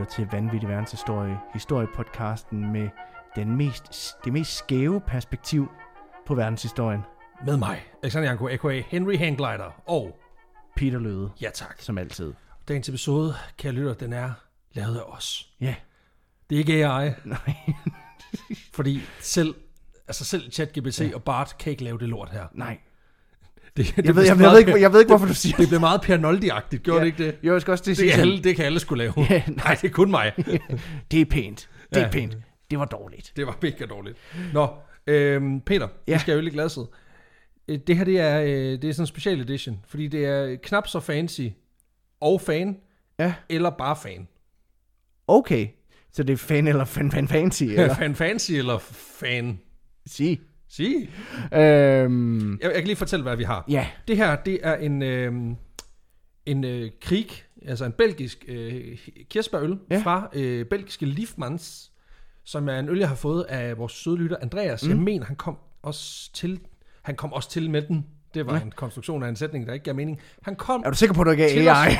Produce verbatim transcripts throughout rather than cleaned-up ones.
lytter til Vanvittig Verdenshistorie, historiepodcasten med den mest, det mest skæve perspektiv på verdenshistorien. Med mig, Alexander Janko, a k a. Henry Hangglider og Peter Løde. Ja tak. Som altid. Dagens episode, kære lytter, den er lavet af os. Ja. Det er ikke A I. Nej. Fordi selv, altså selv ChatGPT ja. og Bart kan ikke lave det lort her. Nej. Det, det jeg, ved, jeg, jeg, ved ikke, jeg ved ikke, hvorfor du siger det. Det bliver meget Per Noldi-agtigt, gjorde ja. det ikke det? Jo, jeg skal også det, det, sige alle, det kan alle skulle lave. Ja, nej. nej, det er kun mig. Det er pænt. Det er ja. pænt. Det var dårligt. Det var mega dårligt. Nå, øhm, Peter, ja. Vi skal jo lidt glasset. Det her, det er, det er sådan en special edition, fordi det er knap så fancy og fan, ja. eller bare fan. Okay, så det er fan eller fan, fan fancy? Eller? Fan fancy eller fan? Sig. Sig. Øhm. Jeg, jeg kan lige fortælle, hvad vi har. Ja. Det her, det er en, øh, en øh, krig, altså en belgisk øh, kirsebærøl ja. fra øh, belgiske Liefmans, som er en øl, jeg har fået af vores søde lytter Andreas. Mm. Jeg mener, han kom også til, han kom også til med den. Det var ja. en konstruktion af en sætning, der ikke gav mening. Han kom. Er du sikker på, at du ikke er A I?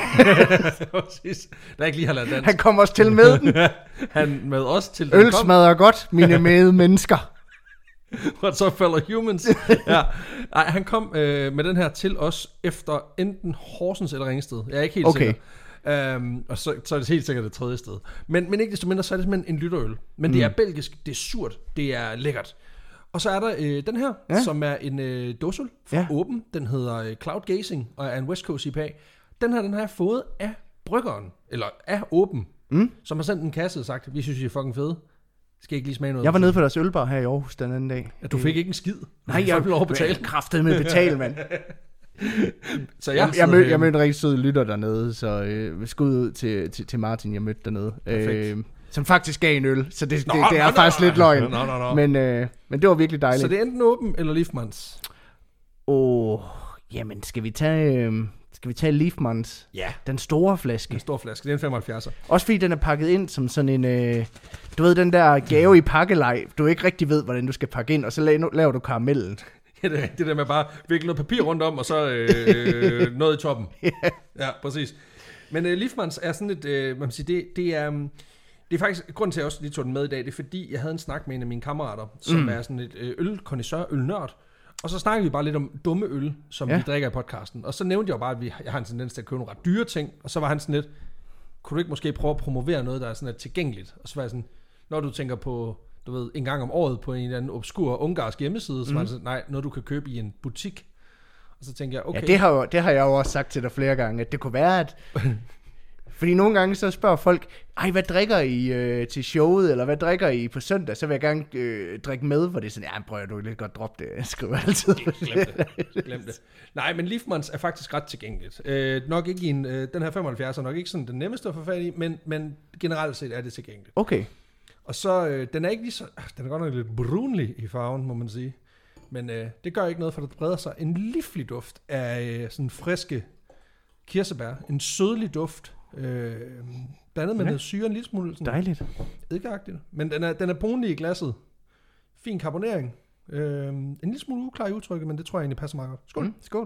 der ikke lige har lært dansk. Han kom også til med den. Han med os til den. Øl smadrer godt, mine medmennesker. What's up, fellow humans? ja. Ej, han kom øh, med den her til os efter enten Horsens eller Ringsted. Jeg er ikke helt okay. sikker. Um, og så, så er det helt sikkert det tredje sted. Men, men ikke desto mindre, så er det simpelthen en lytterøl. Men mm. det er belgisk, det er surt, det er lækkert. Og så er der øh, den her, ja. som er en øh, dåseøl fra ja. Åben. Den hedder øh, Cloud Gazing og er en West Coast I P A. Den her, den har jeg fået af bryggeren, eller af Åben, mm. som har sendt en kasse og sagt, vi synes, I er fucking fede. Skal ikke lige smage noget? Jeg var nede på deres ølbar her i Aarhus den anden dag. Ja, du fik ikke en skid? Nej, jeg blev kraftet med betale, mand. så jeg, jeg, jeg, mødte, jeg mødte en rigtig sød lytter dernede, så øh, skud ud til, til, til Martin, jeg mødte dernede. Øh, som faktisk gav en øl, så det, nå, det, det er nå, faktisk nå, lidt løgn. Nå, nå, nå. Men, øh, men det var virkelig dejligt. Så det er enten Åben eller Liefmans? Åh, oh, jamen skal vi tage... Øh, Skal vi tage Liefmans? Ja. Den store flaske. Den store flaske, det er en femoghalvfjerdser. Også fordi den er pakket ind som sådan en, øh, du ved, den der gave i pakkelej, du ikke rigtig ved, hvordan du skal pakke ind, og så laver, laver du karamellen. Ja, det er det der med bare vikle noget papir rundt om, og så øh, noget i toppen. Yeah. Ja, præcis. Men øh, Liefmans er sådan et, øh, man siger, det, det er... Um, det er faktisk, grunden til, at jeg også lige tog den med i dag, det er fordi, jeg havde en snak med en af mine kammerater, som mm. er sådan et øh, ølkondisseur, ølnørd. Og så snakkede vi bare lidt om dumme øl, som ja. vi drikker i podcasten. Og så nævnte jeg jo bare, at vi, jeg har en tendens til at købe nogle ret dyre ting. Og så var han sådan lidt, kunne du ikke måske prøve at promovere noget, der er sådan lidt tilgængeligt? Og så var jeg sådan, når du tænker på, du ved, en gang om året på en eller anden obskur ungarsk hjemmeside, så mm. var det sådan, nej, noget du kan købe i en butik. Og så tænkte jeg, okay. Ja, det har, jo, det har jeg jo også sagt til dig flere gange, at det kunne være, at... Fordi nogle gange så spørger folk, ej, hvad drikker I øh, til showet, eller hvad drikker I på søndag? Så vil jeg gerne øh, drikke med, hvor det er sådan, ja, prøv at du lidt godt droppe det, jeg skriver altid. Glem det, glem det. Nej, men Liefmans er faktisk ret tilgængeligt. Øh, nok ikke i en, øh, den her femoghalvfjerds er nok ikke sådan den nemmeste at få fat i, men, men generelt set er det tilgængeligt. Okay. Og så, øh, den er ikke lige så, øh, den er godt nok lidt brunlig i farven, må man sige. Men øh, det gør ikke noget, for der breder sig en livlig duft af øh, sådan friske kirsebær. En sødlig duft. Øh, blandet med ja. noget syre, en lille smule sådan dejligt eddikeagtigt, men den er, den er brunlig i glasset, fin karbonering, øh, en lille smule uklar i udtrykket, men det tror jeg egentlig passer meget godt. Skål. Mm, skål.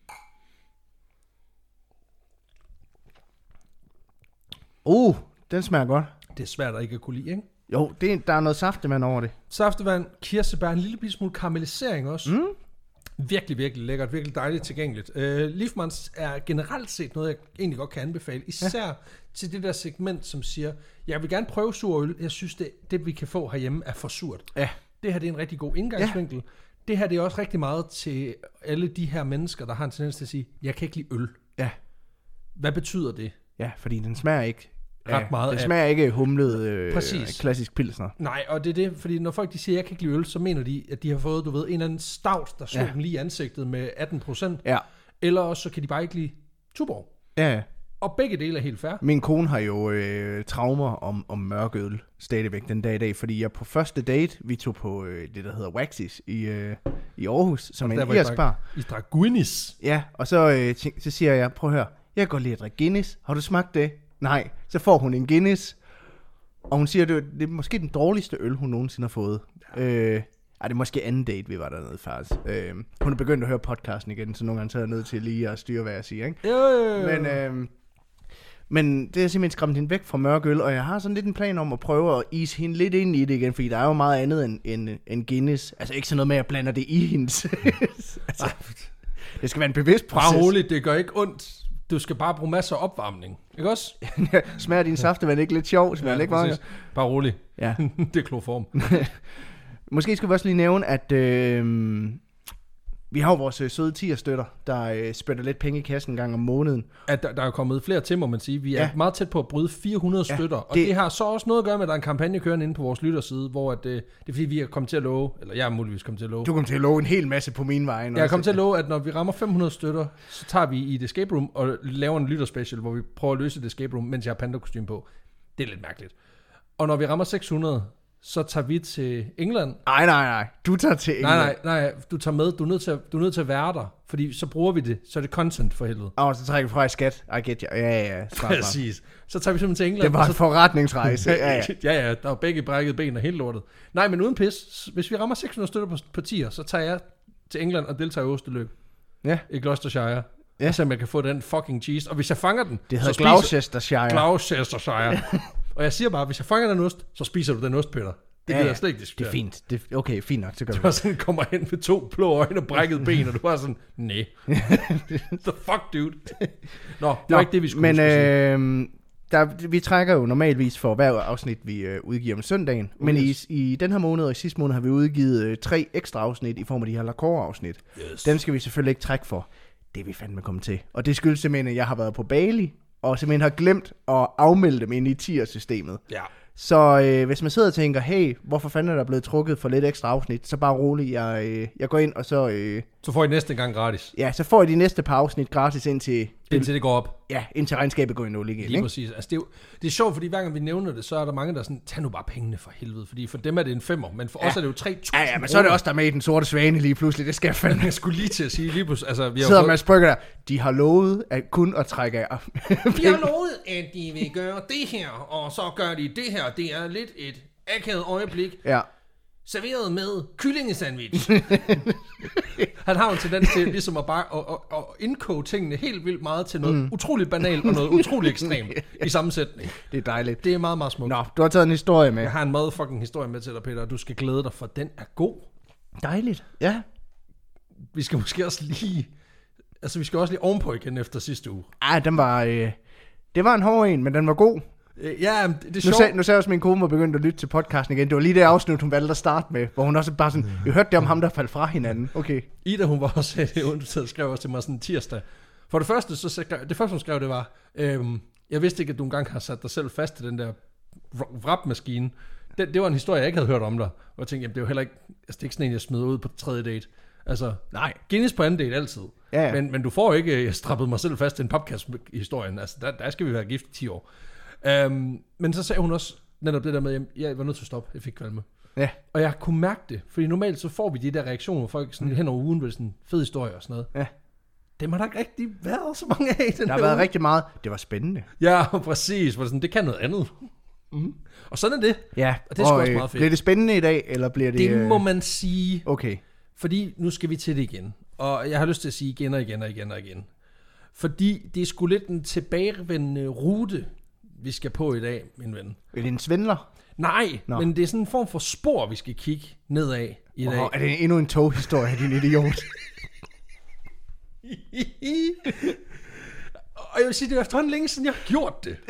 Uh, den smager godt. Det er svært at ikke at kunne lide, ikke? Jo, det, der er noget saftevand over det. Saftevand, kirsebær, en lille smule karamellisering også. Mm. Virkelig, virkelig lækkert, virkelig dejligt tilgængeligt. Uh, Liefmans er generelt set noget, jeg egentlig godt kan anbefale, især ja. til det der segment, som siger, jeg vil gerne prøve sur øl, jeg synes, det, det vi kan få herhjemme er for surt. Ja. Det her det er en rigtig god indgangsvinkel. Ja. Det her det er også rigtig meget til alle de her mennesker, der har en tendens til at sige, jeg kan ikke lide øl. Ja. Hvad betyder det? Ja, fordi den smager ikke ret meget. Den smager af, ikke humlet øh, præcis. klassisk pilsner. Nej, og det er det, fordi når folk de siger, jeg kan ikke lide øl, så mener de, at de har fået, du ved, en eller anden stout, der slog ja. dem lige i ansigtet med atten procent. Ja. Eller også så kan de bare ikke lide Tuborg. Ja. Og begge dele er helt fair. Min kone har jo øh, traumer om, om mørkøl stadigvæk den dag i dag, fordi jeg på første date, vi tog på øh, det, der hedder Waxis i, øh, i Aarhus, som er en irsk bar. I drak Guinness. Ja, og så, øh, tænk, så siger jeg, prøv at høre, jeg kan godt lide at drikke Guinness. Har du smagt det? Nej. Så får hun en Guinness, og hun siger, det, det er måske den dårligste øl, hun nogensinde har fået. Ja. Øh, ej, det er måske anden date, vi var dernede faktisk. Øh, hun er begyndt at høre podcasten igen, så nogle gange så er jeg nødt til lige at styre, hvad jeg siger, ikke? Jo, jo, jo. Men... Øh, Men det er simpelthen skræmt hende væk fra mørk øl, og jeg har sådan lidt en plan om at prøve at ise hende lidt ind i det igen, fordi der er jo meget andet end, end, end Guinness. Altså ikke sådan noget med, at jeg blander det i hendes. altså, det skal være en bevidst proces. Bare roligt, det gør ikke ondt. Du skal bare bruge masser af opvarmning, ikke også? Smager din saftevand ikke lidt sjov? Smager ja, ikke meget? Bare roligt. Ja. Det er klorform. Måske skal vi også lige nævne, at øh, vi har jo vores øh, søde tier-støtter, der øh, spytter lidt penge i kassen en gang om måneden. At der, der er kommet flere til, må man sige. Vi er ja. meget tæt på at bryde fire hundrede ja, støtter. Og det, det har så også noget at gøre med, at der er en kampagne kørende inde på vores lytterside, hvor at, øh, det er fordi, vi er kommet til at love, eller jeg er muligvis kommet til at love. Du kommer til at love en hel masse på min vej. Jeg er kommet til at love, at når vi rammer fem hundrede støtter, så tager vi i et escape room og laver en lytterspecial, hvor vi prøver at løse et escape room, mens jeg har pandakostyme på. Det er lidt mærkeligt. Og når vi rammer seks hundrede, så tager vi til England. Nej, nej, nej. Du tager til England. Nej, nej, nej. Du tager med. Du er nødt til at, du er nødt til at være der. Fordi så bruger vi det. Så er det content for helvede. Åh, oh, så trækker vi fra i skat. I get you. Ja, ja, ja. Præcis. Så tager vi simpelthen til England. Det var en så... forretningsrejse. ja, ja. ja, ja. Der er begge brækket ben og helt lortet. Nej, men uden pis. Hvis vi rammer seks hundrede støtter på partier, så tager jeg til England og deltager i Osteløb. Ja. I Gloucestershire. Ja. Så jeg kan få den fucking cheese. Og hvis jeg fanger den... Det hedder Gloucestershire. Gloucestershire. Og jeg siger bare, hvis jeg fanger den ost, så spiser du den ost, Peter. Det gider ja, jeg slet ikke diskutere. Det er fint. Det, okay, fint nok. Så gør du bare sådan kommer hen med to blå øjne og brækket ben, og du bare sådan, nej. The fuck, dude. Nå, det var ikke det, vi skulle. Men øh, der, vi trækker jo normalvis for hver afsnit, vi øh, udgiver om søndagen. Oh, men yes. i, i den her måned og i sidste måned har vi udgivet øh, tre ekstra afsnit i form af de her Lacroix-afsnit. Yes. Dem skal vi selvfølgelig ikke trække for. Det er vi fandme kommet til. Og det skyldes simpelthen, at jeg har været på Bali, og simpelthen har glemt at afmelde dem ind i tier-systemet. Ja. Så øh, hvis man sidder og tænker, hey, hvorfor fanden er der blevet trukket for lidt ekstra afsnit, så bare rolig, jeg, øh, jeg går ind, og så... Øh, så får I næste gang gratis. Ja, så får I de næste par afsnit gratis indtil... Indtil det går op. Ja, indtil regnskabet går i nul igen. Lige præcis. Altså, det, er jo, det er sjovt, fordi hver gang vi nævner det, så er der mange, der er sådan, tag nu bare pengene for helvede, fordi for dem er det en femmer, men for ja. os er det jo tre tusind. Ja, ja, men så er det også der med i den sorte svane lige pludselig, det skal jeg fandme. Jeg skulle lige til at sige lige pludselig. Altså, vi har sidder fået... man og spørger der, de har lovet at kun at trække af. De har lovet, at de vil gøre det her, og så gør de det her. Det er lidt et akavet øjeblik. Ja. Serveret med kyllingesandwich. Han har jo en tendens til ligesom at bare at, at, at indkoge tingene helt vildt meget til noget mm. utroligt banalt og noget utroligt ekstremt i sammensætning. Det er dejligt. Det er meget, meget smukt. Nå, du har taget en historie med. Jeg har en motherfucking historie med til dig, Peter, og du skal glæde dig, for den er god. Dejligt, ja. Vi skal måske også lige... Altså, vi skal også lige ovenpå igen efter sidste uge. Ej, den var... Øh, det var en hård en, men den var god. Ja, det er sjovt. Nu sagde, nu sagde også min kone var begyndt at lytte til podcasten igen. Det var lige det afsnit, hun valgte at starte med, hvor hun også bare sådan, jeg hørte det om ham, der faldt fra hinanden. Okay. Ida, hun var også, hun skrev også til mig sådan tirsdag. For det første, så skrev, det første, hun skrev, det var, øhm, jeg vidste ikke, at du engang har sat dig selv fast til den der vrapmaskine. Det, det var en historie, jeg ikke havde hørt om dig. Og jeg tænkte, jamen, det er jo heller ikke, altså det er ikke sådan en, jeg smed ud på tredje date. Altså, nej, Guinness på anden date altid. Ja, ja. Men, men du får ikke, jeg strappede mig selv fast til en podcast i historien. Altså, der, der skal vi være gift i ti år. Um, men så sagde hun også netop det der med, at jeg var nødt til at stoppe, jeg fik kvalme. Ja. Og jeg kunne mærke det, fordi normalt så får vi de der reaktioner, hvor folk sådan hen over ugen ved sådan en fed historie og sådan noget. Ja. Det har der ikke rigtig været så mange af. Den der har været uge. Rigtig meget. Det var spændende. Ja, præcis. For sådan, det kan noget andet. Mm. Og sådan er det. Ja. Og det er sgu også meget fedt. Bliver det spændende i dag, eller bliver det... Det må man sige. Okay. Fordi nu skal vi til det igen. Og jeg har lyst til at sige igen og igen og igen og igen. Fordi det er sgu lidt en tilbagevendende rute, vi skal på i dag, min ven. Er det en svindler? Nej, Nå. Men det er sådan en form for spor, vi skal kigge nedad i dag. Oh, er det endnu en toghistorie, din idiot? Og jeg vil sige, det er efterhånden længe siden, jeg har gjort det.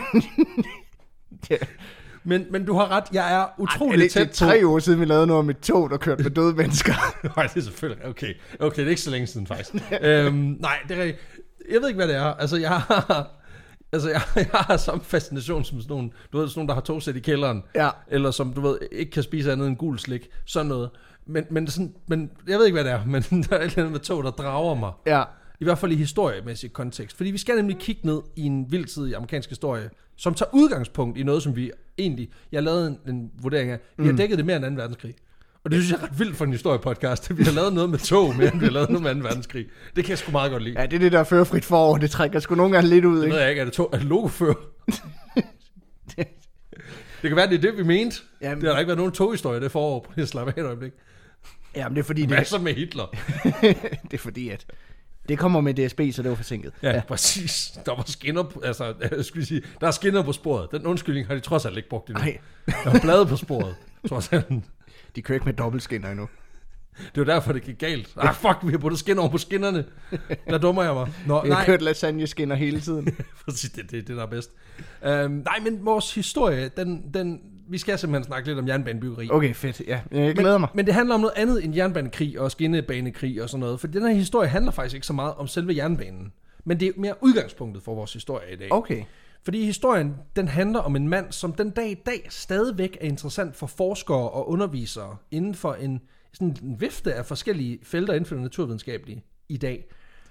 yeah. men, men du har ret, jeg er utrolig Ej, tæt på... Det er tre år siden, vi lavede noget med tog, der kørte med døde mennesker. Nej, det er selvfølgelig... Okay, okay, det er ikke så længe siden, faktisk. øhm, nej, det er... Jeg ved ikke, hvad det er. Altså, jeg har... Altså, jeg, jeg har samme fascination som sådan nogle, du ved, sådan nogle, der har togsæt i kælderen. Ja. Eller som, du ved, ikke kan spise andet end gul slik. Sådan noget. Men, men, sådan, men jeg ved ikke, hvad det er, men der er et eller andet med tog, der drager mig. Ja. I hvert fald i historiemæssig kontekst. Fordi vi skal nemlig kigge ned i en vild tid i amerikansk historie, som tager udgangspunkt i noget, som vi egentlig... Jeg lavede en, en vurdering af, vi har dækket det mere end anden verdenskrig. Og det synes jeg er ret vildt for en historiepodcast. Vi har lavet noget med tog, mere end vi har lavet noget med anden verdenskrig. Det kan jeg sgu meget godt lide. Ja, det er det der førerfrit forår. Det trækker sgu nogle gange lidt ud, det ikke? ved jeg ikke. Er det, tog, er det logofører? Det kan være, det er det, vi mente. Jamen, det har der ikke været nogen toghistorie det forår. Prøv at slappe af et øjeblik. Jamen, det er fordi... Hvad så med Hitler? Det er fordi, at... Det kommer med D S B, så det var forsinket. Ja, ja. Præcis. Der var skinner på, altså, jeg skulle sige, der er skinner på sporet. Den undskyldning har de trods alt ikke brugt endnu. Nej. Der var blade på sporet, trods alt. De kører ikke med dobbeltskinner endnu. Det var derfor, det gik galt. Ah, fuck, vi har puttet skinner over på skinnerne. Der dummer jeg mig. Nå, Vi har kørt lasagne-skinner hele tiden. Præcis, det er det, det, der er bedst. Øhm, nej, men vores historie, den, den, vi skal simpelthen snakke lidt om jernbanebyggeri. Okay, fedt. Ja, jeg glæder men, mig. Men det handler om noget andet end jernbanekrig og skinnebanekrig og sådan noget. For den her historie handler faktisk ikke så meget om selve jernbanen. Men det er mere udgangspunktet for vores historie i dag. Okay. Fordi historien, den handler om en mand, som den dag i dag stadigvæk er interessant for forskere og undervisere inden for en, sådan en vifte af forskellige felter inden for det naturvidenskabelige i dag.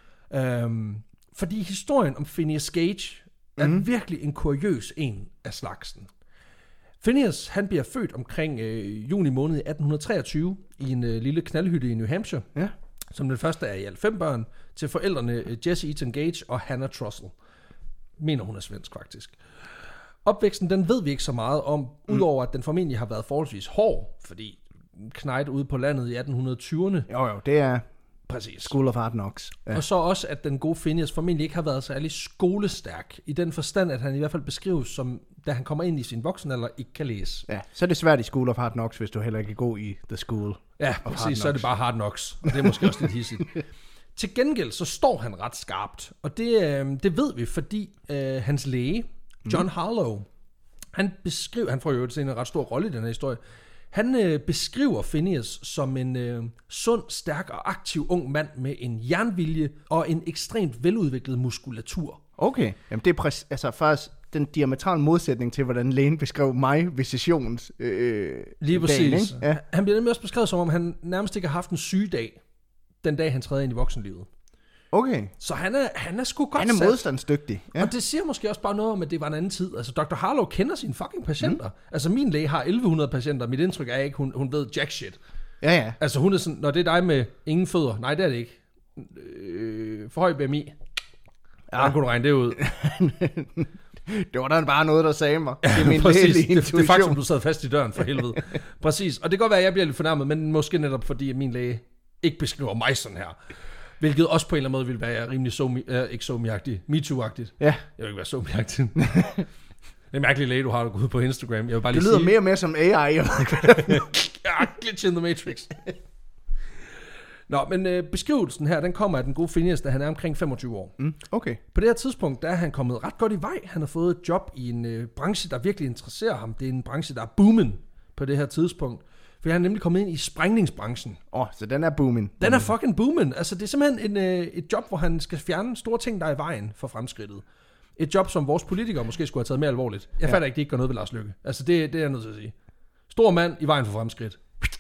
Øhm, fordi historien om Phineas Gage er mm. virkelig en kuriøs en af slagsen. Phineas, han bliver født omkring øh, juni måned i atten treogtyve i en øh, lille knaldhytte i New Hampshire, Ja. som den første af i alt fem børn, til forældrene øh, Jesse Eaton Gage og Hannah Trussell. Mener hun er svensk faktisk. Opvæksten, den ved vi ikke så meget om, mm. udover at den formentlig har været forholdsvis hård, fordi Knight ude på landet i atten tyverne. Jo, jo, det er Præcis. School of Hard Knocks. Ja. Og så også, at den gode Phineas formentlig ikke har været særlig skolestærk, i den forstand, at han i hvert fald beskrives som, da han kommer ind i sin voksenalder, ikke kan læse. Ja, så er det svært i School of Hard Knocks, hvis du heller ikke kan gå i The School. Ja, præcis, så er det bare Hard Knocks, og det er måske også lidt hissigt. Til gengæld, så står han ret skarpt, og det, øh, det ved vi, fordi øh, hans læge, John mm. Harlow, han beskriver, han får jo en ret stor rolle i den her historie, han øh, beskriver Phineas som en øh, sund, stærk og aktiv ung mand med en jernvilje og en ekstremt veludviklet muskulatur. Okay, jamen det er præcis, altså faktisk den diametrale modsætning til, hvordan lægen beskrev mig ved sessions øh, Lige præcis. dagen, ja. Han bliver nemlig også beskrevet som om, han nærmest ikke har haft en sygedag, den dag han træder ind i voksenlivet. Okay. Så han er, han er sgu godt Han er sat. modstandsdygtig. Ja. Og det siger måske også bare noget om, at det var en anden tid. Altså, doktor Harlow kender sine fucking patienter. Mm. Altså, min læge har elleve hundrede patienter. Mit indtryk er ikke, hun, hun ved jack shit. Ja, ja. Altså, hun er sådan, når det er dig med ingen fødder. Nej, det er det ikke. Øh, for høj B M I. Ja. Hvordan kunne du regne det ud? Det var da bare noget, der sagde mig. Det er min Præcis. lægelige Det, det er intuition. faktisk, som du sad fast i døren for helvede. Præcis. Og det kan godt være, at jeg bliver lidt fornærmet, men måske netop fordi, at min læge ikke beskriver mig sådan her. Hvilket også på en eller anden måde ville være rimelig so, uh, ikke so-me-agtigt, MeToo-agtigt. Ja. Jeg vil ikke være so-me-agtigt. Det er en mærkelig læge, du har gået på Instagram. Jeg vil bare Det lige lyder sige... mere og mere som A I. Jeg ved ikke, hvad det er. Ja, glitch in the matrix. Nå, men øh, beskrivelsen her, den kommer af den gode Phineas, da han er omkring femogtyve år. Mm, okay. På det her tidspunkt, der er han kommet ret godt i vej. Han har fået et job i en øh, branche, der virkelig interesserer ham. Det er en branche, der er booming på det her tidspunkt. For han er nemlig kommet ind i sprængningsbranchen. Åh, oh, så den er booming. Den er fucking booming. Altså, det er simpelthen en, øh, et job, hvor han skal fjerne store ting, der er i vejen for fremskridtet. Et job, som vores politikere måske skulle have taget mere alvorligt. Jeg Ja. fatter ikke, de ikke gør noget ved Lars Løkke. Altså, det, det er jeg nødt til at sige. Stor mand i vejen for fremskridt.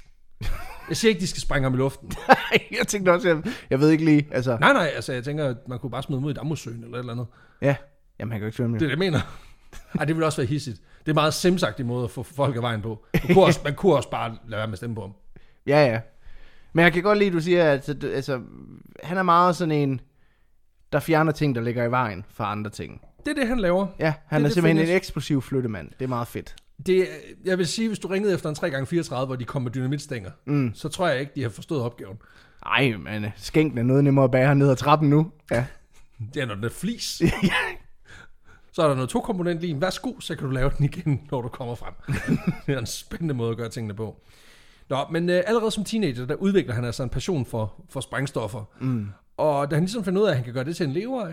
Jeg siger ikke, de skal sprænge ham i luften. Jeg tænkte også, jeg, jeg ved ikke lige, altså... Nej, nej, altså jeg tænker, at man kunne bare smide mod i Damhussøen eller et eller andet. Ja, jamen han kan jo ikke svømme. Det er det, jeg mener. Ej, det ville også være hissigt. Det er meget simsagtig måde at få folk af vejen på. Man kunne også, man kunne også bare lade være med at stemme på ham. Ja, ja. Men jeg kan godt lide, at du siger, at altså, altså, han er meget sådan en, der fjerner ting, der ligger i vejen for andre ting. Det er det, han laver. Ja, han det, er det simpelthen findes. en eksplosiv flyttemand. Det er meget fedt. Det, jeg vil sige, hvis du ringede efter en tre gange fireogtredive, hvor de kom med dynamitstænger, mm. så tror jeg ikke, de har forstået opgaven. Ej, men skænken er noget nemmere at bære ned ad trappen nu. Ja. Det er, når den er flis. Så er der noget to-komponent-lim. Værsgo, så kan du lave den igen, når du kommer frem. Det er en spændende måde at gøre tingene på. Nå, men øh, allerede som teenager, der udvikler han altså en passion for, for sprængstoffer. Mm. Og da han ligesom finder ud af, at han kan gøre det til en levevej.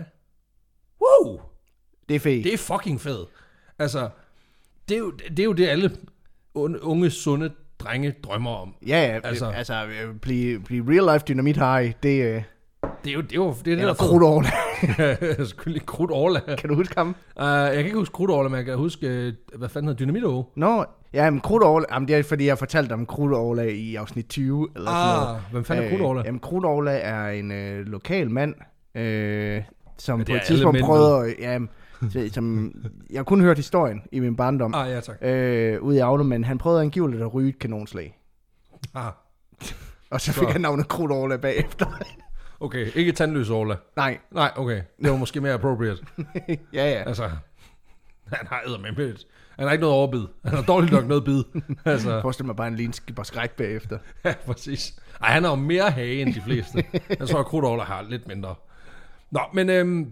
Wow! Det er fedt. Det er fucking fedt. Altså, det er jo det, er jo det alle unge, sunde drenge drømmer om. Ja, ja. Altså- Altså, altså blive, blive real life dynamit high, det er... Det er jo det, er jo, det, er det Eller der krudt over. Selvfølgelig Krudt Orla. Kan du huske ham? Uh, jeg kan ikke huske Krudt Orla, men jeg kan huske, uh, hvad fanden hedder Dynamit-Åge? Nå, ja, men Krudt Orla, jamen det er fordi, jeg fortalte om Krudt Orla i afsnit tyve, eller sådan noget. Ah, hvem fanden er Krudt Orla? Øh, jamen, Krudt Orla er en øh, lokal mand, øh, som det på er et alle tidspunkt mænd, prøvede, ja, så- som, jeg har kun hørt historien i min barndom, Ah, ja tak. øh, ude i Aula, men han prøvede angiveligt at ryge et kanonslag. Ah, Og så fik Så. han navnet Krudt Orla bagefter. okay, ikke tandløs Orla. Nej, Nej, okay, det var måske mere appropriate. ja, ja. Altså, han har eddermame lidt. Han har ikke noget overbid. Han har dårligt nok noget bid. Altså, Forestil mig bare en linskib og skræk bagefter. ja, præcis. Ej, han har jo mere hage end de fleste. Jeg tror, at Krudt Orla har lidt mindre. Nå, men øhm,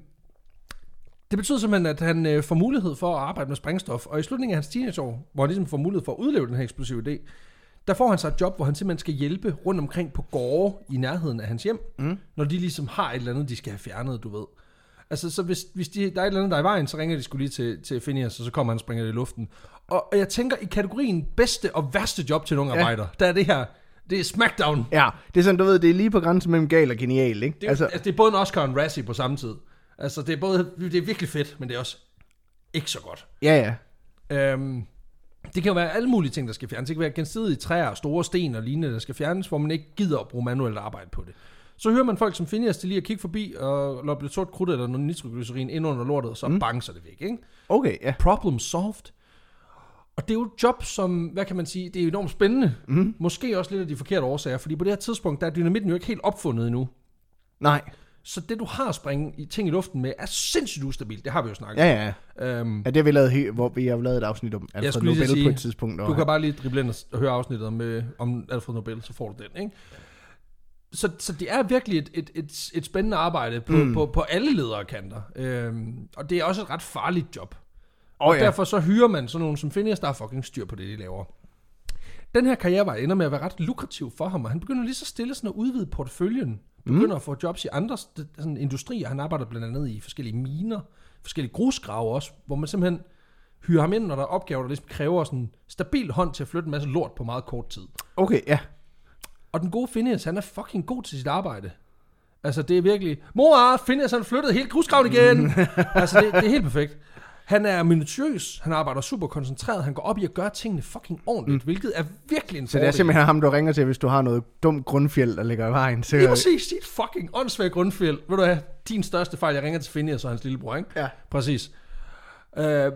det betyder simpelthen, at han øh, får mulighed for at arbejde med sprængstof, og i slutningen af hans teenageår, hvor han ligesom får mulighed for at udleve den her eksplosive idé, der får han så et job, hvor han simpelthen skal hjælpe rundt omkring på gårde i nærheden af hans hjem, mm. når de ligesom har et eller andet, de skal have fjernet, du ved. Altså, så hvis, hvis de, der er et eller andet, der er i vejen, så ringer de sgu lige til, til Phineas, og så kommer han og springer det i luften. Og, og jeg tænker, i kategorien bedste og værste job til nogle ja. arbejder, der er det her, det er Smackdown. Ja, det er sådan, du ved, det er lige på grænsen mellem gal og genial, ikke? Det er, altså, altså, det er både en Oscar og en Razzie på samme tid. Altså, det er både, det er virkelig fedt, men det er også ikke så godt. Ja, ja. Øhm, det kan jo være alle mulige ting, der skal fjernes. Det kan være gensidige træer, store sten og lignende, der skal fjernes, hvor man ikke gider at bruge manuelt arbejde på det. Så hører man folk som Phineas til lige at kigge forbi og lopper lidt sort krudt eller noget nitroglycerin ind under lortet, og så mm. bang, så det væk, ikke? Okay, ja. Problem solved. Og det er jo et job, som, hvad kan man sige, det er enormt spændende. Mm. Måske også lidt af de forkerte årsager, fordi på det her tidspunkt, der er dynamitten jo ikke helt opfundet endnu. Nej. Så det, du har at springe i ting i luften med, er sindssygt ustabilt. Det har vi jo snakket om. Ja, ja. Um, ja, det har vi lavet, he- hvor vi har lavet et afsnit om Alfred Nobel sige, på et tidspunkt. Du kan bare lige drible ind og høre afsnittet om, øh, om Alfred Nobel, så får du den, ikke? Så, så det er virkelig et, et, et, et spændende arbejde på, mm. på, på alle lederkanter. Øhm, og det er også et ret farligt job. Oh, og ja. Derfor så hyrer man sådan nogen som Phineas, der er fucking styr på det, de laver. Den her karrierevej ender med at være ret lukrativ for ham, og han begynder lige så stille sådan at udvide porteføljen. Begynder mm. at få jobs i andre sådan, industrier. Han arbejder blandt andet i forskellige miner, forskellige grusgrave også, hvor man simpelthen hyrer ham ind, når der er opgaver, der ligesom kræver sådan en stabil hånd til at flytte en masse lort på meget kort tid. Okay, ja. Og den gode Phineas, han er fucking god til sit arbejde. Altså, det er virkelig... Mor, Phineas, han flyttede helt grusgraven igen! altså, det, det er helt perfekt. Han er minutiøs, han arbejder super koncentreret, han går op i at gøre tingene fucking ordentligt, mm. hvilket er virkelig en Så det er simpelthen ham, du ringer til, hvis du har noget dumt grundfjeld, der ligger i vejen. Så... Det er præcis, dit fucking åndssvagt grundfjeld. Ved du hvad, din største fejl, jeg ringer til Phineas og hans lillebror, ikke? Ja. Præcis. Øh...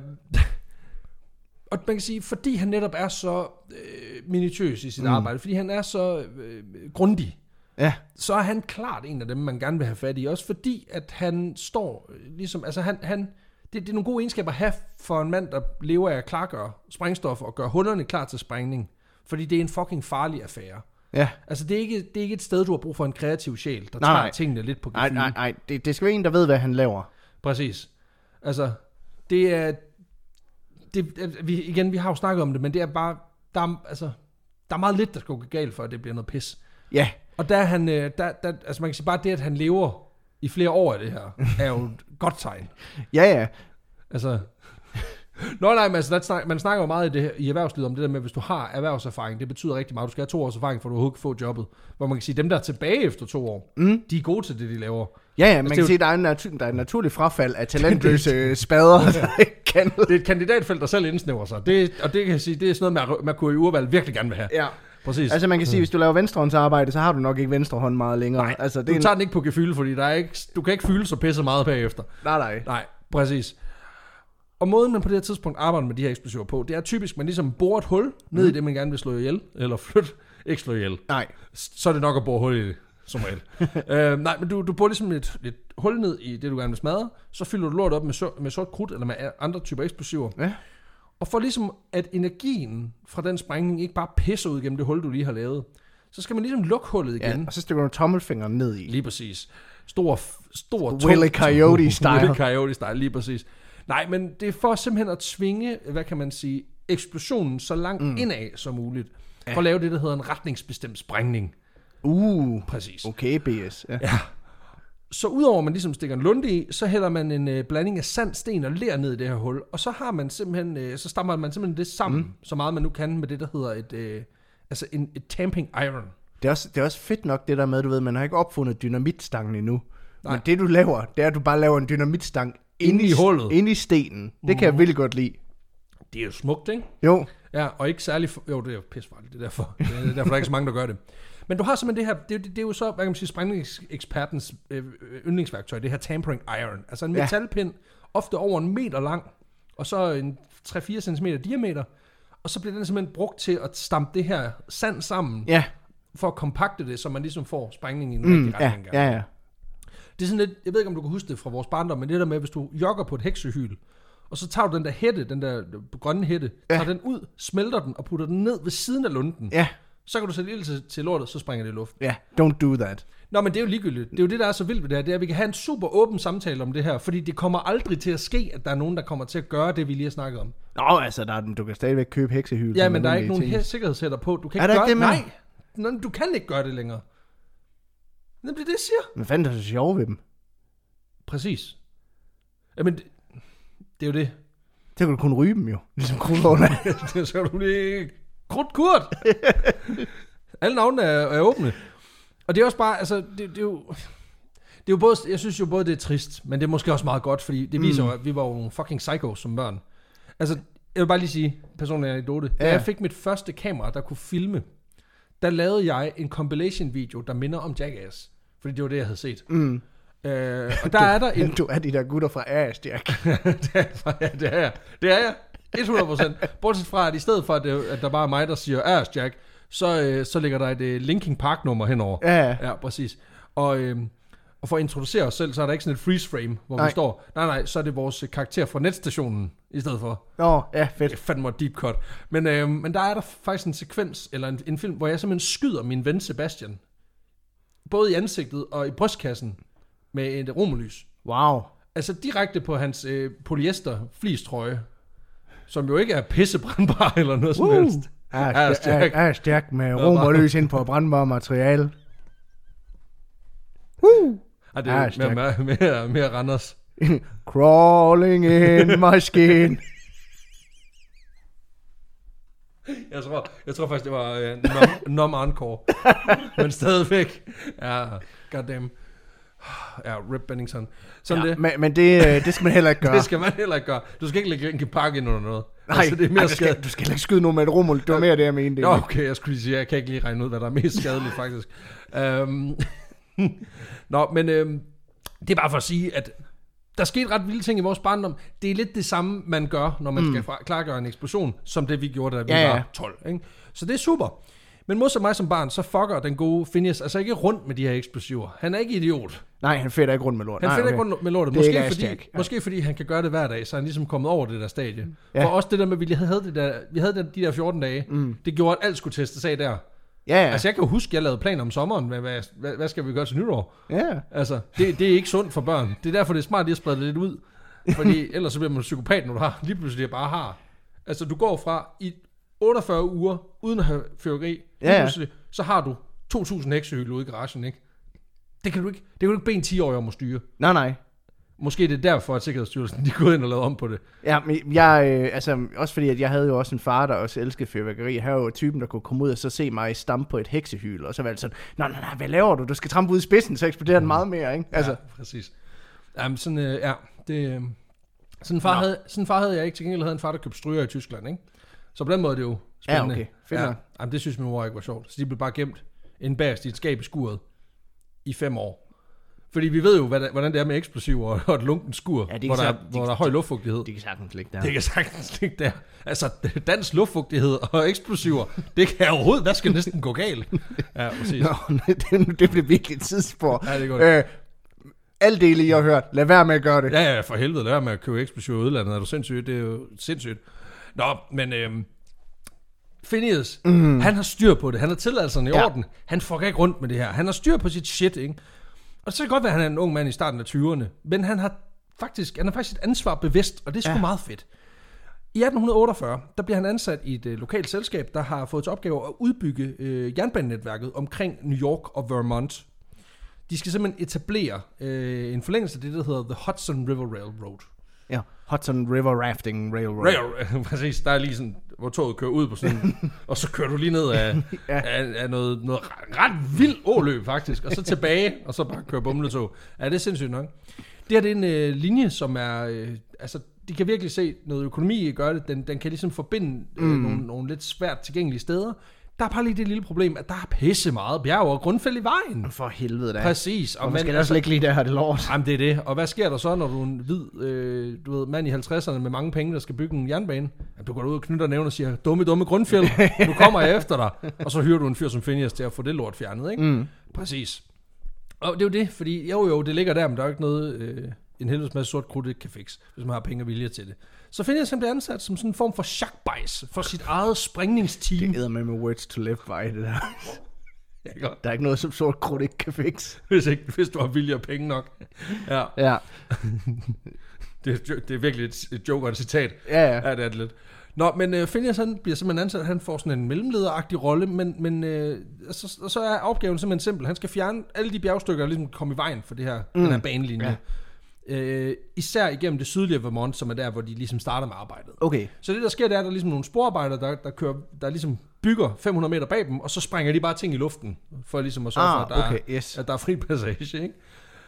Og man kan sige, fordi han netop er så øh, minutiøs i sit mm. arbejde, fordi han er så øh, grundig, ja. så er han klart en af dem, man gerne vil have fat i. Også fordi, at han står ligesom, altså han, han det, det er nogle gode egenskaber at have for en mand, der lever af at klargøre sprængstof og gøre hullerne klar til sprængning. Fordi det er en fucking farlig affære. Ja. Altså det er, ikke, det er ikke et sted, du har brug for en kreativ sjæl, der nej, tager nej. tingene lidt på gefyld. Nej, nej, nej. Det, det skal være en, der ved, hvad han laver. Præcis. Altså, det er... Det, vi, igen, vi har jo snakket om det, men det er bare, der er, altså, der er meget lidt, der skal gå galt for, at det bliver noget pis. Ja. Og der er han, der, der, altså man kan sige, bare det, at han lever i flere år af det her, er jo et godt tegn. Ja, ja. Altså, nå nej, men altså, snak, man snakker jo meget i, det her, i erhvervslivet om det der med, hvis du har erhvervserfaring, det betyder rigtig meget. Du skal have to års erfaring, for du overhovedet kan få jobbet. Hvor man kan sige, dem der er tilbage efter to år, mm. de er gode til det, de laver. Ja, ja, man altså, kan sige, at der er, en natu- der er en naturlig frafald af talentløse spader. Kan. Det er et kandidatfelt, der selv indsnæver sig. Det, og det kan jeg sige, det er sådan noget, man, man kunne i urvalg virkelig gerne vil have. Ja. Præcis. Altså man kan sige, hvis du laver venstrehåndsarbejde, så har du nok ikke venstrehånd meget længere. Nej, altså, det du en... tager den ikke på gefylde, fordi der er ikke, du kan ikke fylde så pisse meget bagefter. Nej, nej. Nej, præcis. Og måden man på det her tidspunkt arbejder med de her eksplosiver på, det er typisk, man ligesom borer et hul ned mm. i det, man gerne vil slå ihjel, eller flytte, ikke slå ihjel. Nej. Så er det nok at bore hul i det, som regel. øh, nej, men du, du borer ligesom et, et hul ned i det, du gerne vil smadre, så fylder du lort op med, så, med sort krudt, eller med andre typer eksplosiver. Ja. Og for ligesom, at energien fra den sprængning ikke bare pisser ud gennem det hul, du lige har lavet, så skal man ligesom lukke hullet igen. Ja, og så stikker du tommelfingeren ned i. Lige præcis. Stor, stor, Willy Coyote-style. Willy Coyote-style, lige præcis. Nej, men det er for simpelthen at tvinge, hvad kan man sige, eksplosionen så langt mm. indad som muligt. For ja. At lave det, der hedder en retningsbestemt sprængning. Uh, præcis. Okay, B S. Ja. ja. Så udover at man ligesom stikker en lunde i, så hælder man en øh, blanding af sand, sten og ler ned i det her hul. Og så har man simpelthen, øh, så stammer man simpelthen det sammen, mm. så meget man nu kan med det, der hedder et, øh, altså en, et tamping iron. Det er, også, det er også fedt nok det der med, du ved, man har ikke opfundet dynamitstangen endnu. Nej. Men det du laver, det er, at du bare laver en dynamitstang inde i hullet. Inde i stenen. Det kan mm. jeg virkelig godt lide. Det er jo smukt, ikke? Jo. Ja, og ikke særlig... For, jo, det er jo pissefarligt, det er derfor. Det er derfor, der er ikke så mange, der gør det. Men du har simpelthen det her... Det, det, det er jo så, hvad kan man sige, sprængningsekspertens øh, yndlingsværktøj, det her tampering iron. Altså en metalpind, ja. Ofte over en meter lang, og så en tre til fire centimeter diameter, og så bliver den simpelthen brugt til at stampe det her sand sammen, ja. For at kompakte det, så man ligesom får sprængning i en mm, rigtig retning. Ja, ja, ja. Det er sådan lidt, jeg ved ikke, om du kan huske det fra vores barndom, men det der med, hvis du jogger på et heksehyl, og så tager du den der hætte, den der grønne hætte, ja. Tager den ud, smelter den og putter den ned ved siden af lunden. Ja. så kan du sætte ild til, til lortet, så springer det i luft. Ja, yeah, don't do that. Nå, men det er jo ligegyldigt. Det er jo det, der er så vildt ved det her. Det er, at vi kan have en super åben samtale om det her, fordi det kommer aldrig til at ske, at der er nogen, der kommer til at gøre det, vi lige har snakket om. Nå, altså, der er, du kan stadigvæk købe heksehyl. Ja, men der er ikke nogen he- sikkerhedshætter på. Du kan er ikke gøre ikke det, Nej, Nå, du kan ikke gøre det længere. Jamen, det er det, jeg siger. Men fanden er så sjovt ved dem? Præcis. Jamen, det, det er jo det. Så kan du kun ryge dem jo, ligesom krudtårne. Det skal du lige... Krudt-kurt! Alle navnene er, er åbne. Og det er også bare, altså, det, det er jo... Det er jo både, jeg synes jo både, det er trist, men det er måske også meget godt, fordi det viser mm. at vi var jo nogle fucking psychos som børn. Altså, jeg vil bare lige sige, personlig anekdote. Ja. Da jeg fik mit første kamera, der kunne filme, der lavede jeg en compilation video, der minder om Jackass. Fordi det var det, jeg havde set. Mm. Øh, og der du, er der en... Du er de der gutter fra Ass, Jack. det, er, ja, det er jeg. Det er jeg. hundrede procent. Bortset fra, at i stedet for, at, det, at der bare er mig, der siger Ass, Jack, så, øh, så ligger der et uh, Linkin Park-nummer henover. Ja. Ja, præcis. Og, øh, og for at introducere os selv, så er der ikke sådan et freeze frame, hvor nej. vi står. Nej, nej, så er det vores karakter fra netstationen i stedet for. Nå, ja, fedt. Det fandt mig deep cut. Men, øh, men der er der faktisk en sekvens, eller en, en film, hvor jeg simpelthen skyder min ven Sebastian. Både i ansigtet og i brystkassen med et romerlys. Wow. Altså direkte på hans øh, polyester fleecetrøje, som jo ikke er pissebrandbar eller noget som uh. helst. Er stærk med romerlys ind på brandbar materiale. Uh. Ah, det er mere, mere, mere, mere Randers. Crawling in my skin. Jeg tror, jeg tror faktisk, det var uh, nom, nom encore. Men stadigvæk. Ja, goddamn. Ja, Rip Bennington. Sådan ja, det. Men, men det, det skal man heller ikke gøre. Det skal man heller ikke gøre. Du skal ikke lægge Linkin Park ind under noget. Nej, altså, det er mere ej, du, skal, du skal heller ikke skyde nogen med et rummel. Det var mere det, jeg mente. Jo, okay, jeg skulle lige sige, jeg kan ikke lige regne ud, hvad der er mest skadeligt, faktisk. Um, Nå, men øhm, det er bare for at sige, at der skete ret vilde ting i vores barndom. Det er lidt det samme, man gør, når man mm. skal fra- klargøre en eksplosion, som det vi gjorde, da vi ja, var ja. tolv. Ikke? Så det er super. Men modsat mig som barn, så fucker den gode Phineas altså ikke rundt med de her eksplosiver. Han er ikke idiot. Nej, han fætter ikke rundt med lortet. Han fætter okay. ikke rundt med lortet. Måske fordi, ja. måske fordi han kan gøre det hver dag, så er han ligesom kommet over det der stadie. Ja. For også det der med, at vi havde, det der, vi havde de der fjorten dage, mm. det gjorde, at alt skulle testes af der. Ja, ja. Altså jeg kan jo huske, at jeg lavede planer om sommeren, hvad, hvad, hvad skal vi gøre til nytår? Ja. Altså, det, det er ikke sundt for børn. Det er derfor, det er smart lige at sprede det lidt ud. Fordi ellers så bliver man en psykopat, når du har lige pludselig bare har. Altså du går fra i otteogfyrre uger, uden at have fyrværkeri, ja, ja. så har du to tusind heksehyl ude i garagen, ikke? Det kan du ikke, det kan du ikke bede en ti-årig om at styre. Nej, nej. Måske det er derfor, at Sikkerhedsstyrelsen de er gået ind og lavet om på det. Ja, men jeg, øh, altså, også fordi, at jeg havde jo også en far, der også elskede fyrværkeri. Jeg havde jo typen, der kunne komme ud og så se mig stampe på et heksehyl, og så var det sådan, nej, nej, nej, hvad laver du? Du skal trampe ud i spidsen, så eksploderer den meget mere, ikke? Altså. Ja, præcis. Jamen, sådan, øh, ja, det... Øh, sådan, en far havde, sådan en far havde jeg ikke. Til gengæld havde en far, der købte stryger i Tyskland, ikke? Så på den måde er det jo spændende. Ja, okay. Fedt ja, jamen, det synes min mor ikke var sjovt. Så de blev bare gemt inde bagerst i et skab i skuret i fem år. Fordi vi ved jo, hvordan det er med eksplosiver og et lunken skur, ja, hvor, der, sagt, hvor de, der er høj luftfugtighed. Det kan sagtens ligge der. Det kan sagtens ligge der. Altså, dansk luftfugtighed og eksplosiver, det kan overhovedet, der skal næsten gå galt. Ja, præcis. Nå, det, det bliver virkelig et tidsspor. Ja, det er godt. Øh, alle dele, I har hørt, lad være med at gøre det. Ja, ja, for helvede, lad være med at købe eksplosiver i udlandet. Er du sindssygt? Det er jo sindssygt. Nå, men øhm, Phineas, mm. han har styr på det. Han har tilladelserne i ja. orden. Han fucker ikke rundt med det her. Han har styr på sit shit, ikke? Og så kan det godt være, at han er en ung mand i starten af tyverne, men han har faktisk, han har faktisk et ansvar bevidst, og det er sgu ja. meget fedt. I atten otteogfyrre, der bliver han ansat i et uh, lokalt selskab, der har fået til opgave at udbygge uh, jernbanenetværket omkring New York og Vermont. De skal simpelthen etablere uh, en forlængelse af det, der hedder The Hudson River Railroad. Ja, Hudson River Rafting Railroad. Rail, præcis, der er lige sådan, hvor toget kører ud på sådan, og så kører du lige ned af, ja. af, af noget, noget ret vildt åløb faktisk, og så tilbage, og så bare kører bumletog. Ja, det er sindssygt nok. Det her det er en øh, linje, som er, øh, altså, de kan virkelig se noget økonomi i gøre det, den, den kan ligesom forbinde øh, mm. nogle, nogle lidt svært tilgængelige steder. Der er bare lige det lille problem, at der er pisse meget bjerg og grundfæld i vejen. For helvede da. Præcis. Og man skal også ligge lige der, har det lort. Jamen det er det. Og hvad sker der så, når du er en hvid øh, du ved, mand i halvtredserne med mange penge, der skal bygge en jernbane? Jamen, du går ud og knytter nævn og siger, dumme, dumme grundfæld, nu kommer jeg efter dig. Og så hyrer du en fyr som Phineas til at få det lort fjernet, ikke? Mm. Præcis. Og det er jo det, fordi jo jo, det ligger der, men der er jo ikke noget, øh, en helvedes masse sort krudt ikke kan fikse, hvis man har penge og vilje til det. Så Phineas han bliver ansat som sådan en form for chakbejs for sit eget sprængningsteam. Det æder med med words to live by, det der. Ja, godt. Der er ikke noget, som sort krudt ikke kan fikse. Hvis, ikke, hvis du har vilje og penge nok. Ja. Ja. det, er, det er virkelig et, et joke og et citat. Ja, ja. Ja, det er det lidt. Nå, men uh, Phineas han bliver simpelthen ansat, han får sådan en mellemlederagtig rolle, men, men uh, så, så er opgaven simpelthen simpel. Han skal fjerne alle de bjergstykker, der ligesom kommer i vejen for det her, mm. den her banelinje. Ja. Uh, især igennem det sydlige Vermont, som er der, hvor de ligesom starter med arbejdet. Okay. Så det, der sker, det er, at der er ligesom nogle sporarbejdere, der, der, kører, der ligesom bygger fem hundrede meter bag dem, og så springer de bare ting i luften, for ligesom at sørge ah, for, at der, okay, er, yes. at der er fri passage, ikke?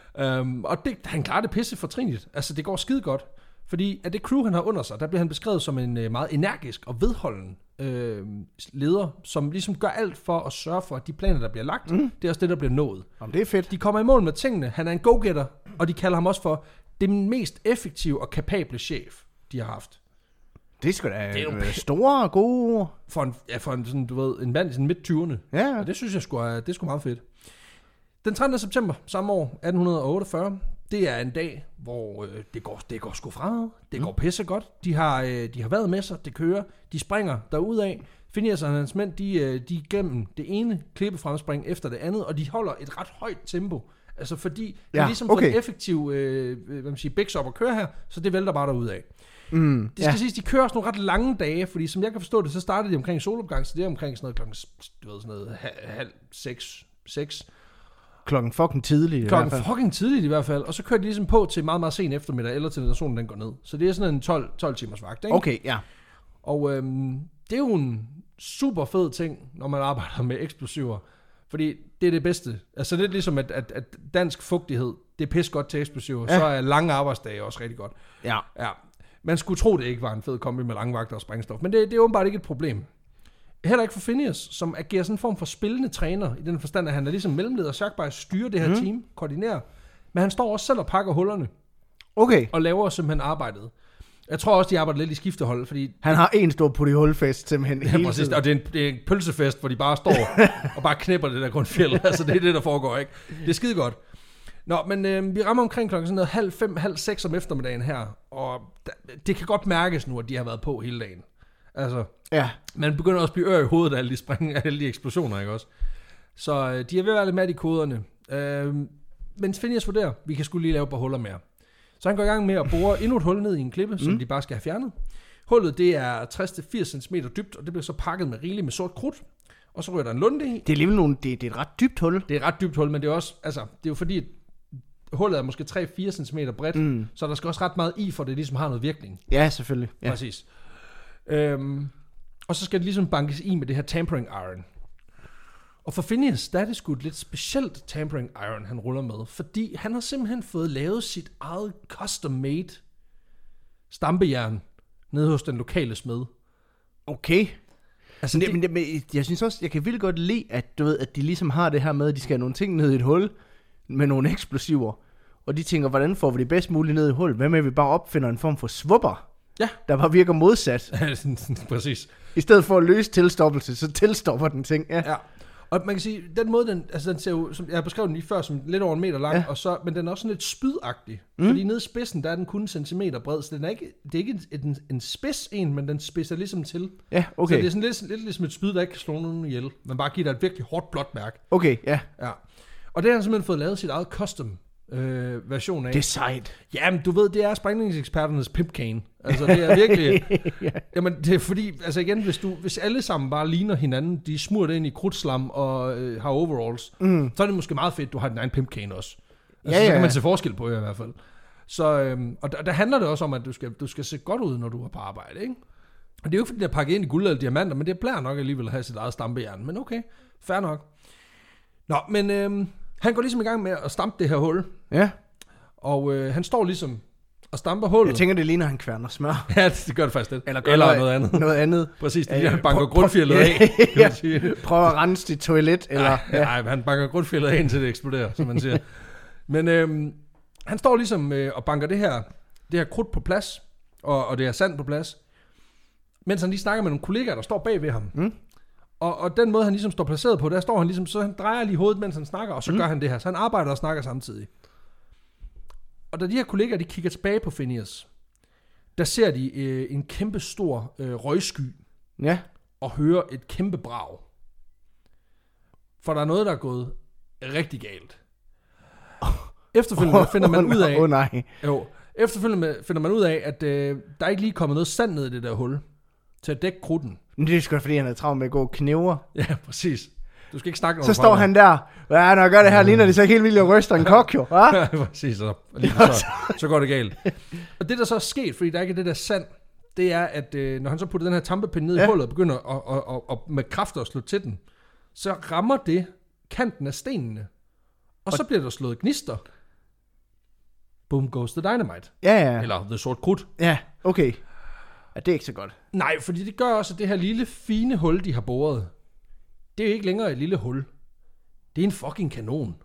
Um, og det, han klarer det pisse fortrinligt. Altså, det går skide godt. Fordi at det crew, han har under sig, der bliver han beskrevet som en øh, meget energisk og vedholden øh, leder, som ligesom gør alt for at sørge for, at de planer, der bliver lagt, mm. det er også det, der bliver nået. Jamen, det er fedt. De kommer i mål med tingene. Han er en go-getter, og de kalder ham også for den mest effektive og kapable chef, de har haft. Det skal da det er nogle store, gode... For en, ja, for en, sådan, du ved, en mand i sin midt-tyverne. Ja. Og det synes jeg sgu er, det er sgu meget fedt. Den trettende september samme år, atten otteogfyrre, det er en dag, hvor øh, det, går, det går sgu fremad. Det mm. går pisse godt. De har, øh, de har været med sig, det kører. De springer derudad. Phineas og hans mænd, de, øh, de er gennem det ene klippefremspring efter det andet, og de holder et ret højt tempo. Altså fordi, det er ja, ligesom okay. for en effektiv øh, hvad man siger, biks op at køre her, så det vælter bare derudad. Mm, det skal ja. siges, de kører også nogle ret lange dage, fordi som jeg kan forstå det, så starter de omkring solopgang, så det er omkring sådan noget klokken, du ved, sådan noget halv seks, seks. Klokken fucking tidligt. Klokken fucking tidligt i hvert fald. Og så kører de ligesom på til meget, meget sen eftermiddag, eller til når solen den går ned. Så det er sådan en tolv, tolv timers vagt, ikke? Okay, ja. Og øhm, det er jo en super fed ting, når man arbejder med eksplosiver. Fordi det er det bedste. Altså det er ligesom, at, at, at dansk fugtighed, det er pis godt til eksplosiver. Ja. Så er lange arbejdsdage også rigtig godt. Ja. Ja. Man skulle tro, det ikke var en fed kombi med lange vagter og sprængstof. Men det, det er åbenbart ikke et problem. Heller ikke for Phineas, som agerer sådan en form for spillende træner, i den forstand, at han er ligesom mellemleder, og Sharkbite styrer det her mm. team, koordinerer. Men han står også selv og pakker hullerne. Okay. Og laver simpelthen arbejdet. Jeg tror også, de arbejder lidt i skiftehold, fordi... Han har en stor puttihulfest simpelthen ja, hele præcis, tiden. Og det er, en, det er en pølsefest, hvor de bare står og bare knæpper det der grundfjeld. Altså det er det, der foregår, ikke? Det er skide godt. Nå, men øh, vi rammer omkring klokken sådan noget halv fem, halv seks om eftermiddagen her, og det kan godt mærkes nu, at de har været på hele dagen. Altså, ja. Man begynder også at blive ør i hovedet af alle de, spring, af alle de eksplosioner, ikke også? Så øh, de er ved at være lidt med i koderne. Øh, men Phineas vurderer, vi kan sgu lige lave et par huller mere. Så han går i gang med at bore endnu et hul ned i en klippe, som mm. de bare skal have fjernet. Hullet, det er tres til firs centimeter dybt, og det bliver så pakket med rigeligt med sort krudt. Og så ryger der en lunde i. Det er alligevel nogle, det, det er et ret dybt hul. Det er et ret dybt hul, men det er også, altså, det er jo fordi, hullet er måske tre til fire centimeter bredt, mm. så der skal også ret meget i, for det ligesom har noget virkning. Ja, selvfølgelig. Ja. Præcis. Øhm, og så skal det ligesom bankes i med det her tampering iron. Og for Phineas, der er det sgu et lidt specielt tampering iron, han ruller med, fordi han har simpelthen fået lavet sit eget custom-made stampejern nede hos den lokale smed. Okay. Altså, men, det, det, men, men jeg synes også, jeg kan vildt godt lide, at, du ved, at de ligesom har det her med, at de skal have nogle ting ned i et hul med nogle eksplosiver. Og de tænker, hvordan får vi det bedst muligt ned i hul? Hvad med, at vi bare opfinder en form for swupper? Ja. Der bare virker modsat. Præcis. I stedet for at løse tilstoppelse, så tilstopper den ting. Ja. Ja. Og man kan sige, den måde, den, altså den ser jo, som jeg har beskrevet den lige før, som lidt over en meter lang, ja. Og så, men den er også sådan lidt spydagtig. Mm. Fordi nede i spidsen, der er den kun en centimeter bred, så den er ikke, det er ikke en, en, en spids en, men den spidser ligesom til. Ja, okay. Så det er sådan lidt, lidt ligesom et spyd, der ikke kan slå nogen ihjel, men bare giver dig et virkelig hårdt blåt mærke. Okay, ja. Ja. Og det har han simpelthen fået lavet sit eget custom øh, version af. Det er sejt. Jamen, du ved, det er sprængningseksperternes pimpcane. Altså, det er virkelig... ja. Jamen, det er fordi, altså igen, hvis, du, hvis alle sammen bare ligner hinanden, de smurt ind i krudtslam og øh, har overalls, mm. så er det måske meget fedt, du har din egen pimpcane også. Altså, ja, ja. Så kan man se forskel på jer i hvert fald. Så, øhm, og der, der handler det også om, at du skal, du skal se godt ud, når du er på arbejde, ikke? Og det er jo ikke, fordi der er pakket ind i guld eller diamanter, men det bliver nok alligevel at have sit eget stampejern. Men okay, fair nok. Nå, men øhm, han går ligesom i gang med at stampe det her hul. Ja. Og øh, han står ligesom og stamper hullet. Jeg tænker, det ligner, han kværner smør. Ja, det gør det faktisk lidt. Eller, Eller noget, noget andet. Noget andet. Præcis, det er, han banker grundfjellet af. ja. Prøver at rense dit toilet. Eller, nej, ja. nej, han banker grundfjellet af, indtil det eksploderer, som man siger. Men øhm, han står ligesom øh, og banker det her, det her krudt på plads, og, og det her sand på plads, mens han lige snakker med nogle kollegaer, der står bag ved ham. Mm. Og, og den måde, han ligesom står placeret på, der står han ligesom, så han drejer lige hovedet, mens han snakker, og så mm. gør han det her. Så han arbejder og snakker samtidig. Og da de her kollegaer, de kigger tilbage på Phineas, der ser de øh, en kæmpe stor øh, røgsky, Ja. og hører et kæmpe brag. For der er noget, der er gået rigtig galt. Efterfølgende oh, finder man oh, ud af... Åh oh, nej. Jo, efterfølgende finder man ud af, at øh, der er ikke lige kommet noget sand ned i det der hul, til at dække krudten. Men det er sgu da, fordi han er travlt med at gå og knæver. Ja, præcis. Du skal ikke snakke noget. Så står han der. Ja, når jeg gør det her, ligner det så ikke helt vildt at ryste en kok, jo. Ja, præcis. Så, så, så går det galt. Og det, der så er sket, fordi der ikke er det der sand, det er, at øh, når han så putter den her tampepinde ned ja. i hullet og begynder at, at, at, at, med kræfter at slå til den, så rammer det kanten af stenene. Og, og så bliver der slået gnister. Boom goes the dynamite. Ja, ja. Eller the sort krudt. Ja, okay. Ja, det er ikke så godt. Nej, fordi det gør også, at det her lille, fine hul, de har boret, det er jo ikke længere et lille hul. Det er en fucking kanon.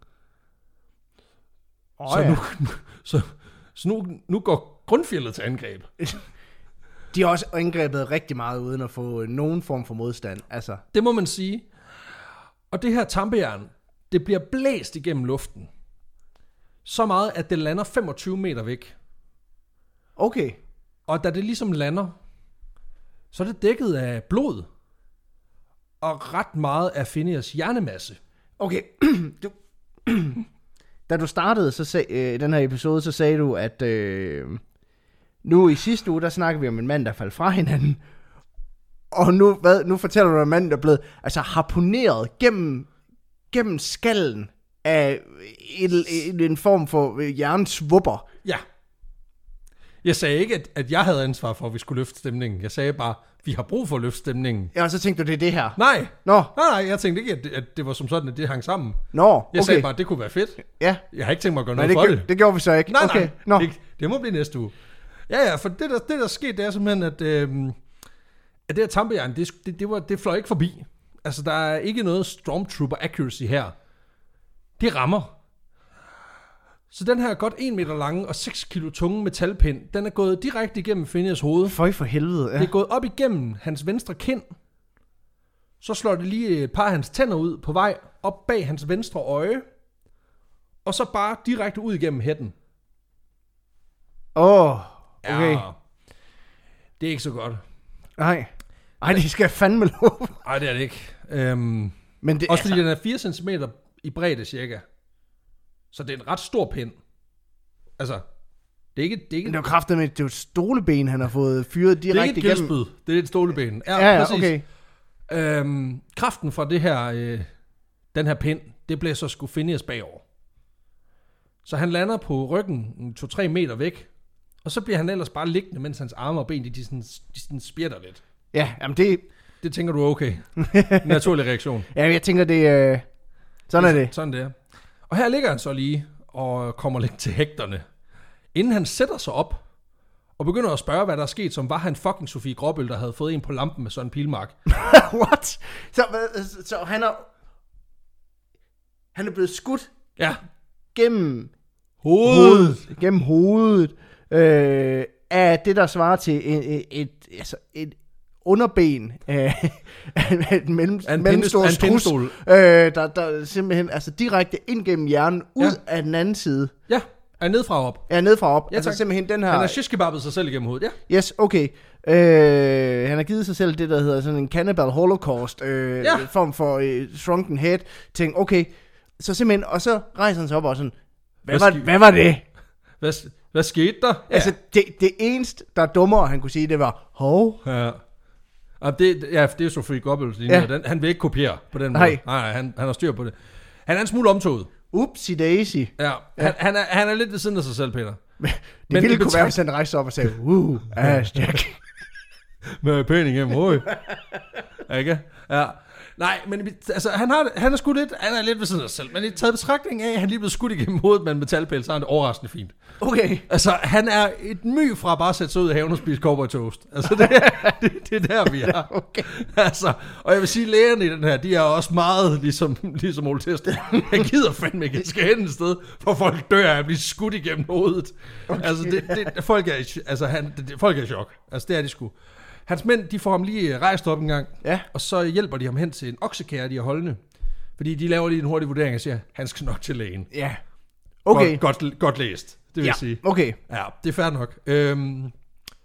Oh, så, ja. nu, så, så nu, nu går grundfjeldet til angreb. De har også angrebet rigtig meget, uden at få nogen form for modstand. Altså. Det må man sige. Og det her tampejern, det bliver blæst igennem luften. Så meget, at det lander femogtyve meter væk. Okay. Og da det ligesom lander, så er det dækket af blod. Og ret meget af Phineas' hjernemasse. Okay. du, da du startede så sag, øh, den her episode, så sagde du, at øh, nu i sidste uge, der snakkede vi om en mand, der faldt fra hinanden. Og nu, hvad, nu fortæller du om en mand, der er blevet altså, harponeret gennem, gennem skallen af en, en, en form for jernsvupper. Ja. Jeg sagde ikke, at, at jeg havde ansvar for, at vi skulle løfte stemningen. Jeg sagde bare, at vi har brug for at løfte stemningen. Ja, og så tænkte du, det er det her? Nej. Nå. Nej, nej, jeg tænkte ikke, at det, at det var som sådan, at det hang sammen. Nå, okay. Jeg sagde bare, at det kunne være fedt. Ja. Jeg har ikke tænkt mig at gøre nej, noget det for gør, det. Det gjorde vi så ikke. Nej, okay. nej. Nå. Det, det må blive næste uge. Ja, ja, for det der, det, der skete, det er simpelthen, at, øh, at det her tampejern, det, det, det, var, det fløj ikke forbi. Altså, der er ikke noget Stormtrooper accuracy her. Det rammer. Så den her godt en meter lange og seks kilo tunge metalpind, den er gået direkte igennem Phineas' hoved. Føj for helvede, ja. Det er gået op igennem hans venstre kind. Så slår det lige et par af hans tænder ud på vej op bag hans venstre øje. Og så bare direkte ud igennem hætten. Åh, oh, okay. Ja, det er ikke så godt. Nej. Ej, det skal jeg fandme love. Nej, det er det ikke. Øhm, Men det, også fordi altså, den er fire centimeter i bredde cirka. Så det er en ret stor pind. Altså, det er ikke... Det er ikke, det er jo kraftigt med, det er jo et stoleben, han har fået fyret direkte igennem. Det er ikke et gældsbyd, det er et stoleben. Ja, ja, ja, præcis. okay. Øhm, kraften fra det her, øh, den her pind, det bliver så sgu Phineas bagover. Så han lander på ryggen to til tre meter væk, og så bliver han ellers bare liggende, mens hans arme og ben, de, de, sådan, de sådan spjætter lidt. Ja, jamen det... Det tænker du er okay. Naturlig reaktion. Ja, jeg tænker, det er... Øh, sådan er det. Sådan det er. Og her ligger han så lige og kommer lidt til hægterne. Inden han sætter sig op og begynder at spørge, hvad der er sket, som var han fucking Sofie Gråbøl, der havde fået en på lampen med Søren Pilmark. What? Så, så han er... Han er blevet skudt ja. gennem hovedet. hovedet gennem hovedet øh, af det, der svarer til et, et, et, altså et underben af et mellem, mellemstor strus, øh, der, der simpelthen altså direkte ind gennem hjernen, ud ja. af den anden side. Ja, er nedfra og op. Ja, nedfra og op. Ja, altså simpelthen den her... Han har shishkebabbet sig selv igennem hovedet, ja. Yes, okay. Øh, han har givet sig selv det, der hedder sådan en cannibal holocaust, øh, ja. form for øh, shrunken head ting. Okay, så simpelthen, og så rejser han sig op og sådan, hvad, hvad, var, hvad var det? Hvad, hvad skete der? Ja. Altså, det, det eneste, der er dummere, han kunne sige, det var, hov. Ja. Og det, ja, det er Sofie Gråbøls linje. Ja. Han vil ikke kopiere på den måde. Nej, Nej han, han har styr på det. Han er en smule omtoget. Upsi daisy. Ja, ja. Han, han, er, han er lidt ved siden af sig selv, Peter. Men det Men ville kunne være, hvis han rejste op og sagde, uh, ass Jack. Med pæn igennem hovedet. Ikke? Ja. Nej, men altså, han, har, han er sgu lidt, han er lidt ved siden af sig selv, men i taget betragtning af, at han lige blev skudt igennem hovedet med en metalpæl, så er han det overraskende fint. Okay. Altså, han er et my fra bare at sætte sig ud i haven og spise cowboy toast. Altså, det er, det, det er der, vi er. Okay. Altså, og jeg vil sige, lægerne i den her, de er også meget ligesom, ligesom Ole Tester. Jeg gider fandme ikke, jeg skal hen et sted, hvor folk dør af at blive skudt igennem hovedet. Okay. Altså, det, det, folk, er, altså han, det, folk er i chok. Altså, det er de sgu. Hans mænd, de får ham lige rejst op en gang, ja. og så hjælper de ham hen til en oksekære, de har holdende. Fordi de laver lige en hurtig vurdering og siger, han skal nok til lægen. Ja. Okay. Godt, godt, godt læst, det vil ja. jeg sige. Okay. Ja, det er fair nok. Øhm,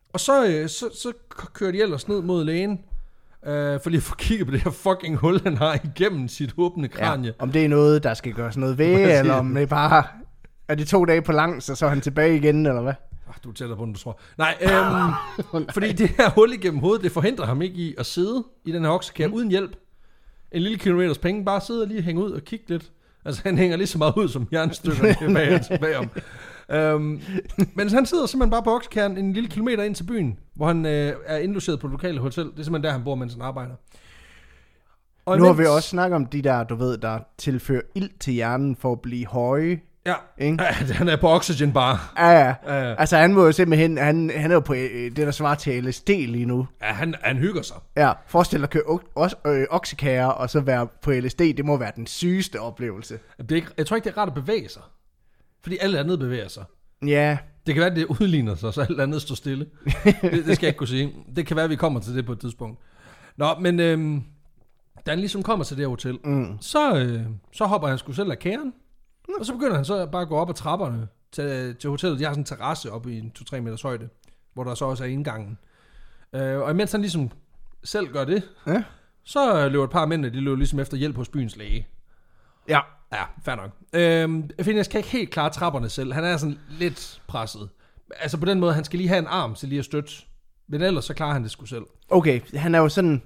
Og så, øh, så, så kører de ellers ned mod lægen, øh, for lige at få kigget på det her fucking hul, han har igennem sit åbne kranie. Ja, om det er noget, der skal gøres noget ved, eller om det er bare... Er det to dage på langs, og så er han tilbage igen, eller hvad? Ah, du tæller på den, du tror. Nej, øhm, fordi det her hul igennem hovedet, det forhindrer ham ikke i at sidde i den her oksekær mm. uden hjælp. En lille kilometers penge, bare sidde og lige hænge ud og kigge lidt. Altså, han hænger lige så meget ud som jernstykkerne bag, bag om. Øhm, men han sidder simpelthen bare på oksekæren en lille kilometer ind til byen, hvor han øh, er indlogeret på det lokale hotel. Det er simpelthen der, han bor, mens han arbejder. Og nu imens... har vi også snakket om de der, du ved, der tilfører ild til hjernen for at blive høje. Ja, ja, han er på oxygen bare. Ja, ja. ja, ja. Altså han må jo simpelthen, han, han er jo på det, der svarer til L S D lige nu. Ja, han, han hygger sig. Ja, forestil dig at køre øh, oksekærer og så være på L S D, det må være den sygeste oplevelse. Det er ikke, jeg tror ikke, det er rart at bevæge sig. Fordi alt andet bevæger sig. Ja. Det kan være, at det udligner sig, så alt andet står stille. det, det skal jeg ikke kunne sige. Det kan være, at vi kommer til det på et tidspunkt. Nå, men øhm, da han ligesom kommer til det her hotel, mm. så, øh, så hopper han sgu selv af kæren. Og så begynder han så bare at gå op ad trapperne til, til hotellet. De har sådan en terrasse oppe i en to til tre meters højde, hvor der så også er indgangen. Øh, og imens han ligesom selv gør det, ja. så løber et par mænd, de løber ligesom efter hjælp hos byens læge. Ja. Ja, fair nok. Øh, Phineas kan ikke helt klare trapperne selv. Han er sådan lidt presset. Altså på den måde, han skal lige have en arm til lige at støtte. Men ellers så klarer han det sgu selv. Okay, han er jo sådan...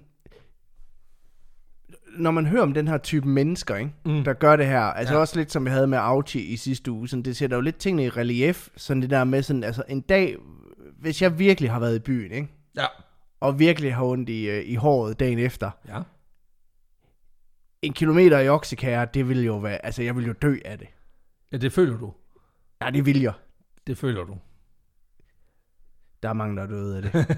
Når man hører om den her type mennesker, ikke, mm. der gør det her, altså ja. også lidt som jeg havde med Auchi i sidste uge, sådan, det sætter jo lidt tingene i relief, sådan det der med sådan, altså en dag, hvis jeg virkelig har været i byen, ikke, ja. og virkelig har ondt i, i håret dagen efter, ja. en kilometer i oksekære, det vil jo være, altså jeg vil jo dø af det. Ja, det føler du. Ja, det vil jeg. Det føler du. Der er mange, der er døde af det.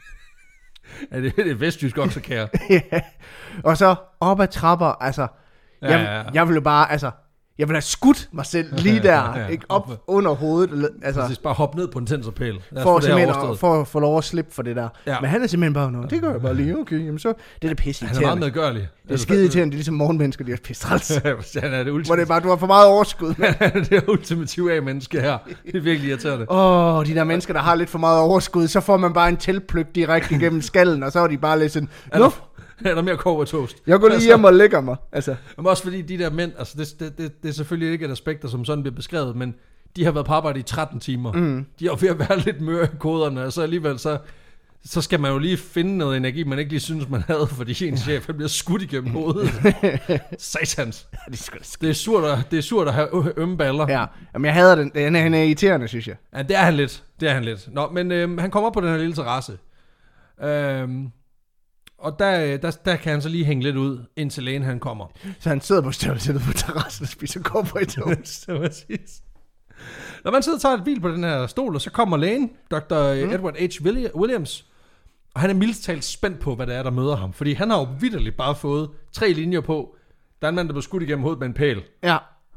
Ja, det er det vestjysk oksekære. Ja. Og så op ad trapper, altså, ja, jeg, ja, ja. jeg vil jo bare, altså, jeg vil have skudt mig selv lige der, ja, ja, ja. ikke op, op under hovedet. Altså, præcis, bare hoppe ned på en tensorpæl. For, at, for at få lov at slippe for det der. Ja. Men han er simpelthen bare, nå, det gør jeg bare lige, okay, jamen så, det er det pisse irriterende. Han er meget medgørlig. Det er skide irriterende, det er ligesom morgenmennesker, de er pisse træls. Han er det ultimative. Hvor det er bare, du har for meget overskud. Det er ultimative af menneske her. Det er virkelig irriterende. Åh, oh, de der mennesker, der har lidt for meget overskud, så får man bare en teltpløk direkte igennem skallen, og så er de bare lidt sådan, nå, er der mere kover toast? Jeg går lige altså, hjem og lægger mig. Altså. Men også fordi de der mænd, altså det, det, det, det er selvfølgelig ikke et aspekt, der som sådan bliver beskrevet, men de har været på arbejde i tretten timer. Mm. De er jo ved at være lidt møre i koderne, og så alligevel så, så skal man jo lige finde noget energi, man ikke lige synes, man havde, fordi en chef han bliver skudt igennem hovedet. Satans. Ja, det, er det, er surt at, det er surt at have ømme baller. Ja, jamen jeg hader den. Han er, han er irriterende, synes jeg. Ja, det er han lidt. Det er han lidt. Nå, men øhm, han kommer op på den her lille terrasse. Øhm... Og der, der, der kan han så lige hænge lidt ud, indtil lægen han kommer. Så han sidder på størrelsen på terrassen og spiser cowboy toast. Det var præcis. Når man sidder og tager et hvil på den her stol, og så kommer lægen, doktor Mm. Edward H. Williams, og han er mildest talt spændt på, hvad det er, der møder ham. Fordi han har jo vitterligt bare fået tre linjer på. Der er en mand, der blev skudt igennem hovedet med en pæl. Ja.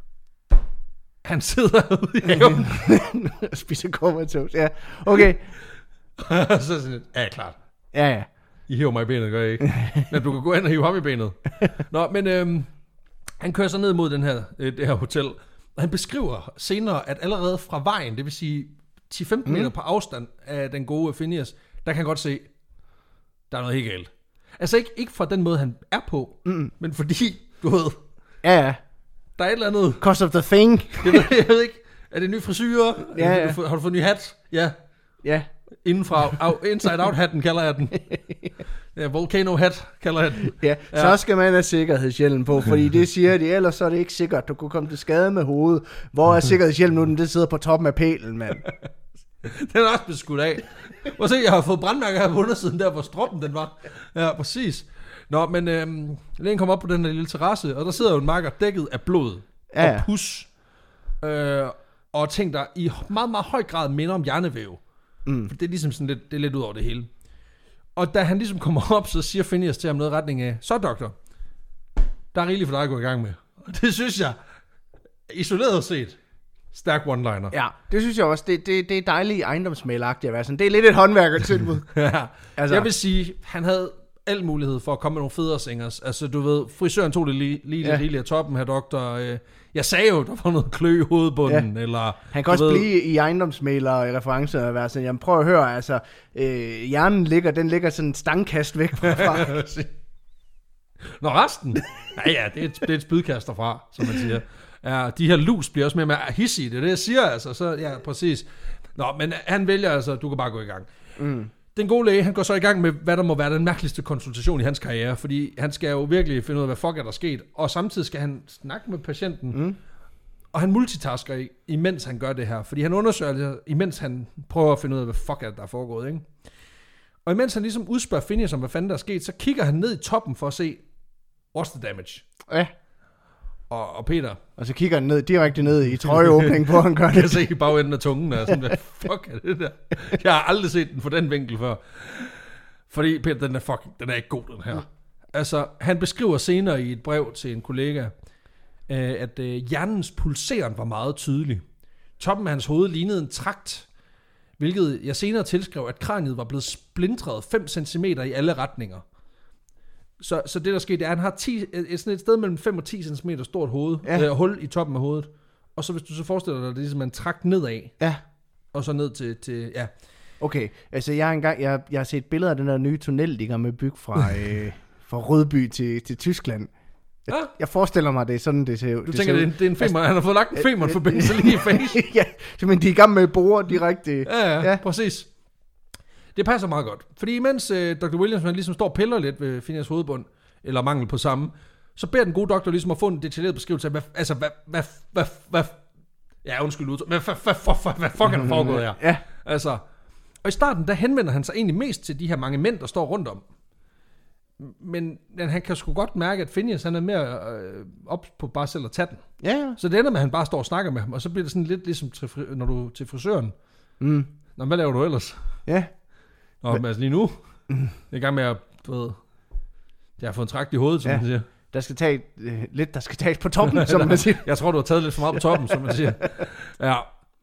Han sidder ude i haven. og spiser cowboy toast, ja. Okay. så sådan lidt, ja, klart. Ja, ja. I hiver mig i benet, gør jeg ikke? Men du kan gå ind og hive ham i benet. Nå, men øhm, han kører så ned mod den her, øh, det her hotel, og han beskriver senere, at allerede fra vejen, det vil sige ti til femten mm. meter på afstand af den gode Phineas, der kan han godt se, der er noget helt galt. Altså ikke, ikke fra den måde, han er på, mm. men fordi, du ved, ja, ja. Der er et eller andet. Cause of the thing. jeg, ved, jeg ved ikke, er det en ny frisyrer? Ja, ja. Har, du, har du fået en ny hat? Ja. Ja. Indenfra, inside out hatten kalder jeg den. Ja, volcano hat kalder jeg den. Ja, ja. Så skal man have sikkerhedshjelm på, fordi det siger de, ellers så er det ikke sikkert, du kunne komme til skade med hovedet. Hvor er sikkerhedshjelm nu, den det sidder på toppen af pælen, mand. Den er også blevet skudt af. Prøv se, jeg har fået brandmærker her på undersiden der, hvor stroppen den var. Ja, præcis. Nå, men øhm, lægen kom op på den her lille terrasse, og der sidder jo en makker dækket af blod ja, ja. og pus. Øh, og ting, der i meget, meget høj grad minder om hjernevæv. Mm. For det er ligesom sådan lidt, det er lidt ud over det hele. Og da han ligesom kommer op, så siger Phineas til ham noget i retning af, så doktor, der er rigeligt for dig at gå i gang med. Og det synes jeg, isoleret set, stærk one-liner. Ja, det synes jeg også, det, det, det er dejligt ejendomsmælagtigt at være sådan. Det er lidt et håndværkertilbud. ja. Altså. Jeg vil sige, han havde al mulighed for at komme med nogle federe singers. Altså, du ved, frisøren tog det lige, lige ja. lidt af toppen her, doktor. Øh, jeg sagde jo, der var noget klø i hovedbunden, ja. eller... Han kan også ved... blive i ejendomsmæler i referencer og være sådan, jamen prøv at høre, altså, øh, hjernen ligger, den ligger sådan en stangkast væk fra. Nå, resten? Ja, ja, det er et, det er et spydkast derfra, som man siger. Ja, de her lus bliver også mere med hissige, det er det, jeg siger, altså. Så, ja, præcis. Nå, men han vælger altså, du kan bare gå i gang. Mm. Den gode læge, han går så i gang med, hvad der må være den mærkeligste konsultation i hans karriere, fordi han skal jo virkelig finde ud af, hvad fuck er der sket, og samtidig skal han snakke med patienten, mm. og han multitasker, imens han gør det her, fordi han undersøger, imens han prøver at finde ud af, hvad fuck er der er foregået, ikke? Og imens han ligesom udspørger Phineas om, hvad fanden der er sket, så kigger han ned i toppen for at se, what's the damage? Ja. Og, og Peter... Og så kigger han ned, direkte ned i trøjeåbningen på, han gør det. Jeg ser i bagenden af tungen, og sådan, hvad fuck er det der? Jeg har aldrig set den på den vinkel før. Fordi, Peter, den er fucking, den er ikke god, den her. Altså, han beskriver senere i et brev til en kollega, at hjernens pulseren var meget tydelig. Toppen af hans hoved lignede en trakt, hvilket jeg senere tilskrev, at kraniet var blevet splintret fem centimeter i alle retninger. Så, så det der skete, det er, at han har ti, et, sådan et sted mellem fem og ti centimeter stort hoved, ja. øh, hul i toppen af hovedet. Og så hvis du så forestiller dig, det er ligesom en trakt nedad. Ja. Og så ned til, til ja. Okay, altså jeg har engang, jeg, jeg har set billeder af den der nye tunnel, de gør med bygge fra, øh, fra Rødby til, til Tyskland. Jeg, ja. jeg forestiller mig, det er sådan, det ser ud. Du det tænker, det er, en, det er en femmer, altså, han har fået lagt en femmer-forbindelse lige i face. Ja, men de er i gang med at bore direkte. Ja, ja, ja, præcis. Det passer meget godt. Fordi imens øh, doktor Williams han ligesom står og piller lidt ved Phineas hovedbund, eller mangel på samme, så beder den gode doktor ligesom at få en detaljeret beskrivelse af, hvad, altså, hvad, hvad, hvad, hvad, ja, undskyld udtryk, hvad, hvad, hvad, hvad, hvad fuck er der foregået her? Ja. Altså, og i starten, der henvender han sig egentlig mest til de her mange mænd, der står rundt om. Men, men han kan sgu godt mærke, at Phineas, han er mere øh, op på bare selv at tage den. Ja, ja. Så det ender med, at han bare står og snakker med ham, og så bliver det sådan lidt ligesom, til, når du til frisøren. Mm. Nå, hvad laver du ellers? Ja. Nå, men altså lige nu, mm. jeg er i gang med at, du ved, jeg har fået en trakt i hovedet, som ja. man siger. Der skal tage øh, lidt, der skal tages på toppen, som man siger. Jeg tror, du har taget lidt for meget på toppen, som man siger. Ja.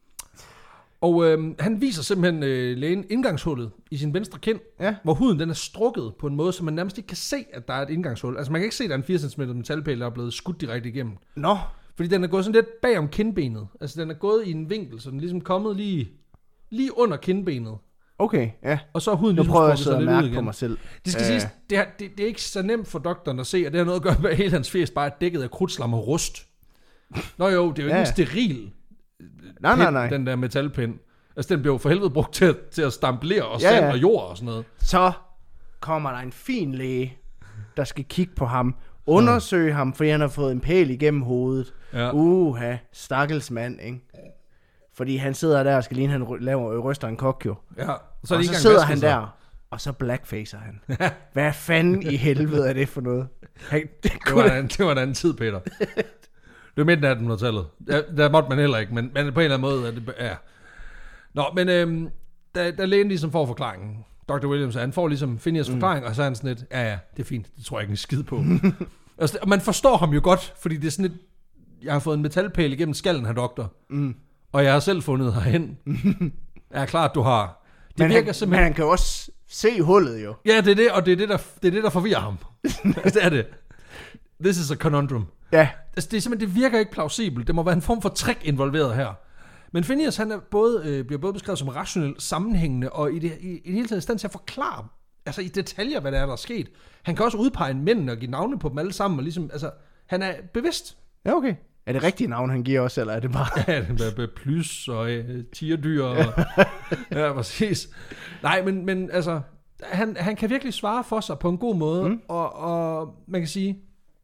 Og øh, han viser simpelthen øh, lægen indgangshullet i sin venstre kind, ja. hvor huden den er strukket på en måde, så man nærmest ikke kan se, at der er et indgangshul. Altså man kan ikke se, at der er en fire centimeter metalpæl, der er blevet skudt direkte igennem. Nå. Fordi den er gået sådan lidt bag om kindbenet. Altså den er gået i en vinkel, så den er ligesom kommet lige, lige under kindbenet. Okay, ja. Og så er huden nu ligesom prøver jeg så at mærke på mig selv. Det skal øh. siges, det, er, det, det er ikke så nemt for doktoren at se, at det har noget at gøre med, at hele hans fjes bare er dækket af krudtslam og rust. Nå jo, det er jo ikke ja. en steril nej, nej, nej. den der metalpind. Altså den bliver jo for helvede brugt til, til at stampe ler og sand ja, ja. og jord og sådan noget. Så kommer der en fin læge, der skal kigge på ham, undersøge ja. ham, fordi han har fået en pæl igennem hovedet. Ja. Uha, stakkels mand, ikke? Fordi han sidder der og skal ligne, han laver ryster en kok jo. Ja. Så og så sidder han sig. der, og så blackfacer han. Hvad fanden i helvede er det for noget? Han, det, det, var en, det var en anden tid, Peter. Det var midten af attenhundredetallet. Der, der måtte man heller ikke, men, men på en eller anden måde er det... Ja. Nå, men øhm, der, der lægen ligesom får forklaringen. doktor Williams, han får ligesom Phineas mm. forklaring, og så er han sådan lidt, ja ja, det er fint, det tror jeg ikke en skid på. Altså, og man forstår ham jo godt, fordi det er sådan lidt, jeg har fået en metalpæl igennem skallen her, doktor. Mm. Og jeg har selv fundet herhen. Ja, klart, du har. Det men, virker han, simpelthen... men han kan jo også se hullet, jo. Ja, det er det, og det er det, der, det, er det, der forvirrer ham. Det er det. This is a conundrum. Ja. Altså, det er simpelthen, det virker ikke plausibelt. Det må være en form for trick involveret her. Men Phineas, han er både, øh, bliver både beskrevet som rationelt sammenhængende, og i det, i, i det hele taget i stand til at forklare, altså i detaljer, hvad der er, der er sket. Han kan også udpege mændene og give navne på dem alle sammen, og ligesom, altså, han er bevidst. Ja, okay. Er det rigtige navn, han giver også, eller er det bare... Ja, det er plys og øh, tierdyr og... ja, præcis. Nej, men, men altså, han, han kan virkelig svare for sig på en god måde, mm. og, og man kan sige,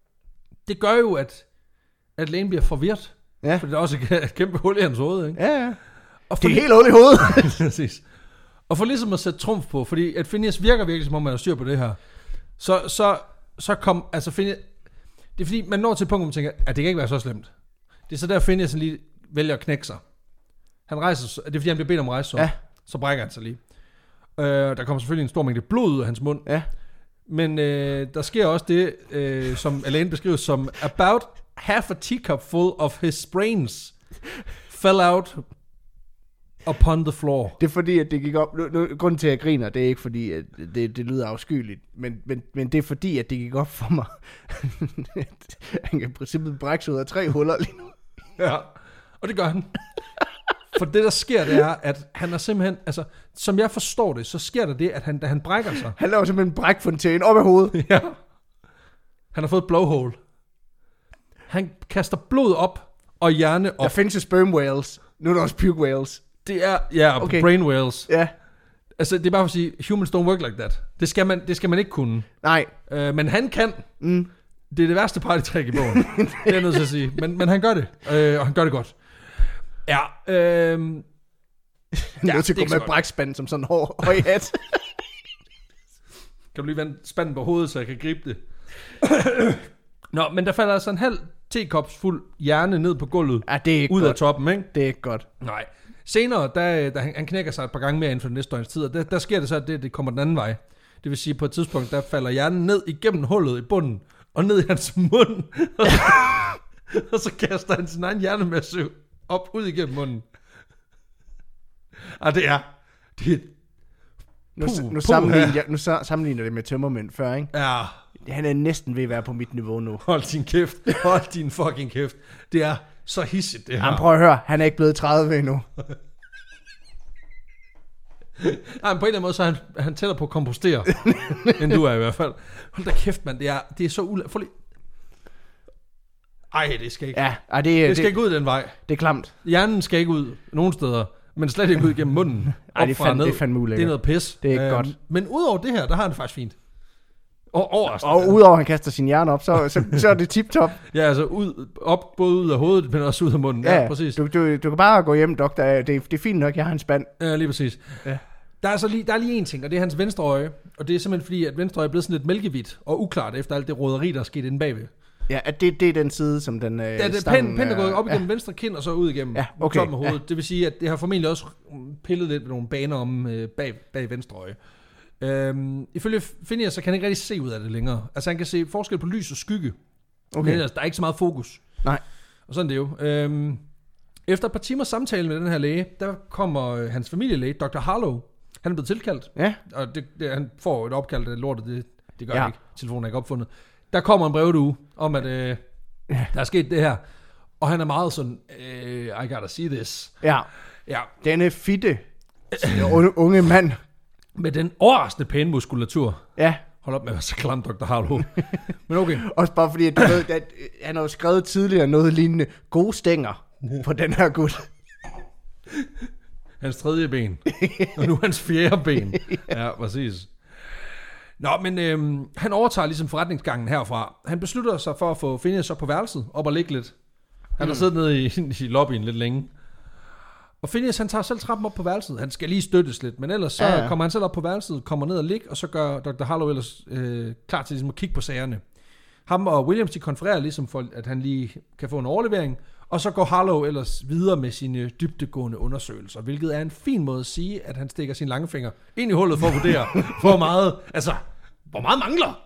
det gør jo, at, at lægen bliver forvirret. Ja. For det er også et kæmpe hul i hans hoved, ikke? Ja, ja. Og det er helt hul i hovedet. Præcis. Og for ligesom at sætte trumf på, fordi at Phineas virker virkelig, som om man har styr på det her, så, så, så kom, altså Phineas, det er fordi, man når til et punkt, hvor man tænker, at det kan ikke være så slemt. Det er så der, Phineas lige vælger at knække sig. Han rejser, det er fordi, han bliver bedt om at rejse sig. Ja. Så brækker han sig lige. Øh, der kommer selvfølgelig en stor mængde blod ud af hans mund. Ja. Men øh, der sker også det, øh, som Elaine beskrives som, about half a teacup full of his brains fell out upon the floor. Det er fordi, at det gik op... Nu, nu, grunden til, at jeg griner, det er ikke fordi, at det, det lyder afskyeligt, men, men, men det er fordi, at det gik op for mig, at han kan i princippet brække sig ud af tre huller lige nu. Ja, og det gør han. For det, der sker, det er, at han er simpelthen... Altså, som jeg forstår det, så sker der det, at han, da han brækker sig... Han laver simpelthen en brækfontæne op ad hovedet. Ja. Han har fået et blowhole. Han kaster blod op og hjerne op. Der findes jo sperm whales. Nu er der også puke whales. Det er... Ja, og Okay. brain whales. Ja. Altså, det er bare for at sige, humans don't work like that. Det skal man, det skal man ikke kunne. Nej. Uh, men han kan. Mm. Det er det værste partytrick i bogen. Det er jeg nødt til at sige. Men, men han gør det. Uh, og han gør det godt. Ja. Uh, Han er nødt til at gå med brækspand som sådan en hår høj hat. Kan du lige vende spanden på hovedet, så jeg kan gribe det? Nå, men der falder altså en halv tekops fuld hjerne ned på gulvet. Ja, det er ikke ud godt. af toppen, ikke? Det er ikke godt. Nej. Senere, der, der han, han knækker sig et par gange mere inden for den næste døgns tid, og der, der sker det så, at det, det kommer den anden vej. Det vil sige, på et tidspunkt, der falder hjernen ned igennem hullet i bunden, og ned i hans mund, og så, og så kaster han sin egen hjernemasse op ud igennem munden. Og det er... Det er Nu, Puh, nu, puh, sammenligner, jeg, nu sa- sammenligner det med tømmermænd før, ikke? ja, Han er næsten ved at være på mit niveau nu. hold din kæft. Hold din fucking kæft. Det er så hissigt, det her. Han prøver at høre, han er ikke blevet tredive endnu. Nej, men på en eller anden måde, så er han, han tæller på at kompostere, end du er i hvert fald. Hold da kæft, mand. Det er, det er så ula... For lige... Ej, det skal ikke. Ja, ej, det, det skal det, ikke ud den vej. det er klamt. Hjernen skal ikke ud nogen steder, men slet ikke ud gennem munden. Ej, det er Op fra fandme- ned. det er fandme ulækkert. Det er noget pis. Det er ikke godt. Men udover det her, der har han det faktisk fint. Og overraskende. Og udover at han kaster sin hjerne op, så, så, så er det tip-top. Ja, altså ud, op, både ud af hovedet, men også ud af munden. Ja, Ja, præcis. du, du, du kan bare gå hjem, doktor. Det, det er fint nok, jeg har en spand. Ja, lige præcis. Ja. Der er, så lige, der er lige en ting, og det er hans venstre øje. Og det er simpelthen fordi, at venstre øje er blevet sådan lidt mælkevidt og uklart efter alt det roderi, der er sket inde bagved. Ja, at det, det er den side, som den øh, Ja, det er stangen, pind, pind er gået op ja. igennem venstre kind, og så ud igennem Ja, okay, toppen af hovedet. ja. Det vil sige, at det har formentlig også pillet lidt med nogle baner om øh, bag, bag venstre øje. Øhm, ifølge Phineas, så kan han ikke rigtig se ud af det længere. Altså han kan se forskel på lys og skygge. Okay. Men ellers, der er ikke så meget fokus. Nej. Og sådan det er jo. Øhm, efter et par timers samtale med den her læge, der kommer øh, hans familielæge, doktor Harlow. Han er blevet tilkaldt. Ja. Og det, det, han får et opkald af lortet, det, det gør Ja. ja. han ikke. Telefonen er ikke opfundet. Der kommer en brevdue om, at øh, Ja. der er sket det her. Og han er meget sådan, øh, I gotta see this. Ja, Ja, denne fitte unge, unge mand. med den overraskende pæne muskulatur. Ja, Hold op med at være så klam, doktor Harlow. Men okay. også bare fordi, at du ved, at han har jo skrevet tidligere noget lignende gode stænger på den her gut. Hans tredje ben. Og nu hans fjerde ben. Ja, præcis. Nå, men øhm, han overtager ligesom forretningsgangen herfra. Han beslutter sig for at få Phineas op på værelset, op og ligge lidt. Han har mm. siddet nede i, i lobbyen lidt længe. Og Phineas, han tager selv trappen op på værelset. Han skal lige støttes lidt, men ellers så Ja, ja, ja. ja. kommer han selv op på værelset, kommer ned og ligge, og så gør doktor Harlow ellers øh, klar til ligesom at kigge på sagerne. Ham og Williams, de konfererer ligesom for, at han lige kan få en overlevering, og så går Harlow ellers videre med sine dybdegående undersøgelser, hvilket er en fin måde at sige, at han stikker sin lange finger ind i hullet for at vurdere, hvor meget, altså, hvor meget mangler.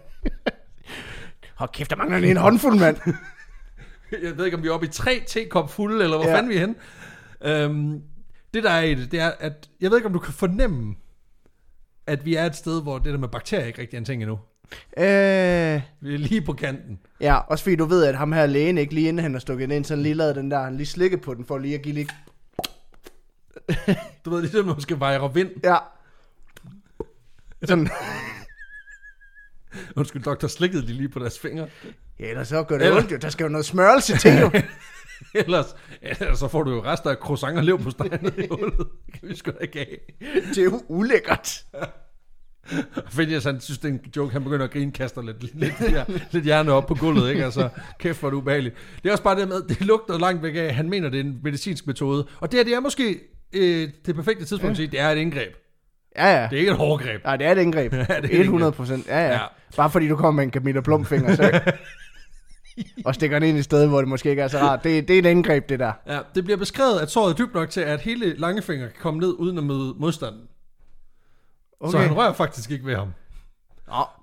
Hold kæft, der mangler lige en håndfuld, mand. Jeg ved ikke, om vi er oppe i tre tekop fulde, eller hvor Ja. ja. fanden vi er henne. Øhm, det der er i det, det er, at jeg ved ikke, om du kan fornemme, at vi er et sted, hvor det der med bakterier ikke rigtig er en ting endnu. Øh, Vi er lige på kanten. ja, også fordi du ved, at ham her lægen ikke lige inden han har stukket den ind, så han lige lavet den der, han lige slikket på den, for lige at give lige... Du ved, ligesom når man skal vejre vind. Ja. Sådan. Undskyld, doktor, slikkede de lige på deres fingre. Ja, ellers så gør det Eller- ondt jo. Der skal jo noget smørelse til jo. Ellers, ellers så får du jo rester af croissant og lev på steinen i hullet. Det kan vi sgu da ikke have. Det er jo ulækkert. Phineas, han synes, det er en joke. Han begynder at grine, kaster lidt, lidt, ja, lidt hjerne op på gulvet, ikke? Altså, kæft, hvor er det ubehageligt. Det er også bare det med, det lugter langt væk af, han mener, det er en medicinsk metode. Og det her, det er måske øh, det perfekte tidspunkt at sige, det er et indgreb. Ja, ja. Det er ikke et hårdgreb. Nej, det er et indgreb. Ja, det er et hundrede procent. Ja, ja, Ja. Bare fordi du kommer med en Camilla Plumfinger, så... og stikker den ind i et sted, hvor det måske ikke er så rart. Det, det er et indgreb, det der. Ja, det bliver beskrevet, at såret er dybt nok til, at hele Langefinger kan komme ned uden at møde modstanden. Okay. Så han rører faktisk ikke ved ham. Nå,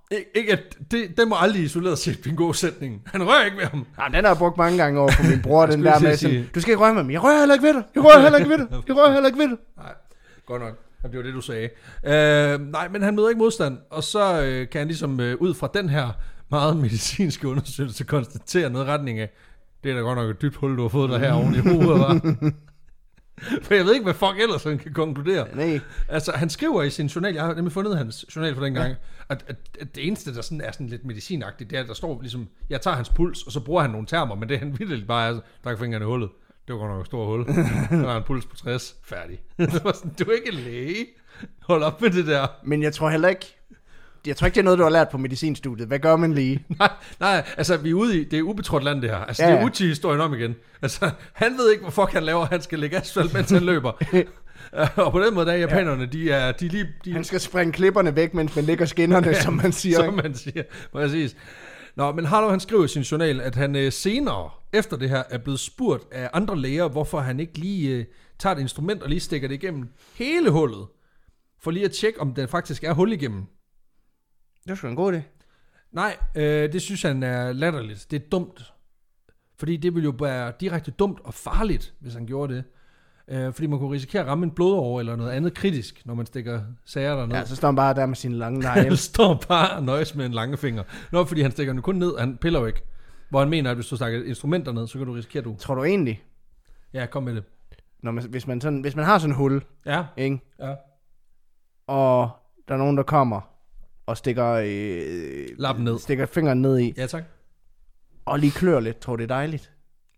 Ikke, ikke at det, den må aldrig isoleret set blive en god sætning. Han rører ikke ved ham. Ja, den har jeg brugt mange gange over på min bror, den skulle der lige med til at sådan, sige- du skal ikke røre med mig. Jeg rører heller ikke ved dig. Jeg rører heller ikke ved dig. Jeg rører heller ikke ved dig. Nej, godt nok. Jamen, det var det, du sagde. Øh, nej, men han møder ikke modstand, og så øh, kan han ligesom øh, ud fra den her meget medicinske undersøgelse konstatere noget i retning af, det er da godt nok et dybt hul, du har fået dig her oven i hovedet, hva'? For jeg ved ikke, hvad fuck ellers han kan konkludere. Nej. Altså, han skriver i sin journal, jeg har nemlig fundet hans journal for den gang, ja. at, at, at det eneste, der sådan er sådan lidt medicinagtigt, det er, at der står ligesom, jeg tager hans puls, og så bruger han nogle termer, men det han vildt bare er, der kan fingrene i hullet. Det var godt nok et stort hul. Der var en puls på tres. Færdig. Det var sådan, du er ikke læge. Hold op med det der. Men jeg tror heller ikke, jeg tror ikke, det er noget, du har lært på medicinstudiet. Hvad gør man lige? Nej, nej, altså vi er ude i, det er ubetrådt land det her. Altså Ja, det er ja. Uchi-historien om igen. Altså han ved ikke, hvor fuck han laver, han skal lægge asfalt, mens han løber. Og på den måde der er japanerne, de er, de er lige... De, Han skal springe klipperne væk, mens man lægger skinnerne, ja, som man siger. som man siger, præcis. Nå, men Harlow han skriver i sin journal, at han øh, senere, efter det her, er blevet spurgt af andre læger, hvorfor han ikke lige øh, tager et instrument og lige stikker det igennem hele hullet, for lige at tjekke, om der faktisk er hul igennem. Det er sgu en god idé. Nej, øh, det synes han er latterligt. Det er dumt. Fordi det ville jo være direkte dumt og farligt, hvis han gjorde det. Øh, fordi man kunne risikere at ramme en blodåre eller noget andet kritisk, når man stikker sager derned. Ja, så står han bare der med sine lange Han negle. står bare og nøjes med en lange finger. Nå, fordi han stikker den kun ned, han piller jo ikke. Hvor han mener, at hvis du stikker et instrument derned, så kan du risikere, at du... Tror du egentlig, Ja, kom med det. når man, hvis, man sådan, hvis man har sådan en hul, Ja, ikke? ja. Og der er nogen, der kommer og stikker, øh, Lappen ned. stikker fingeren ned i, Ja, tak. og lige klør lidt, tror du, det er dejligt?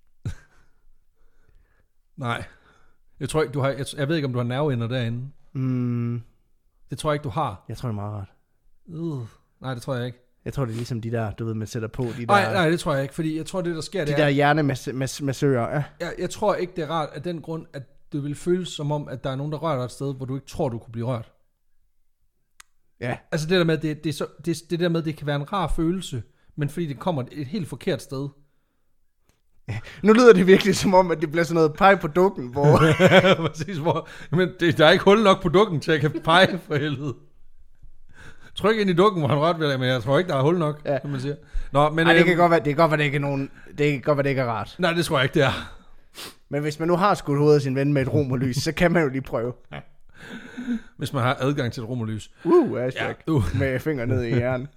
Nej. Jeg tror ikke, du har... Jeg, jeg ved ikke, om du har nerveender derinde. Mm, Det tror jeg ikke, du har. jeg tror, det er meget rart. Uh. Nej, det tror jeg ikke. Jeg tror, det er ligesom de der, du ved, man sætter på. De der, Nej, nej, det tror jeg ikke, fordi jeg tror, det der sker, de det der er... hjernemassører. Ja. Jeg, jeg tror ikke, det er rart af den grund, at det vil føles som om, at der er nogen, der rører dig et sted, hvor du ikke tror, du kunne blive rørt. Ja. Altså det der med, det, det, er så, det, det der med, det kan være en rar følelse, men fordi det kommer et helt forkert sted. Nu lyder det virkelig som om, at det bliver sådan noget pege på dukken, hvor... Præcis, hvor... Men det, der er ikke hul nok på dukken, til at jeg kan pege for helvede. Tryk ind i dukken, hvor han rørt ved dig, men jeg tror ikke, der er hul nok, Ja. som man siger. Nå, men... Ej, det kan øhm, godt være, det kan godt være, det ikke er nogen... Det kan godt være, det ikke er rart. Nej, det tror jeg ikke, det er. Men hvis man nu har skudt hovedet af sin ven med et romerlys, så kan man jo lige prøve. Hvis man har adgang til et romerlys. Uh, Ashback. Ja, uh. Med fingre ned i hjernen.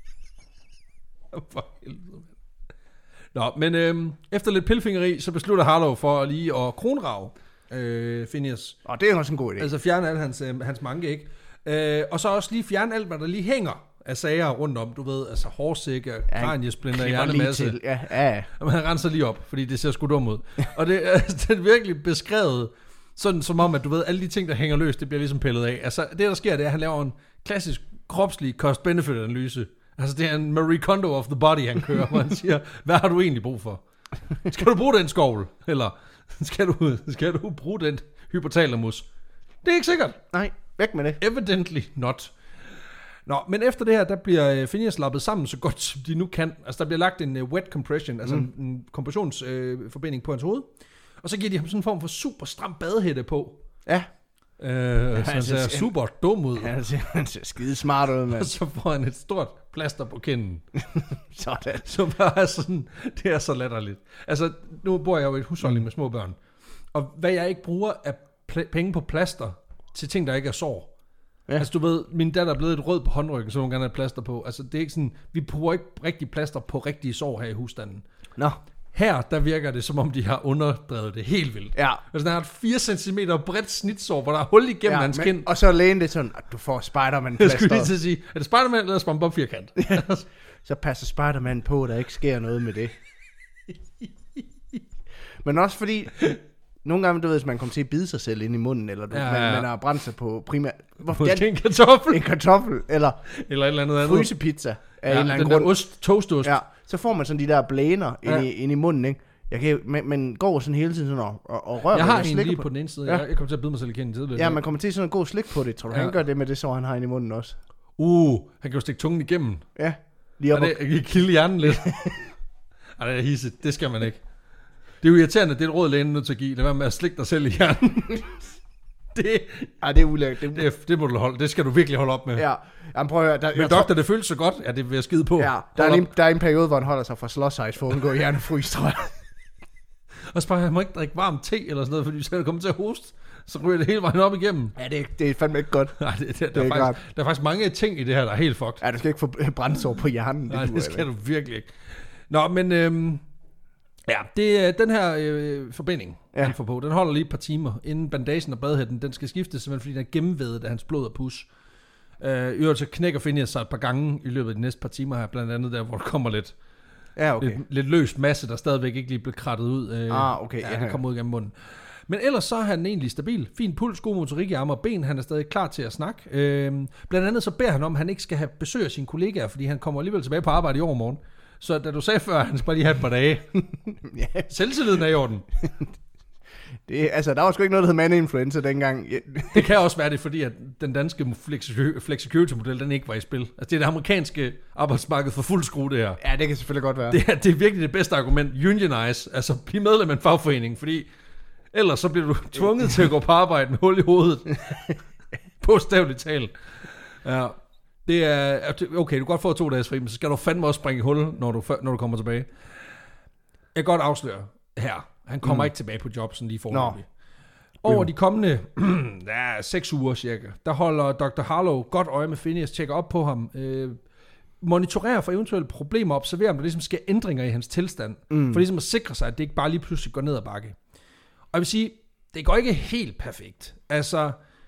For helvede, mand. Nå, men øhm, efter lidt pilfingeri, så beslutter Harlow for lige at kronrage øh, Phineas. Og det er også en god idé. Altså fjerne alt hans, øh, hans manke, ikke? Øh, og så også lige fjerne alt, hvad der lige hænger af sager rundt om, du ved, altså hårsække, Ja, kraniesplinter, klipper lige hjernemasse. til. Ja, ja, ja. Og man renser lige op, fordi det ser sgu dumt ud. Og det, altså, det er virkelig beskrevet, sådan som om, at du ved, alle de ting, der hænger løs, det bliver ligesom pillet af. Altså det, der sker, det er, at han laver en klassisk kropslig cost-benefit-analyse. Altså det er en Marie Kondo of the body, han kører, hvor han siger, hvad har du egentlig brug for? Skal du bruge den skovl? Eller skal du, skal du bruge den hypotalamus? Det er ikke sikkert. Nej, væk med det. Evidently not. Nå, men efter det her, der bliver Phineas lappet sammen så godt, som de nu kan. Altså, der bliver lagt en uh, wet compression, altså mm. en, en kompressionsforbinding uh, på hans hoved. Og så giver de ham sådan en form for super stram badehætte på. Ja. Øh, så han ser super dum ud. Ja, han ser, han ser skide smart ud, Og mand. så får han et stort plaster på kinden. Sådan. Så bare er sådan, det er så latterligt. Altså, nu bor jeg jo i et husholdning med små børn. Og hvad jeg ikke bruger af pl- penge på plaster til ting, der ikke er sår. Ja. Altså du ved, min datter er blevet et rød på håndryggen, så hun gerne har et plaster på. Altså det er ikke sådan, vi bruger ikke rigtig plaster på rigtige sår her i husstanden. Nå. Her, der virker det, som om de har underdrevet det helt vildt. Ja. Altså der er et fire centimeter bredt snitsår, hvor der er hul igennem Ja, hans men, kind. og så lægen det sådan, at du får Spider-Man Jeg skulle lige plaster. til at sige, er det Spider-Man eller SpongeBob firkant? Så passer Spider-Man på, at der ikke sker noget med det. Men også fordi, nogle gange, du ved, hvis man kommer til at bide sig selv ind i munden, eller du, Ja, ja, ja, man, ja. man har brændt sig på primært... Hvorfor Måske en kartoffel. en kartoffel, eller Eller et eller andet andet. frysepizza af Ja, en eller anden den der grund. ost, toastost. Ja, så får man sådan de der blæner ind, Ja. i, ind i munden, ikke? Jeg kan, man, man går sådan hele tiden sådan og, og, og rører Jeg ved har det, en slikker lige på på den ene side. Ja. Jeg, jeg kommer til at bide mig selv i kinden tidligere. Ja, man kommer til sådan at gå og slik på det. Tror du, Ja. han gør det med det sår, han har inde i munden også? Uh, han kan jo stikke tungen igennem. Ja, lige Og op det kan kilde hjernen lidt. Ej, det er hisset. Det skal man ikke. Det er jo irriterende, det er et råd lægen nødt til at give. Lad være med at slikke dig selv i hjernen. det, Ej, det er ulækkert. Det, det, det, må du holde, det skal du virkelig holde op med. ja, jamen, prøv at høre. Der, Men doktor, det føles så godt, at det vil jeg skide på. Ja, der er, en, der er en periode, hvor han holder sig fra slåsice for at undgå hjernefrys, tror jeg. Og så bare, jeg må ikke drikke varm te eller sådan noget, fordi hvis jeg kommer til at hoste, så ryger det hele vejen op igennem. Ja, det, det er fandme ikke godt. Nej, det, det, det der, er er faktisk, der er faktisk mange ting i det her, der er helt fucked. Ja, du skal ikke få brændsår på hjernen. Nej, det, det skal du virkelig ikke. Nå, men øhm, ja, det er den her øh, forbinding, ja. han får på, den holder lige et par timer, inden bandagen og badhætten, den skal skiftes, simpelthen fordi den er gennemvædet af hans blod og pus. Øh, I øvrigt så knækker Phineas sig et par gange i løbet af de næste par timer her, blandt andet der, hvor der kommer lidt, ja, okay. lidt, lidt løst masse, der stadigvæk ikke lige blev krattet ud. Øh, ah, okay. Ja, ja, han kommer ud gennem munden. Men ellers så er han egentlig stabil. Fin puls, god motorik i arme og ben. Han er stadig klar til at snakke. Øhm, blandt andet så beder han om, at han ikke skal have besøg af sine kollegaer, fordi han kommer alligevel tilbage på arbejde i overmorgen. Så da du sagde før, at han skal bare lige have et par dage. ja. Selvtilliden er i orden. Det, altså, der var sgu ikke noget, der hed mandeinfluenza dengang. Det kan også være det, fordi at den danske flexicurity-model, den ikke var i spil. Altså, det er det amerikanske arbejdsmarked for fuld skrue, det her. Ja, det kan selvfølgelig godt være. Det er, det er virkelig det bedste argument. Unionize, altså bliv medlem af en fagforening, fordi ellers så bliver du tvunget til at gå på arbejde med hul i hovedet. Bogstaveligt talt. Ja, det er, okay, du kan godt få to dages fri, men så skal du fandme også springe i hul, når du, når du kommer tilbage. Jeg kan godt afsløre her, han kommer mm. ikke tilbage på job sådan lige forhåbentlig. Over de kommende ja, seks uger cirka, der holder doktor Harlow godt øje med Phineas, tjekker op på ham, øh, monitorerer for eventuelle problemer, observerer om der ligesom sker ændringer i hans tilstand, mm. for ligesom at sikre sig, at det ikke bare lige pludselig går ned ad bakke. Og jeg vil sige, det går ikke helt perfekt. Altså,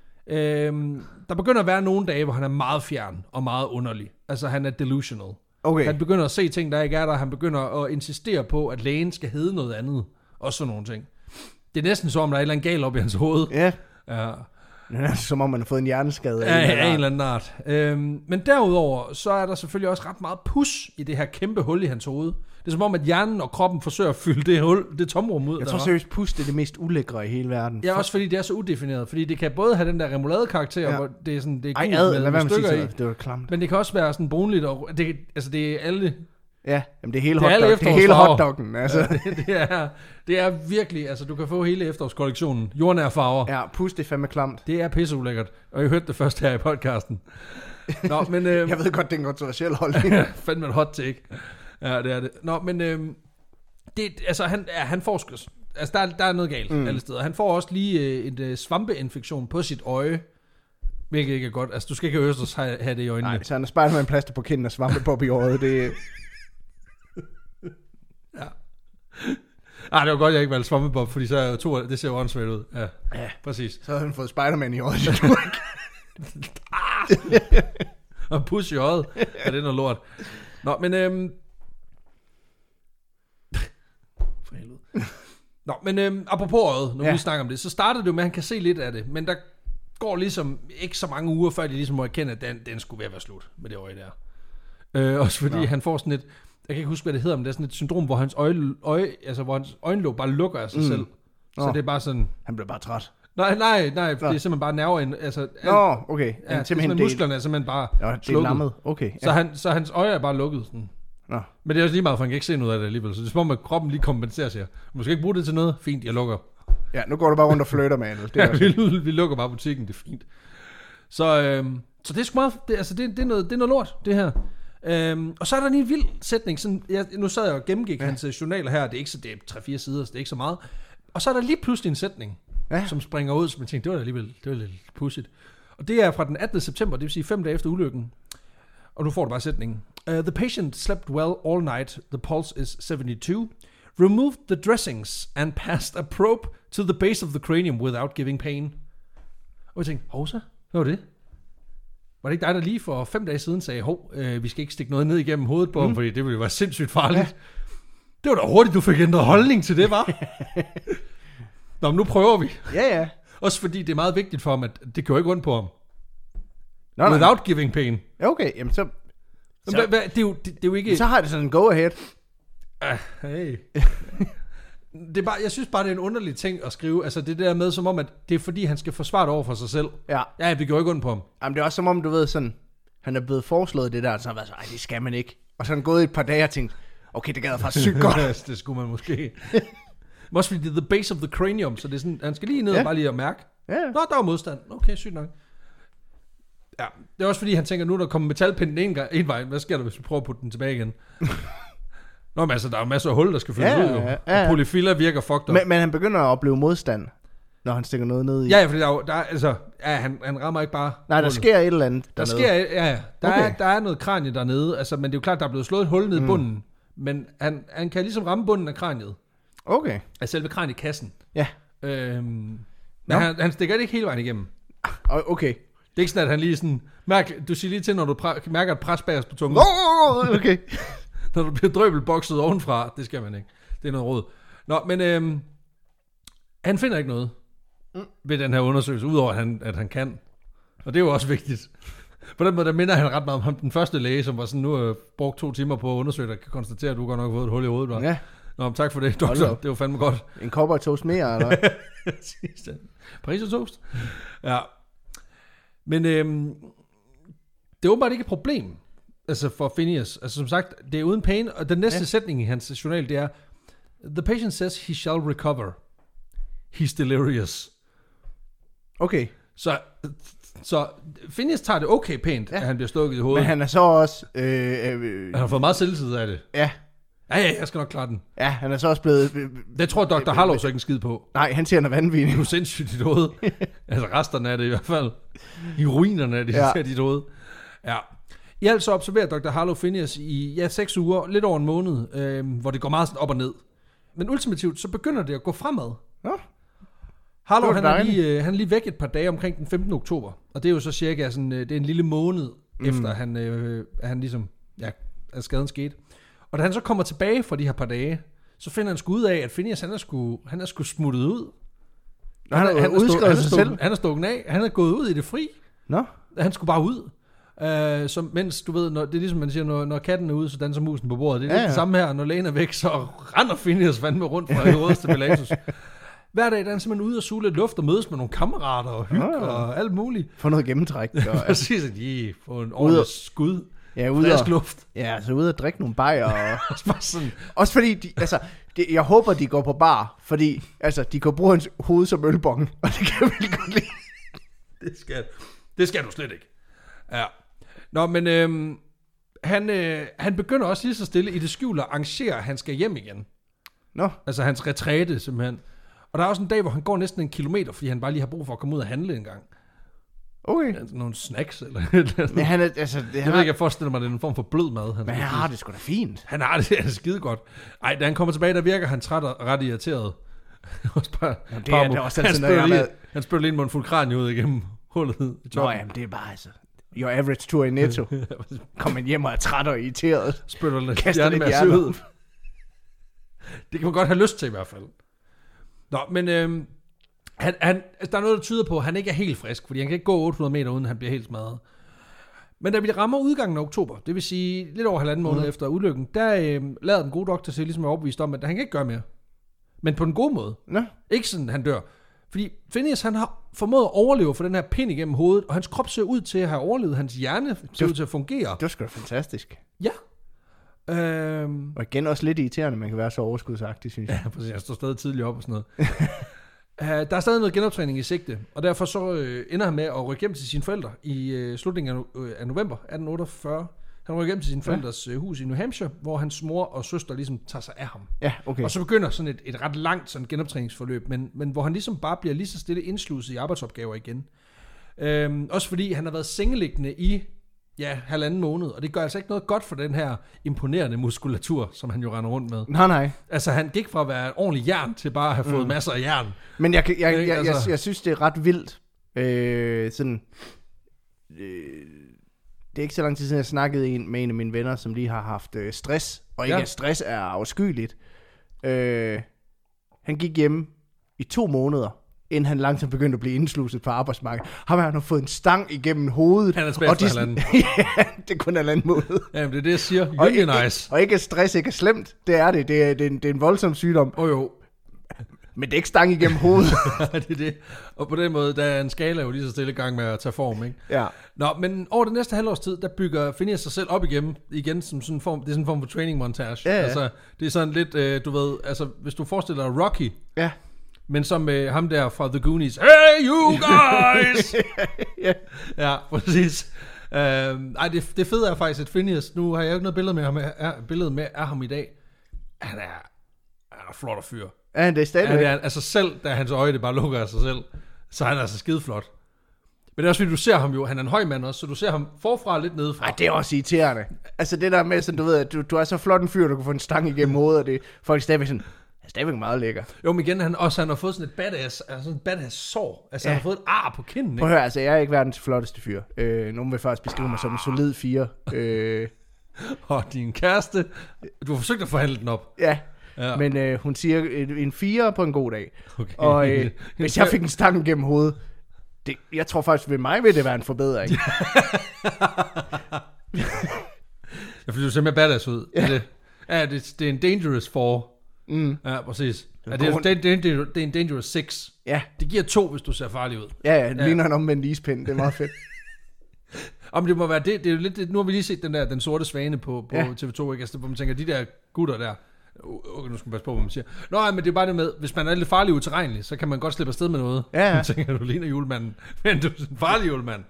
øhm, der begynder at være nogle dage, hvor han er meget fjern og meget underlig. Altså, han er delusional. Okay. Han begynder at se ting, der ikke er der. Han begynder at insistere på, at lægen skal hedde noget andet. Og sådan nogle ting. Det er næsten som om, der er et eller andet galt op i hans hoved. Ja. Ja. Det er som om, man har fået en hjerneskade. Ja, af en eller anden art. Øhm, men derudover, så er der selvfølgelig også ret meget pus i det her kæmpe hul i hans hoved. Det er som om, at hjernen og kroppen forsøger at fylde det hul, det tomrum ud. Jeg tror seriøst, pus det er det mest ulækre i hele verden. Ja, også fordi det er så udefineret. Fordi det kan både have den der remoulade-karakter, ja. hvor det er sådan, det er Ej, gult ad, med, med, med stykker i. Det var klamt. Men det kan også være sådan brunligt, og det, altså det er alle... Ja, jamen det er hele, det er hotdog, alle det er hele hotdoggen. Altså. Ja, det, det, er, det er virkelig, altså du kan få hele efterårskollektionen. Jordnære farver. Ja, pus det er fandme klamt. Det er pisseulækkert, og jeg hørte det først her i podcasten. Nå, men... Øh, jeg ved godt, det er en kontroversiel holdning. fandme en hot take. Ja, det er det. Nå, men øh, det, altså han, ja, han forsker, altså der, der er noget galt mm. alle steder. Han får også lige øh, en øh, svampeinfektion på sit øje, hvilket ikke er godt. Altså du skal ikke have Østers have, have det i øjnene. Nej, så han er spejlet med en plaster på kinden og svampe på i øjet. Det ja. Ah, det var godt, jeg ikke valgte svampebob, fordi så er jo to, det ser jo åndssvagt ud. Ja, ja, præcis. Så havde han fået Spider-Man i øjet, så du ikke. ah! Og pus i øjet. Ja, det er noget lort. Nå, men øhm... for helvede. Nå, men øhm, apropos øjet, når ja. vi snakker om det, så startede det jo med, at han kan se lidt af det, men der går ligesom ikke så mange uger, før de ligesom må erkende, at den, den skulle være, være slut med det øje der. Øh, også fordi Nå. han får sådan et, jeg kan ikke huske, hvad det hedder, men det er sådan et syndrom, hvor hans øje, øje altså hvor hans øjenlåg bare lukker af sig mm. selv. Så Nå. det er bare sådan... Han bliver bare træt. Nej, nej, nej, Nå. det er simpelthen bare nerver. Altså, Nå, okay. Ja, det simpelthen musklerne er simpelthen bare ja, det er lammet. Okay. Ja. Så, han, så hans øje er bare lukket. Sådan. Nå. Men det er også lige meget, for han kan ikke se noget af det alligevel. Så det er som om, at kroppen lige kompenserer sig. Du skal ikke bruge det til noget. Fint, jeg lukker. Ja, nu går du bare rundt og flytter med det. Ja, vi, vi lukker bare butikken, det er fint. Så, øhm, så det er sgu meget, det, altså det, det, er noget, det er noget lort, det her. Øhm, og så er der lige en vild sætning. Sådan, jeg, nu sad jeg og gennemgik ja. hans journaler her. Det er ikke så, det er tre fire sider, så det er ikke så meget. Og så er der lige pludselig en sætning, ja. som springer ud, som jeg tænkte, det var da alligevel, det var lidt pudsigt. Og det er fra den attende september, det vil sige fem dage efter ulykken. Og nu får du bare sætningen. Uh, the patient slept well all night. The pulse is seventy-two. Removed the dressings and passed a probe to the base of the cranium without giving pain. Og jeg tænkte, hov så, hvad var det? Var det ikke dig, der lige for fem dage siden sagde, hov, øh, vi skal ikke stikke noget ned igennem hovedet på mm. ham, fordi det ville være sindssygt farligt. Ja. Det var da hurtigt, du fik ændret holdning til det, var. Nå, men nu prøver vi. Ja, ja. Også fordi det er meget vigtigt for ham, at det kører ikke ondt på ham. Nå, without nej. giving pain. Okay, jamen så... så hva, hva, det, er jo, det, det er jo ikke... Så har det sådan en go-ahead. Uh, hey. Det er bare, jeg synes bare, det er en underlig ting at skrive. Altså det der med, som om, at det er fordi, han skal forsvare det over for sig selv. Ja. Ja, det går ikke ondt på ham. Jamen det er også som om, du ved sådan, han er blevet foreslået det der, og så har været så, ej, det skal man ikke. Og så har han gået et par dage og tænkt, okay, det gad jeg faktisk sygt godt. Det skulle man måske. Også fordi det er the base of the cranium, så det er sådan, han skal lige ned ja. og bare lige at mærke. Ja. Nå, der var modstand. Okay, sygt nok. Ja, det er også fordi, han tænker, nu der kommer metalpinden en, gang, en vej. Hvad sker der, hvis vi prøver at putte den tilbage igen? Nå, men altså, der er jo masser af hul, der skal fyldes ja, ud, jo. Ja, ja. Og polyfiller virker fucked up. Men, men han begynder at opleve modstand, når han stikker noget ned i. Ja, ja, fordi der er jo, der er, altså, ja, han, han rammer ikke bare... Nej, der hullet. sker et eller andet Der dernede. sker, ja, ja. Der, Okay. er, der er noget kranie dernede, altså, men det er jo klart, der er blevet slået et hul ned Mm. i bunden. Men han, han kan ligesom ramme bunden af kraniet. Okay. Af selve kraniekassen. Ja. Øhm, men Nå. han, han stikker det ikke hele vejen igennem. Okay. Det er ikke sådan, at han lige sådan... Mærk, du siger lige til, når du præ, mærker et pres bagerst på tungen. Oh, okay. Når du bliver drøbelbokset ovenfra. Det skal man ikke. Det er noget råd. Nå, men øhm, han finder ikke noget mm. ved den her undersøgelse, udover at han, at han kan. Og det er jo også vigtigt. På den måde, der minder han ret meget om ham, den første læge, som var sådan, nu har brugt to timer på at undersøge, der kan konstatere, at du godt nok har fået et hul i hovedet. Bare. Ja. Nå, tak for det, doktor. Det var fandme godt. En cowboy toast mere, eller hvad? Paris og toast. Ja. Men øhm, det er åbenbart ikke et problem, altså for Phineas. Altså som sagt, det er uden pain, og den næste ja. sætning i hans journal, det er, the patient says he shall recover. He's delirious. Okay. Så, så Phineas tager det okay pænt, ja. at han bliver stukket i hovedet. Men han er så også... Øh, øh, Han har fået meget selvtid af det. Ja. Ja, ja, jeg skal nok klare den. Ja, han er så også blevet... Øh, Det tror doktor øh, Harlow så ikke en skid på. Nej, han siger, han er vanvittig. Det er jo sindssygt i dit hoved. Altså resterne af det i hvert fald. I ruinerne af det, ja. dit hoved. Ja. I alt så observerer doktor Harlow Phineas i ja, seks uger, lidt over en måned, øh, hvor det går meget sådan op og ned. Men ultimativt, så begynder det at gå fremad. Ja. Harlow, han er, lige, øh, han er lige væk et par dage omkring den femtende oktober. Og det er jo så cirka sådan, øh, det er en lille måned mm. efter, han, øh, han ligesom, ja, at skaden skete. Og da han så kommer tilbage fra de her par dage, så finder han sgu ud af, at Phineas, han er sgu, han er sgu smuttet ud. Nå, han, han, han, udskrevet sig selv. Han er stukket af. Han er gået ud i det fri. Nå. Han skulle bare ud. Uh, så mens, du ved, når, det er ligesom man siger, når, når katten er ude, så danser musen på bordet. Det er ja, ja. det samme her. Når lægen er væk, så render Phineas fandme rundt fra Herodes til Pilatus. Hver dag der er han simpelthen ude og suge lidt luft og mødes med nogle kammerater og hygge ja. og alt muligt. Få noget gennemtræk. Og, præcis, at de får en ordentlig skud. Ja, ude frisk luft. Ja, så ude og drikke nogle bajer. Og... også, sådan. også fordi, de, altså, de, jeg håber, de går på bar, fordi altså, de kan bruge hans hoved som ølbong, og det kan jeg virkelig godt lide. det, skal, det skal du slet ikke. Ja. Nå, men øhm, han, øh, han begynder også lige så stille i det skjulte at arrangere, at han skal hjem igen. Nå. Altså hans retræte simpelthen. Og der er også en dag, hvor han går næsten en kilometer, fordi han bare lige har brug for at komme ud og handle en gang. Okay. Altså, nogle snacks eller et eller andet. Men han er, altså... Det, jeg han ved ikke, jeg forestiller mig, at det er en form for blød mad. Han men han har det sgu da fint. Han har det, det er skide godt. Ej, da han kommer tilbage, der virker han træt og ret irriteret. også bare, jamen, det er det også altid, han spørger lige, han spørger lige en mundfuld kranie ud igennem hullet i toppen. Nå, jamen, det er bare altså... Your average tur i Netto. Kommer man hjem og er træt og irriteret. Spytter lidt kaster lidt hjerne ud. Det kan man godt have lyst til i hvert fald. Nå, men øhm, han, han, der er noget, der tyder på, at han ikke er helt frisk, fordi han kan ikke gå otte hundrede meter, uden han bliver helt smadret. Men da vi rammer udgangen af oktober, det vil sige lidt over halvanden måned mm. efter ulykken, der øhm, lader den gode doktor sig ligesom er overbevist om, at han kan ikke gøre mere. Men på den gode måde. Nå. Ikke sådan, han dør. Fordi Phineas, han har formået at overleve for den her pind igennem hovedet, og hans krop ser ud til at have overlevet, hans hjerne ser ud til at fungere. Det var sgu da fantastisk. Ja. Øhm, og igen også lidt irriterende, man kan være så overskudsagtig, synes jeg. Ja, præcis. Jeg står stadig tidligt op og sådan noget. uh, der er stadig noget genoptræning i sigte, og derfor så uh, ender han med at rykke hjem til sine forældre i uh, slutningen af, uh, af november atten otteogfyrre. Han rykker hjem til sine forældres ja. hus i New Hampshire, hvor hans mor og søster ligesom tager sig af ham. Ja, okay. Og så begynder sådan et, et ret langt sådan genoptræningsforløb, men, men hvor han ligesom bare bliver lige så stille indsluset i arbejdsopgaver igen. Øhm, også fordi han har været sengeliggende i ja, halvanden måned, og det gør altså ikke noget godt for den her imponerende muskulatur, som han jo render rundt med. Nej, nej. Altså han gik fra at være en ordentlig jern til bare at have fået mm. masser af jern. Men jeg, jeg, jeg, jeg, jeg, jeg, jeg synes, det er ret vildt. Øh, sådan... Øh, Det er ikke så lang tid siden, jeg snakkede en, med en af mine venner, som lige har haft øh, stress. Og ikke ja. at stress er afskyeligt. Øh, han gik hjemme i to måneder, inden han langsomt begyndte at blive indsluset på arbejdsmarkedet. Ham har han fået en stang igennem hovedet. Han er tilbage efter halvanden. Ja, det er kun halvanden måned. Jamen, det er det, jeg siger. Og ikke, ikke, og ikke stress ikke er slemt. Det er det. Det er, det er, en, det er en voldsom sygdom. Oh, jo. Men det er ikke stang igennem hovedet. det er det. Og på den måde, der er en skala jo lige så stille i gang med at tage form, ikke? Ja. Nå, men over det næste halvårs tid, der bygger Phineas sig selv op igen, igen som sådan en form, det er sådan en form for training montage. Ja, ja. Altså, det er sådan lidt, øh, du ved, altså, hvis du forestiller dig Rocky, Ja. men som øh, ham der fra The Goonies, hey you guys! ja. Ja, præcis. Uh, ej, det, det fede er faktisk, at Phineas, nu har jeg jo ikke noget billede med ham, er, billede med af ham i dag. Han er, han er flot og fyr. Ja, det er stadigvæk. Ja, det er, altså selv, da hans øje det bare lukker af sig selv, så er han altså skideflot. Men det er også fordi, du ser ham jo, han er en høj mand også, så du ser ham forfra lidt nedefra. Ej, det er også irriterende. Altså det der med, sådan, du ved, at du, du er så flot en fyr, du kan få en stang igennem hovedet, og det folk er stadigvæk sådan, er stadigvæk meget lækker. Jo, men igen, han, også, han har fået sådan et badass, altså sådan et badass sår. Altså, ja. Han har fået et ar på kinden, Prøv at høre, altså jeg er ikke verdens flotteste fyr. Øh, nogen vil faktisk beskrive mig som en solid fire. Øh, og din kæreste, du har forsøgt at forhandle den op. Ja, ja. Men øh, hun siger en, en fire på en god dag. Okay. Og øh, hvis jeg fik en stang gennem hovedet, det, jeg tror faktisk, ved mig vil det være en forbedring. Ja, fordi du ser mere badass ud. Ja, det, ja, det, det er en dangerous four. Mm. Ja, præcis. Ja, det, er, det, det, det er en dangerous six. Ja. Det giver to, hvis du ser farlig ud. Ja, ja, det ja. ligner en omvendt ispind. Det er meget fedt. Om det må være det, det er jo lidt, nu har vi lige set den der, den sorte svane på, på ja. T V to, ikke? Altså, hvor man tænker, de der gutter der, okay, nu skal man passe på, hvad man siger. Nå, men det er bare det med, hvis man er lidt farlig utilregnelig, så kan man godt slippe afsted med noget. Ja, ja. Man tænker, du ligner julemanden, men du er en farlig julemand.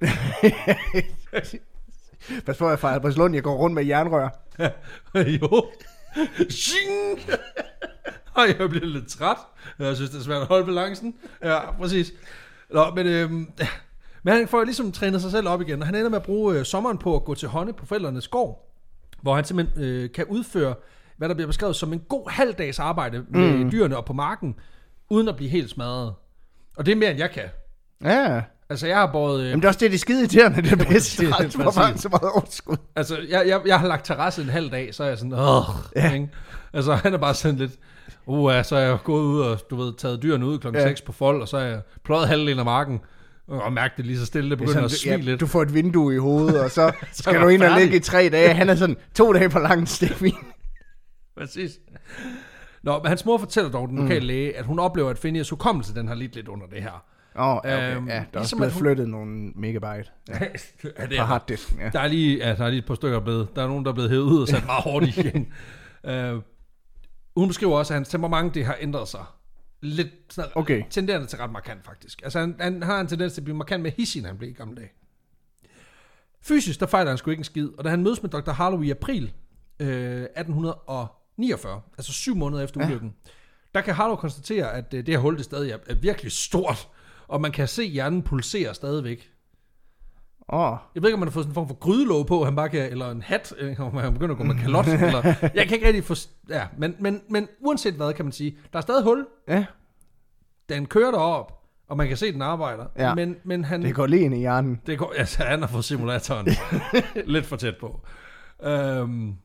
Pas på, at fra Albertslund, jeg går rundt med jernrør. Jo. Shing! Og jeg bliver lidt træt. Jeg synes, det er svært at holde balancen. Ja, præcis. Nå, men, øhm, men han får ligesom trænet sig selv op igen, og han ender med at bruge øh, sommeren på at gå til hånde på forældrenes gård, hvor han simpelthen øh, kan udføre, hvad der bliver beskrevet som en god halvdags arbejde med mm. dyrene og på marken, uden at blive helt smadret. Og det er mere, end jeg kan. Ja. Altså, jeg har båret... Øh, Jamen, det er også det, det er skide irriterende, det er bedst. Det er så meget overskud. Altså, jeg, jeg, jeg har lagt terrasse en halv dag, så er jeg sådan, åh, ja. Ikke? Altså, han er bare sådan lidt, uh, så er jeg gået ud og, du ved, taget dyrene ud klokken seks ja. På fold, og så er jeg pløjet halvdelen af marken, og mærke det lige så stille, det begynder det sådan, at svige ja, lidt. Du får et vindue i hovedet, og så skal du ind og ligge i tre dage. Han er sådan to dage på langt stik. Præcis. Nå, men hans mor fortæller dog den lokale mm. læge, at hun oplever, at Phineas hukommelse, den har lidt lidt under det her. Åh, oh, okay. Øhm, ja, der er ligesom også blevet hun... flyttet nogle megabyte ja. Ja, det fra harddisken. Ja. Der er lige, ja, der er lige et par stykker blevet, der er nogen, der er blevet hævet ud og sat meget hårdt igen. uh, hun beskriver også, at hans temperament, det har ændret sig. Lidt sådan, okay. Tenderende til ret markant, faktisk. Altså, han, han har en tendens til at blive markant mere hissig, end han blev i gamle dage. Fysisk, der fejler han sgu ikke en skid, og da han mødes med doktor Harlow i april øh, atten niogfyrre, altså syv måneder efter ja. Ulykken, der kan Harlow konstatere, at det her hul det stadig er, er virkelig stort, og man kan se hjernen pulsere stadigvæk. Oh. Jeg ved ikke, om man har fået sådan en form for grydelåg på, han bare kan, eller en hat, om han begynder at gå med kalot, eller, jeg kan ikke rigtig få, ja, men, men, men uanset hvad, kan man sige, der er stadig hul. Ja. Den kører derop, og man kan se, den arbejder. Ja. Men, men han, det går lige ind i hjernen. Det går, altså, han har fået simulatoren lidt for tæt på. Um,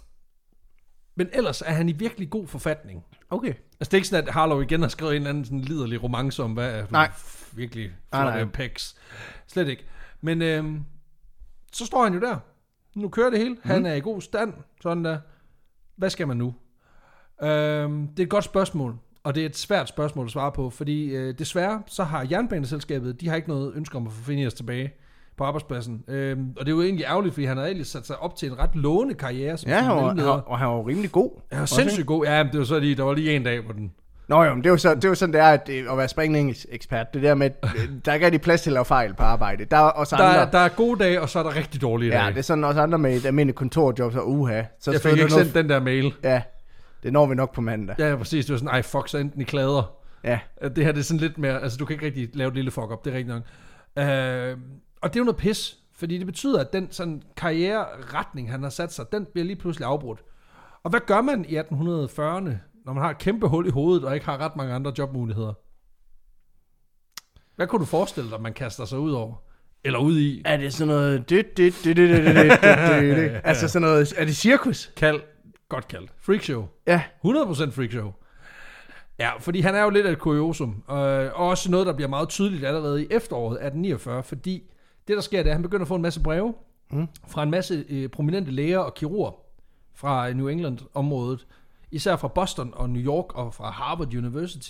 men ellers er han i virkelig god forfatning. Okay. Altså, det er ikke sådan, at Harlow igen har skrevet en eller anden sådan liderlig romance om, hvad er nej. Virkelig flotte pecs. Slet ikke. Men øhm, så står han jo der. Nu kører det hele. Mm. Han er i god stand. Sådan der. Hvad skal man nu? Øhm, det er et godt spørgsmål. Og det er et svært spørgsmål at svare på. Fordi øh, desværre, så har jernbaneselskabet, de har ikke noget ønske om at få Phineas tilbage på arbejdspladsen. Øhm, og det er jo egentlig ærgerligt, fordi han har egentlig sat sig op til en ret lovende karriere. Som ja, han var, og han var jo rimelig god. Han var sindssygt god. Ja, men det var så lige, der var lige en dag på den. Nå jo, men det er jo, så, det er jo sådan, det er at, at være springende ekspert. Det der med, der er ikke rigtig plads til at lave fejl på arbejde. Der er også andre... Der, der er gode dage, og så er der rigtig dårlige dage. Ja, det er sådan også andre med et almindeligt kontorjob, så uha. Så jeg fik ikke noget... sendt den der mail. Ja, det når vi nok på mandag. Ja, præcis. Det var sådan, ej fuck, så enten i klader. Ja. Det her, det er sådan lidt mere, altså du kan ikke rigtig lave et lille fuck up, det er rigtig nok. Øh, og det er jo noget pis, fordi det betyder, at den sådan karriereretning, han har sat sig, den bliver lige pludselig afbrudt. Og hvad gør man i atten fyrrerne, når man har et kæmpe hul i hovedet, og ikke har ret mange andre jobmuligheder? Hvad kunne du forestille dig, man kaster sig ud over? Eller ud i? Er det sådan noget... Altså sådan noget... Er det cirkus? Kald. Godt kaldt. Freakshow. Ja. hundrede procent freakshow. Ja, fordi han er jo lidt af et kuriosum. Og også noget, der bliver meget tydeligt allerede i efteråret atten niogfyrre, fordi det, der sker, det er, at han begynder at få en masse breve mm. fra en masse øh, prominente læger og kirurger fra New England-området, især fra Boston og New York og fra Harvard University.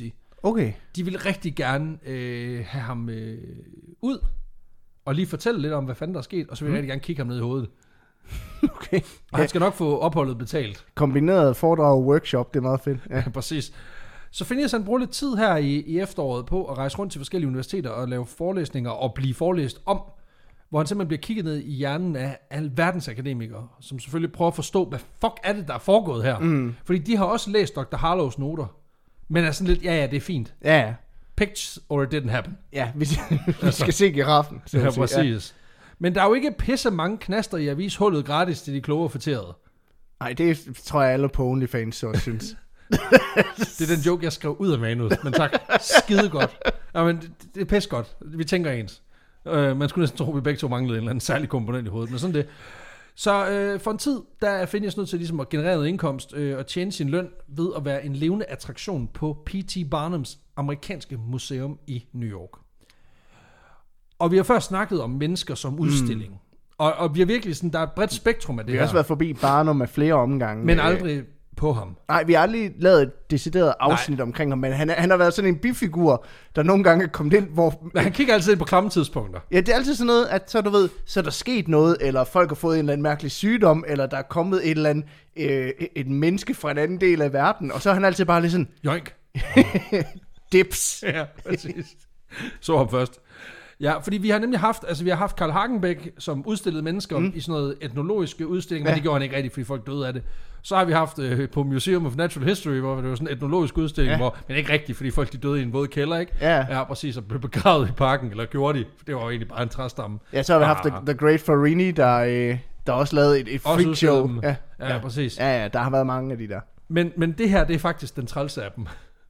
Okay. De ville rigtig gerne øh, have ham øh, ud, og lige fortælle lidt om, hvad fanden der er sket, og så vil jeg mm. rigtig gerne kigge ham ned i hovedet. Okay. Og han skal nok få opholdet betalt. Kombineret foredrag og workshop, det er meget fedt. Ja, ja præcis. Så Phineas han bruger lidt tid her i, i efteråret på at rejse rundt til forskellige universiteter og lave forelæsninger og blive forelæst om, hvor han simpelthen bliver kigget ned i hjernen af alverdens akademikere, som selvfølgelig prøver at forstå, hvad fuck er det, der er foregået her. Mm. Fordi de har også læst doktor Harlows noter, men er sådan lidt, ja ja, det er fint. Ja, ja. Pictures or it didn't happen. Ja, vi, vi skal se giraffen. Ja, præcis. Ja. Men der er jo ikke pisse mange knaster i avishullet gratis til de kloge og forterede. Nej, det tror jeg alle på OnlyFans så synes. Det er den joke, jeg skrev ud af manus. Men tak, skide godt. Ja, men det, det er pisse godt. Vi tænker ens. Uh, man skulle næsten tro, at vi begge to manglede en eller anden særlig komponent i hovedet. Men sådan det. Så uh, for en tid, der er Phineas nødt til ligesom at generere noget indkomst uh, og tjene sin løn ved at være en levende attraktion på P T Barnums amerikanske museum i New York. Og vi har først snakket om mennesker som udstilling. Mm. Og, og vi har virkelig sådan, der er et bredt spektrum af det her. Vi har også været forbi Barnum med flere omgange. Men aldrig på ham. Nej, vi har aldrig lavet et decideret afsnit Nej. omkring ham, men han, han har været sådan en bifigur, der nogle gange er kommet ind, hvor... Men han kigger altid ind på klamme tidspunkter. Ja, det er altid sådan noget, at så du ved, så er der sket noget, eller folk har fået en eller anden mærkelig sygdom, eller der er kommet et eller andet, øh, et menneske fra en anden del af verden, og så er han altid bare lige sådan... Joink. Dips. Ja, præcis. Så ham først. Ja, fordi vi har nemlig haft, altså vi har haft Karl Hagenbeck, som udstillede mennesker mm. i sådan noget etnologiske udstilling, men ja. det gjorde han ikke rigtigt, fordi folk døde af det. Så har vi haft øh, på Museum of Natural History, hvor det var sådan en etnologisk udstilling, ja. hvor, men ikke rigtigt, fordi folk de døde i en våd kælder, ikke? Ja. Ja, præcis, og blev begravet i parken, eller gjorde de, for det var jo egentlig bare en træstamme. Ja, så har vi ah. haft The, The Great Farini, der, øh, der også lavede et, et freak show. Ja. Ja, ja, præcis. Ja, ja, der har været mange af de der. Men, men det her, det er faktisk den trælse af dem.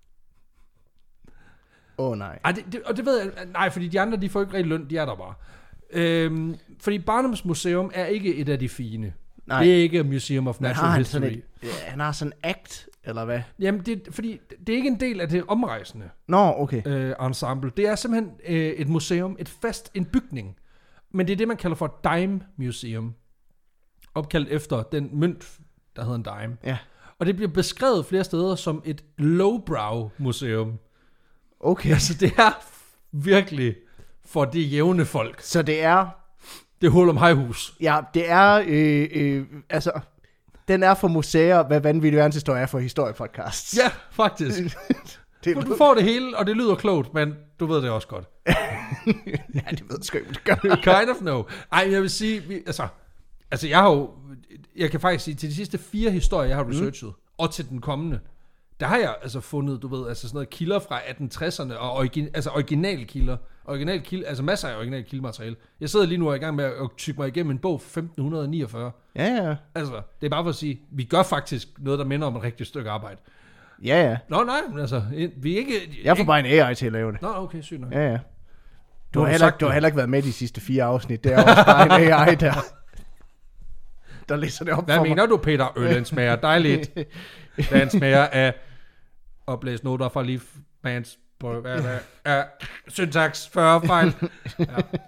Åh oh, nej. Ej, det, det, og det ved jeg, nej, fordi de andre, de får ikke rigtig løn, de er der bare. Øhm, fordi Barnums Museum er ikke et af de fine. Nej. Det er ikke Museum of Natural History. Et, ja, han har sådan en act, eller hvad? Jamen, det, fordi det er ikke en del af det omrejsende Nå, okay. øh, ensemble. Det er simpelthen øh, et museum, et fast, en bygning. Men det er det, man kalder for et dime museum. Opkaldt efter den mønt, der hedder en dime. Ja. Og det bliver beskrevet flere steder som et lowbrow museum. Okay. Altså, det er virkelig for det jævne folk. Så det er... Det er hul om hejhus. Ja, det er... Øh, øh, altså, den er for museer, hvad vanvittig verdenshistorie er for historiepodcasts. Ja, faktisk. det du får det hele, og det lyder klogt, men du ved det også godt. Ja, det ved jeg sgu ikke, det gør. Kind of no. Ej, jeg vil sige... Vi, altså, altså, jeg har jo... Jeg kan faktisk sige, til de sidste fire historier, jeg har researchet, mm. og til den kommende... Der har jeg altså fundet, du ved, altså sådan noget kilder fra atten tresserne, og origin, altså originale kilder. Original kilder, altså masser af original kildemateriale. Jeg sidder lige nu og er i gang med at tykke mig igennem en bog fra femten niogfyrre. Ja, ja. Altså, det er bare for at sige, vi gør faktisk noget, der minder om et rigtigt stykke arbejde. Ja, ja. Nå, nej, men altså, vi er ikke... Jeg får bare en A I til at lave det. Nå, okay, sygt nok. Ja, ja. Du, du, har, heller, du har heller ikke været med de sidste fire afsnit. Det er også bare en A I, der, der læser det op Hvad for mener mig. du, Peter? Øllen smager dejligt. Den smager af... oplæst noter fra Leafmans på hvad, hvad, er syntax fyrre fejl. Ja.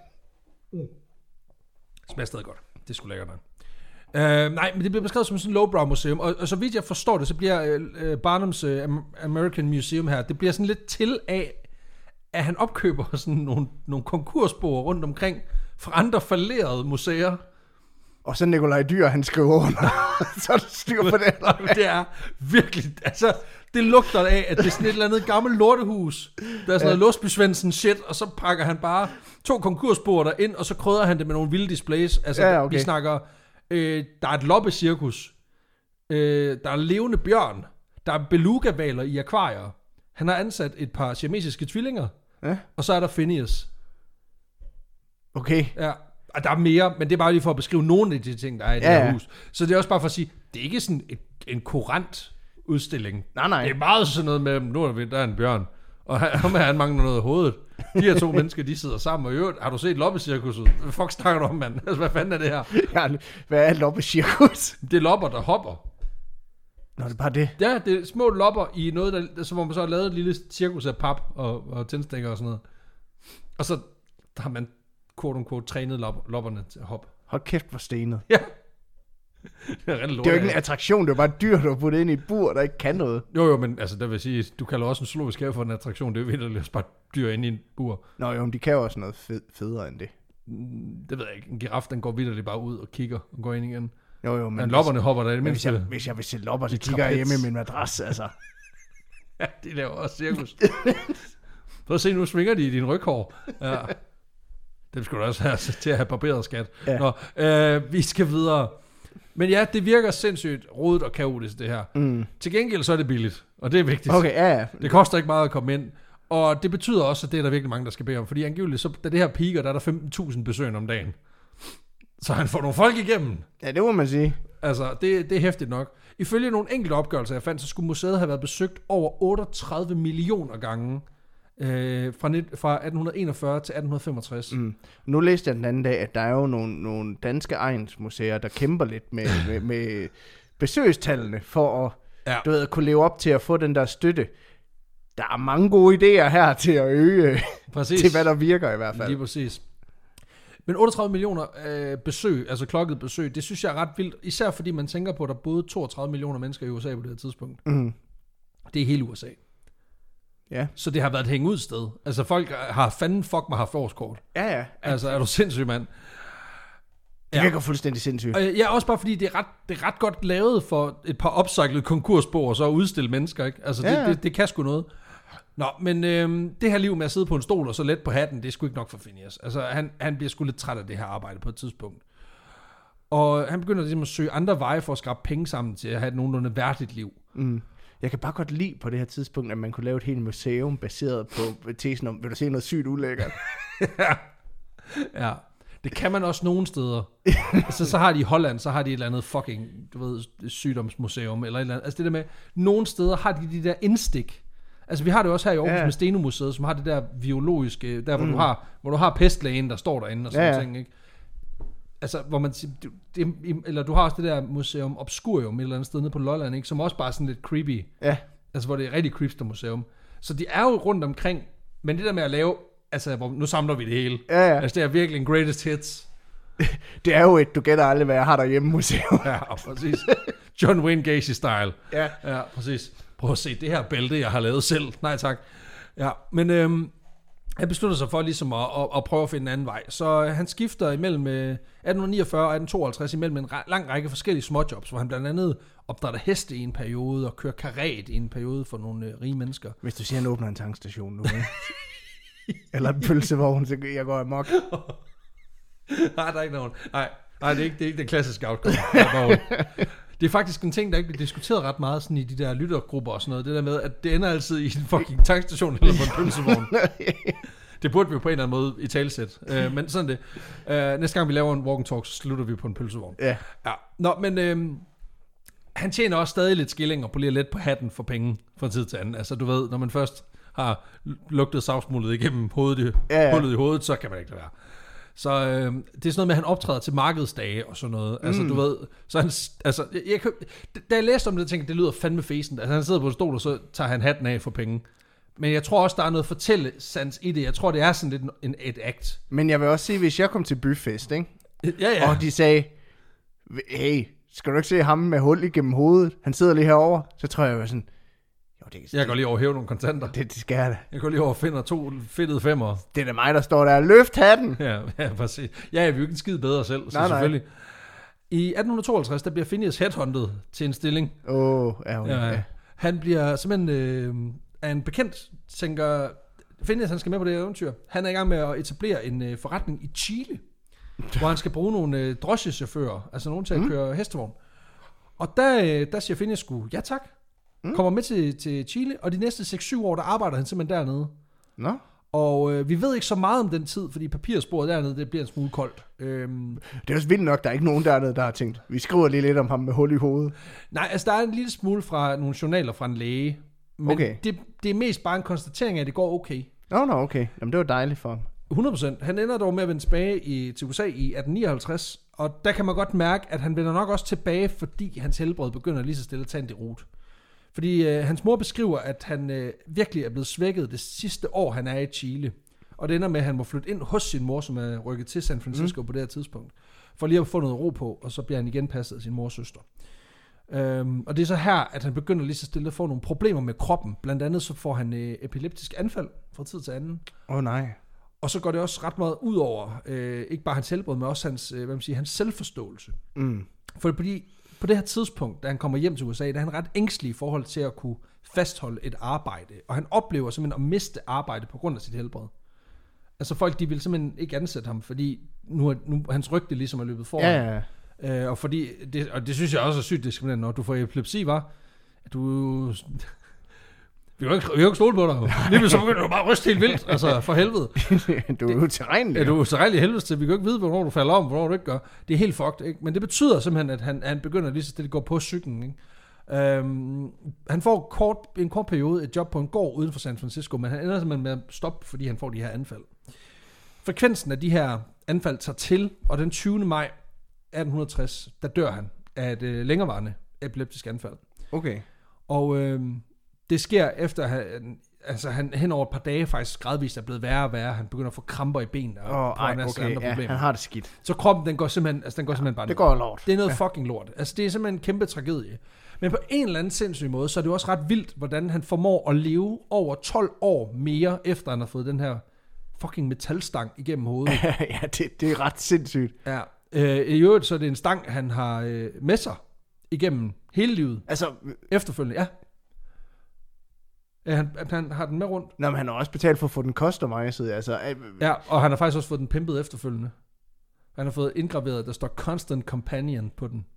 Smager stadig godt. Det er sgu lækkert nok. Uh, nej, men det bliver beskrevet som sådan en lowbrow museum, og, og så vidt jeg forstår det, så bliver uh, Barnums uh, American Museum her, det bliver sådan lidt til af, at han opkøber sådan nogle, nogle konkursboer rundt omkring fra andre fallerede museer. Og så Nikolaj Dyr, han skriver under. Så er der styr på det. Det er virkelig, altså, det lugter af, at det er sådan et eller andet gammelt lortehus. Der er sådan ja. noget Låsby Svendsen shit, og så pakker han bare to konkursboer der ind, og så krydder han det med nogle vilde displays. Altså, ja, okay. Vi snakker, øh, der er et loppecirkus, øh, der er levende bjørn, der er beluga-hvaler i akvarier. Han har ansat et par siamesiske tvillinger, ja. og så er der Phineas. Okay. Ja. Og der er mere, men det er bare lige for at beskrive nogle af de ting, der er i det ja, her ja. hus. Så det er også bare for at sige, det er ikke sådan et, en kurant udstilling. Nej, nej. Det er meget sådan noget med, nu er der, der er en bjørn, og ham her, han mangler noget af hovedet. De her to mennesker, de sidder sammen, og i øvrigt, har du set loppecirkuset? Hvad fuck snakker du om, mand? Altså, hvad fanden er det her? Ja, hvad er loppecirkus? Det er lopper, der hopper. Nå, det er bare det. Ja, det er små lopper i noget, der, så hvor man så har lavet et lille cirkus af pap og, og tændstikker og sådan noget. Og så har man quote unquote trænet lop, lopperne til at hoppe. Hold kæft, hvor stenet. Ja. det er, det er jo ikke en attraktion, det er bare et dyr, du har puttet ind i et bur, der ikke kan noget. Jo, jo, men altså, der vil sige, du kalder også en zoologisk have for en attraktion, det er jo virkelig bare dyr ind i en bur. Nå jo, men de kan jo også noget fed, federe end det. Det ved jeg ikke. En giraf, den går vildt bare ud og kigger og går ind igen. Jo, jo, men... Men lopperne hopper der i det men mindste. hvis jeg, hvis jeg vil se lopper, så kigger jeg hjemme i min madras, altså. Ja, de laver også cirkus. Prøv at se, nu svinger de i din ryghår. Ja. Dem skulle du også have til at have barberet, skat. Ja. Nå, øh, vi skal videre. Men ja, det virker sindssygt rodet og kaotisk, det her. Mm. Til gengæld så er det billigt, og det er vigtigt. Okay, ja, ja. Det koster ikke meget at komme ind. Og det betyder også, at det er der virkelig mange, der skal bede om. Fordi angiveligt, så, da det her piker, der er der femten tusind besøgende om dagen. Så han får nogle folk igennem. Ja, det må man sige. Altså, det, det er hæftigt nok. Ifølge nogle enkelte opgørelser, jeg fandt, så skulle museet have været besøgt over otteogtredive millioner gange øh, fra, net, fra atten enogfyrre til atten femogtres. Mm. Nu læste jeg den anden dag, at der er jo nogle, nogle danske egnsmuseer, der kæmper lidt med, med, med besøgstallene for at, ja. du ved, at kunne leve op til at få den der støtte. Der er mange gode idéer her til at øge, præcis. Til hvad der virker i hvert fald. Lige præcis. Men otteogtredive millioner øh, besøg, altså klokket besøg, det synes jeg er ret vildt. Især fordi man tænker på, at der boede toogtredive millioner mennesker i U S A på det her tidspunkt. Mm. Det er hele U S A. Ja. Så det har været et hænge ud sted. Altså folk har fanden fuck mig haft årskort. Ja, ja. Altså er du sindssyg, mand? Det virker ja. fuldstændig sindssygt. Ja, også bare fordi det er, ret, det er ret godt lavet for et par opcyklede konkursboer, så at udstille mennesker, ikke? Altså ja, det, ja. Det, det kan sgu noget. Nå, men øhm, det her liv med at sidde på en stol og så let på hatten, det er sgu ikke nok for Phineas. Altså, han, han bliver sgu lidt træt af det her arbejde på et tidspunkt. Og han begynder ligesom at søge andre veje for at skrabe penge sammen til at have et nogenlunde værdigt liv. Mm. Jeg kan bare godt lide på det her tidspunkt, at man kunne lave et helt museum baseret på tesen om, vil du se noget sygt ulækkert? ja. ja. Det kan man også nogle steder. altså, så har de i Holland, så har de et eller andet fucking, du ved, sygdomsmuseum eller et eller andet. Altså det der med, nogle steder har de de der indstik. Altså vi har det også her i Aarhus ja. med Steno-museet, som har det der biologiske, der hvor, mm. du, har, hvor du har pestlægen, der står derinde og sådan ja, ja. ting, ikke? Altså hvor man det, eller du har også det der museum Obscurium et eller andet sted nede på Lolland, ikke? Som også bare er sådan lidt creepy. Ja. Altså hvor det er et rigtig creepster museum. Så de er jo rundt omkring, men det der med at lave, altså hvor, nu samler vi det hele. Ja, ja. Altså det er virkelig en greatest hits. Det er jo et, du gætter aldrig, hvad jeg har derhjemme museum. ja, præcis. John Wayne Gacy style. Ja. Ja, præcis. Prøv at se det her bælte, jeg har lavet selv. Nej tak. Ja, men øhm, han beslutter sig for ligesom at, at, at prøve at finde en anden vej. Så øh, han skifter imellem øh, atten niogfyrre og atten tooghalvtreds imellem en ra- lang række forskellige småjobs, hvor han blandt andet opdrætter heste i en periode og kører karet i en periode for nogle øh, rige mennesker. Hvis du siger, han åbner en tankstation nu, ikke? Eller en pølsevogn, så jeg går amok. Nej, der er ikke nogen. Nej, nej det, er ikke, det er ikke det klassiske outcome. Det er faktisk en ting, der ikke bliver diskuteret ret meget sådan i de der lyttergrupper og sådan noget. Det der med, at det ender altid i en fucking tankstation eller på en pølsevogn. Det burde vi jo på en eller anden måde i talsæt. Uh, men sådan det. Uh, næste gang vi laver en walk and talk, så slutter vi på en pølsevogn. Ja. Ja. Nå, men øh, han tjener også stadig lidt skilling og polerer lidt på hatten for penge fra tid til anden. Altså du ved, når man først har lugtet savsmuldet igennem hovedet, ja, ja. hullet i hovedet, så kan man ikke lade være. Så øh, det er sådan noget med, at han optræder til markedsdage og sådan noget. Altså, mm. du ved, så han, altså, jeg, jeg, da jeg læste om det, tænkte jeg, det lyder fandme fæsent. Altså, han sidder på en stol, og så tager han hatten af for penge. Men jeg tror også, der er noget fortællesans i det. Jeg tror, det er sådan lidt en, et act. Men jeg vil også sige, hvis jeg kom til byfest, ikke? Ja, ja. Og de sagde, hey, skal du ikke se ham med hul igennem hovedet? Han sidder lige herovre. Så tror jeg, jeg var sådan, jo, det, jeg går lige over og hæve nogle kontanter. Det, det skal jeg da. Jeg går lige over og finder to fedtede femmer. Det er da mig, der står der. Løft hatten! Ja, ja, præcis. Ja, jeg vil jo ikke en skid bedre selv, så nej, selvfølgelig. Nej. I atten tooghalvtreds, der bliver Phineas headhunted til en stilling. Åh, oh, ja, okay. Ja. Han bliver simpelthen øh, af en bekendt, tænker, Phineas, han skal med på det her eventyr. Han er i gang med at etablere en øh, forretning i Chile, hvor han skal bruge nogle øh, drosjechauffører, altså nogen til at mm. køre hestevogn. Og der, øh, der siger Phineas sgu, ja tak. Mm. Kommer med til, til Chile, og de næste seks syv år, der arbejder han simpelthen dernede. Nå. Og øh, vi ved ikke så meget om den tid, fordi papirsporet dernede, det bliver en smule koldt. Øhm, det er også vildt nok, der er ikke nogen dernede, der har tænkt, vi skriver lige lidt om ham med hul i hovedet. Nej, altså der er en lille smule fra nogle journaler fra en læge, men okay. det, det er mest bare en konstatering af, at det går okay. Nå, nå, okay. Jamen, det var dejligt for ham. hundrede procent. Han ender dog med at vende tilbage i, til U S A i atten nioghalvtreds, og der kan man godt mærke, at han vender nok også tilbage, fordi hans helbred begynder lige så stille at tage en derute. Fordi øh, hans mor beskriver, at han øh, virkelig er blevet svækket det sidste år, han er i Chile. Og det ender med, at han må flytte ind hos sin mor, som er rykket til San Francisco mm. på det her tidspunkt. for lige at få noget ro på, og så bliver han igen passet af sin mors søster. Øhm, og det er så her, at han begynder lige så stille at få nogle problemer med kroppen. Blandt andet så får han øh, epileptisk anfald fra tid til anden. Åh oh, nej. Og så går det også ret meget ud over, øh, ikke bare hans helbred, men også hans, øh, hvad man siger, hans selvforståelse. Mm. For fordi på det her tidspunkt, da han kommer hjem til U S A, der er han ret ængstelig i forhold til at kunne fastholde et arbejde. Og han oplever simpelthen at miste arbejde på grund af sit helbred. Altså folk, de vil simpelthen ikke ansætte ham, fordi nu er, nu, hans rygte ligesom er løbet foran. Ja, ja. Øh, og, fordi det, og det synes jeg også er sygt diskriminerende, når du får epilepsi, var at du... Vi kan jo ikke, vi kan ikke stole på dig. Lige så begynder du bare at ryste helt vildt. Altså, for helvede. Du er jo tilregnelig. Ja, du er jo tilregnelig helvede til. Vi kan jo ikke vide, hvornår du falder om, hvornår du ikke gør. Det er helt fucked, ikke? Men det betyder simpelthen, at han, han begynder lige så stille at gå på cyklen, ikke? Um, han får kort, en kort periode et job på en gård uden for San Francisco, men han ender simpelthen med at stoppe, fordi han får de her anfald. Frekvensen af de her anfald tager til, og den tyvende maj atten tres, der dør han af et øh, længerevarende epileptisk anfald. Okay. Og øh, det sker efter, at han, altså han hen over et par dage faktisk gradvist er blevet værre og værre. Han begynder at få kramper i benene og oh, ej, okay. andre ja, problemer. han har det skidt. Så kroppen, den går simpelthen, altså den går simpelthen bare det går lort. Det er noget ja. fucking lort. Altså det er simpelthen en kæmpe tragedie. Men på en eller anden sindssyg måde, så er det også ret vildt, hvordan han formår at leve over tolv år mere, efter han har fået den her fucking metalstang igennem hovedet. Ja, det, det er ret sindssygt. Ja. Øh, I øvrigt, så er det en stang, han har øh, med sig igennem hele livet. Altså... Efterfølgende, ja. Ja, han, han har den med rundt. Nå, men han har også betalt for at få den customized, altså... Ja, og han har faktisk også fået den pimpet efterfølgende. Han har fået indgraveret, der står Constant Companion på den.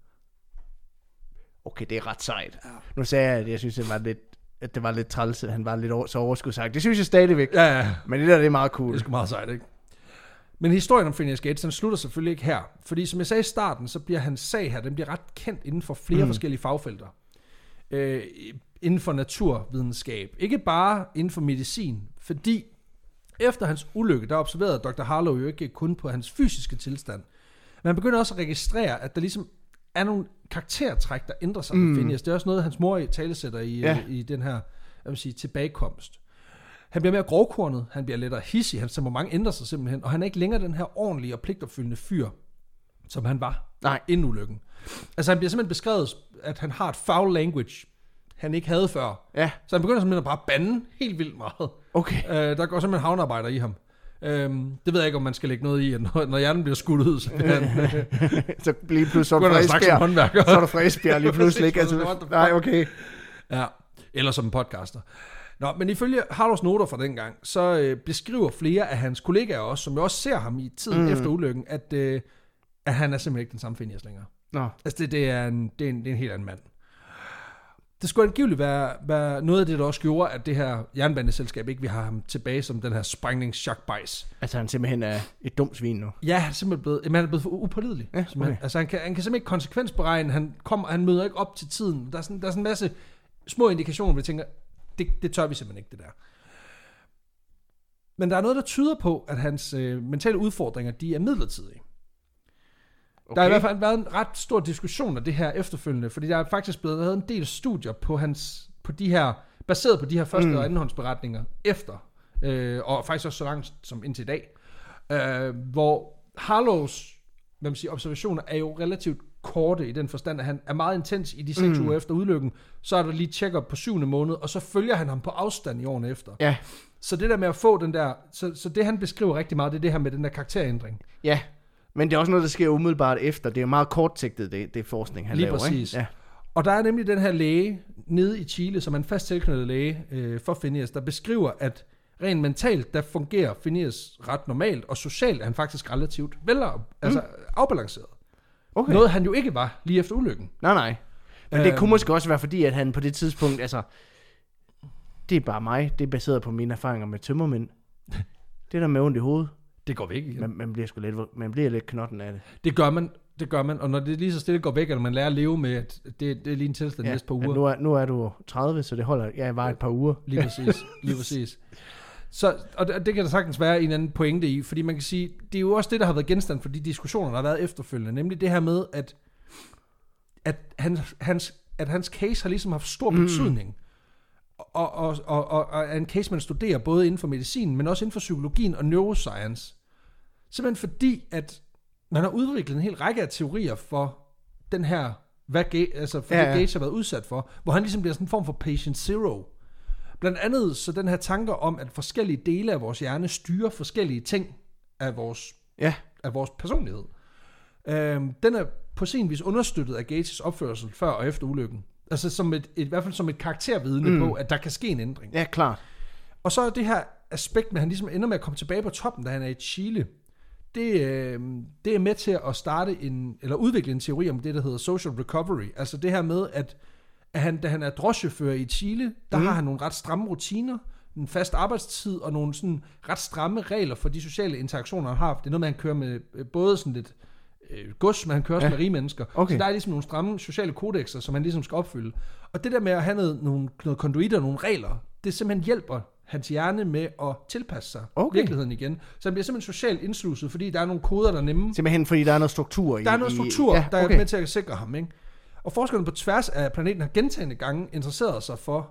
Okay, det er ret sejt. Ja. Nu sagde jeg, at jeg synes, det var lidt, at det var lidt træls, at han var lidt over, så overskudsagt. Det synes jeg stadigvæk. Ja, ja. Men det der, det er meget cool. Det er sgu meget sejt, ikke? Men historien om Phineas Gates, den slutter selvfølgelig ikke her. Fordi som jeg sagde i starten, så bliver hans sag her, den bliver ret kendt inden for flere mm. forskellige fagfelter. Øh, inden for naturvidenskab. Ikke bare inden for medicin. Fordi efter hans ulykke, der observerede doktor Harlow jo ikke kun på hans fysiske tilstand. Men han begynder også at registrere, at der ligesom er nogle karaktertræk, der ændrer sig mm. med Phineas. Det er også noget, hans mor talesætter i, ja. i den her, jeg vil sige, tilbagekomst. Han bliver mere grovkornet, han bliver lettere hissig, hans temperament ændrer sig simpelthen, og han er ikke længere den her ordentlige og pligtopfyldende fyr, som han var Nej. inden ulykken. Altså han bliver simpelthen beskrevet, at han har et foul language, han ikke havde før. Ja. Så han begynder simpelthen at bare bande helt vildt meget. Okay. Øh, der går simpelthen havnearbejder i ham. Øhm, det ved jeg ikke, om man skal lægge noget i, at når, når hjernen bliver skudt ud, så bliver han... så lige pludselig så er der fræsbjerg. Så er der fræsbjerg lige pludselig. ikke? Altså, nej, okay. Ja, eller som en podcaster. Nå, men ifølge Harlows noter fra dengang, så øh, beskriver flere af hans kollegaer også, som jo også ser ham i tiden mm. efter ulykken, at, øh, at han er simpelthen ikke den samme Phineas længere. Nå. Altså, det, det, er en, det, er en, det er en helt anden mand. Det skulle angiveligt være, være noget af det, der også gjorde, at det her jernbaneselskab ikke vil have ham tilbage som den her sprængningschakbejs. Altså han simpelthen er et dumt svin nu? Ja, han er simpelthen blevet, han er blevet for upålidelig. Ja, okay. Altså han kan, han kan simpelthen ikke konsekvensberegne, han, kommer, han møder ikke op til tiden. Der er sådan, der er sådan en masse små indikationer, hvor vi tænker, det, det tør vi simpelthen ikke, det der. Men der er noget, der tyder på, at hans øh, mentale udfordringer, de er midlertidige. Okay. Der har i hvert fald været en ret stor diskussion af det her efterfølgende, fordi der er faktisk blevet lavet en del studier på hans, på de her, baseret på de her første mm. og andenhåndsberetninger efter, øh, og faktisk også så langt som indtil i dag, øh, hvor Harlows, hvad man siger, observationer er jo relativt korte i den forstand, at han er meget intens i de seks mm. uger efter udlykken, så er der lige check-up på syvende måned, og så følger han ham på afstand i årene efter. Ja. Så det der med at få den der, så, så det han beskriver rigtig meget, det er det her med den der karakterændring. Ja. Men det er også noget, der sker umiddelbart efter. Det er meget kortsigtet, det, det forskning, han Lige laver. præcis. Ikke? Ja. Og der er nemlig den her læge nede i Chile, som er en fast tilknyttet læge øh, for Phineas, der beskriver, at rent mentalt, der fungerer Phineas ret normalt, og socialt er han faktisk relativt vel, altså mm. afbalanceret. Okay. Noget han jo ikke var lige efter ulykken. Nej, nej. Men det øhm, kunne måske også være fordi, at han på det tidspunkt, altså, det er bare mig, det er baseret på mine erfaringer med tømmermænd. Det der med ondt i hovedet. Det går væk igen. Man, man bliver sgu lidt, man bliver lidt knotten af det. Det gør man, det gør man, og når det lige så stille går væk, eller man lærer at leve med, at det, det er lige en tilstand ja, næste par uger. Nu er, nu er du tredive, så det holder, ja, bare et par uger. Lige præcis, lige præcis. Så, og det, det kan der sagtens være en anden pointe i, fordi man kan sige, det er jo også det, der har været genstand for de diskussioner, der har været efterfølgende, nemlig det her med, at, at, hans, hans, at hans case har ligesom haft stor mm. betydning, og, og, og, og, og er en case, man studerer både inden for medicin, men også inden for psykologien og neuroscience. Simpelthen fordi, at man har udviklet en hel række af teorier for den her, hvad Gage, altså for ja, det ja. Gage har været udsat for, hvor han ligesom bliver sådan en form for patient zero. Blandt andet så den her tanker om, at forskellige dele af vores hjerne styrer forskellige ting af vores, ja. af vores personlighed. Øhm, den er på sin vis understøttet af Gages opførsel før og efter ulykken. Altså som et, et, i hvert fald som et karaktervidne mm. på, at der kan ske en ændring. Ja, klart. Og så er det her aspekt, med at han ligesom ender med at komme tilbage på toppen, da han er i Chile, det, øh, det er med til at starte en, eller udvikle en teori om det, der hedder social recovery. Altså det her med, at, at han, da han er droschauffør i Chile, der mm. har han nogle ret stramme rutiner, en fast arbejdstid og nogle sådan ret stramme regler for de sociale interaktioner, han har. Det er noget med, at han kører med både sådan lidt øh, gods, men han kører også ja. med rige mennesker. Okay. Så der er ligesom nogle stramme sociale kodexer, som han ligesom skal opfylde. Og det der med at have noget, nogle, noget konduitter, nogle regler, det simpelthen hjælper hans hjerne med at tilpasse sig okay. virkeligheden igen. Så han bliver simpelthen socialt indsluset, fordi der er nogle koder, der er nemme. Simpelthen fordi der er noget struktur i. Der er noget struktur, i, ja, der okay. er med til at sikre ham. Ikke? Og forskerne på tværs af planeten har gentagne gange interesseret sig for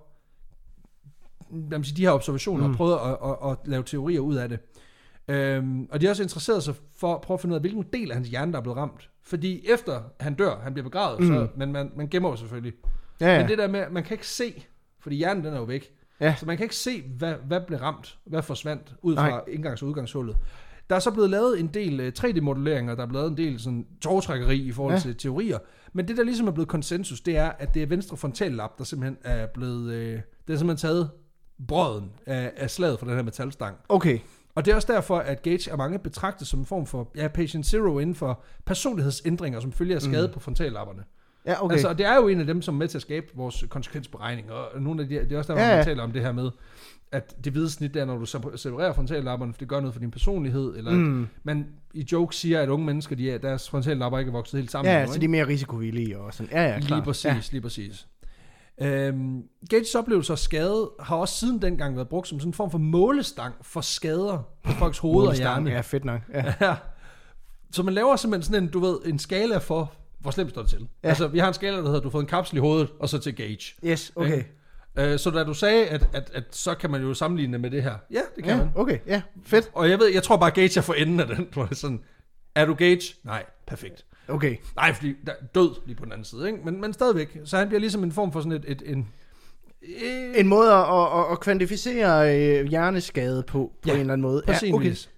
lad mig sige, de her observationer mm. og prøvet at, at, at lave teorier ud af det. Øhm, og de har også interesseret sig for at prøve at finde ud af, hvilken del af hans hjerne, der er blevet ramt. Fordi efter han dør, han bliver begravet, mm. så, men man, man gemmer jo selvfølgelig. Ja, ja. Men det der med, man kan ikke se, fordi hjernen den er jo væk, ja. så man kan ikke se, hvad, hvad blev ramt, hvad forsvandt ud fra Nej. indgangs- og udgangshullet. Der er så blevet lavet en del tre D-modelleringer, der er blevet lavet en del sådan tårtrækkeri i forhold ja. til teorier, men det der ligesom er blevet konsensus, det er, at det er venstre frontallap, der simpelthen er blevet, øh, det er simpelthen taget brøden af, af slaget for den her metalstang. Okay. Og det er også derfor, at Gage er mange betragtet som en form for ja, patient zero inden for personlighedsændringer, som følger af skade mm. på frontallapperne. Ja, okay. Altså, det er jo en af dem, som er med til at skabe vores konsekvensberegning, og nogle af de, det er også der, ja, man ja. taler om det her med, at det hvide snit der, når du separerer frontallapperne, for det gør noget for din personlighed, eller mm. at man i joke siger, at unge mennesker, de er, deres frontallapper ikke er vokset helt sammen. Ja, nu, så ikke? de er mere risikovillige og sådan. Ja, ja, klar. Lige præcis, ja. lige præcis. Øhm, Gages oplevelse af skade har også siden dengang været brugt som sådan en form for målestang for skader på folks hoveder og hjerne. Ja, fedt nok. Ja. Ja. Så man laver simpelthen sådan en, du ved, en skala for, hvor slemt står det til. Ja. Altså, vi har en skala, der hedder, du har fået en kapsel i hovedet, og så til Gage. Yes, okay. Ja. Øh, så da du sagde, at, at, at så kan man jo sammenligne det med det her. Ja, det kan ja, man. Okay, ja, fedt. Og jeg ved, jeg tror bare, Gage er for enden af den. Hvor det sådan, er du Gage? Nej, perfekt. Okay. Nej, fordi der er død lige på den anden side, ikke? Men, men stadigvæk. Så han bliver ligesom en form for sådan et... et en, et en måde at, at, at kvantificere øh, hjerneskade på, på ja, en eller anden måde. På ja, okay. vis.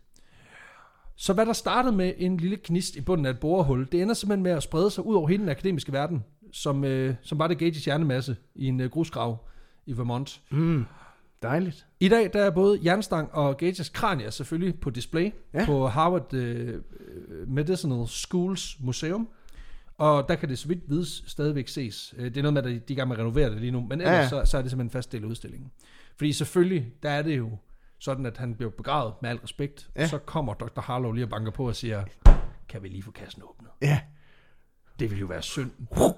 Så hvad der startede med en lille knist i bunden af et borehul, det ender simpelthen med at sprede sig ud over hele den akademiske verden, som, øh, som var det Gages hjernemasse i en øh, grusgrav i Vermont. Mm, dejligt. I dag der er både jernstang og Gages kranie selvfølgelig på display ja. på Harvard øh, Medicinal Schools Museum. Og der kan det så vidt vides stadigvæk ses. Det er noget med, at de er i gang med at renovere det lige nu, men ellers ja, ja. Så, så er det simpelthen en fast del af udstillingen. Fordi selvfølgelig, der er det jo sådan, at han bliver begravet med al respekt. Ja. Så kommer doktor Harlow lige og banker på og siger, kan vi lige få kassen åbnet? Ja. Det vil jo være synd.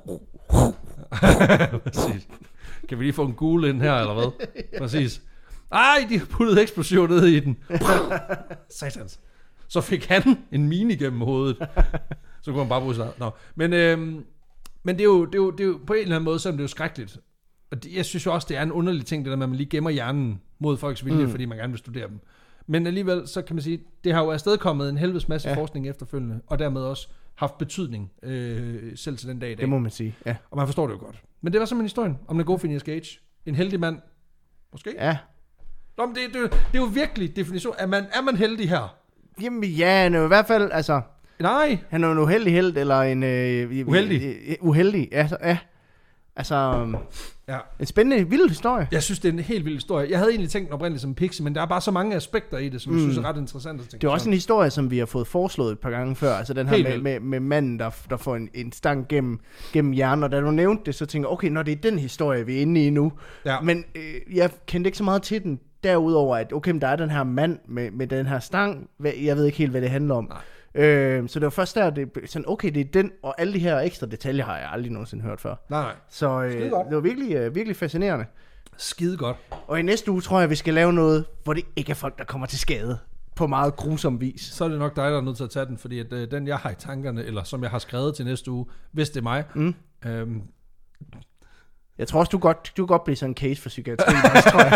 Præcis. Kan vi lige få en gul ind her, eller hvad? Præcis. Ej, de har puttet eksplosiv ned i den. Satans. Så fik han en mine gennem hovedet. Så kunne han bare bruge sig. Nå. Men, øhm, men det, er jo, det, er jo, det er jo på en eller anden måde, så er det jo skrækkeligt. Og det, jeg synes jo også, det er en underlig ting, det der med, at man lige gemmer hjernen mod folks vilje, mm. fordi man gerne vil studere dem. Men alligevel, så kan man sige, det har jo afstedkommet en helvedes masse ja. forskning efterfølgende, og dermed også haft betydning øh, selv til den dag i dag. Det må man sige, ja. Og man forstår det jo godt. Men det var simpelthen historien om den gode Phineas Gage. En heldig mand. Måske? Ja. Nå, men det, det, det er jo virkelig definition. Er man, er man heldig her? Jamen ja, han er jo i hvert fald, altså... Nej. Han er jo en uheldig held, eller en... Øh, uheldig. Øh, uheldig, ja. Så, ja. Altså... Ja. En spændende, vild historie. Jeg synes, det er en helt vild historie. Jeg havde egentlig tænkt oprindeligt som Pixie, men der er bare så mange aspekter i det, som mm. jeg synes er ret interessant at tænke. Det er også en historie, som vi har fået foreslået et par gange før. Altså den her med, med, med manden, der, der får en, en stang gennem, gennem hjernen. Og da du nævnte det, så tænker jeg, okay, når det er den historie, vi er inde i nu. Ja. Men øh, jeg kendte ikke så meget til den. Derudover, at okay, der er den her mand med, med den her stang. Jeg ved ikke helt, hvad det handler om. Øh, så det var først der, det sådan, okay, det er den, og alle de her ekstra detaljer har jeg aldrig nogensinde hørt før. Nej, nej. Så øh, det var virkelig, øh, virkelig fascinerende. Skide godt. Og i næste uge tror jeg, vi skal lave noget, hvor det ikke er folk, der kommer til skade på meget grusom vis. Så er det nok dig, der er nødt til at tage den, fordi at, øh, den, jeg har i tankerne, eller som jeg har skrevet til næste uge, hvis det er mig. Mm. Øhm. Jeg tror også, du godt, du godt blive sådan en case for psykiatri, tror jeg.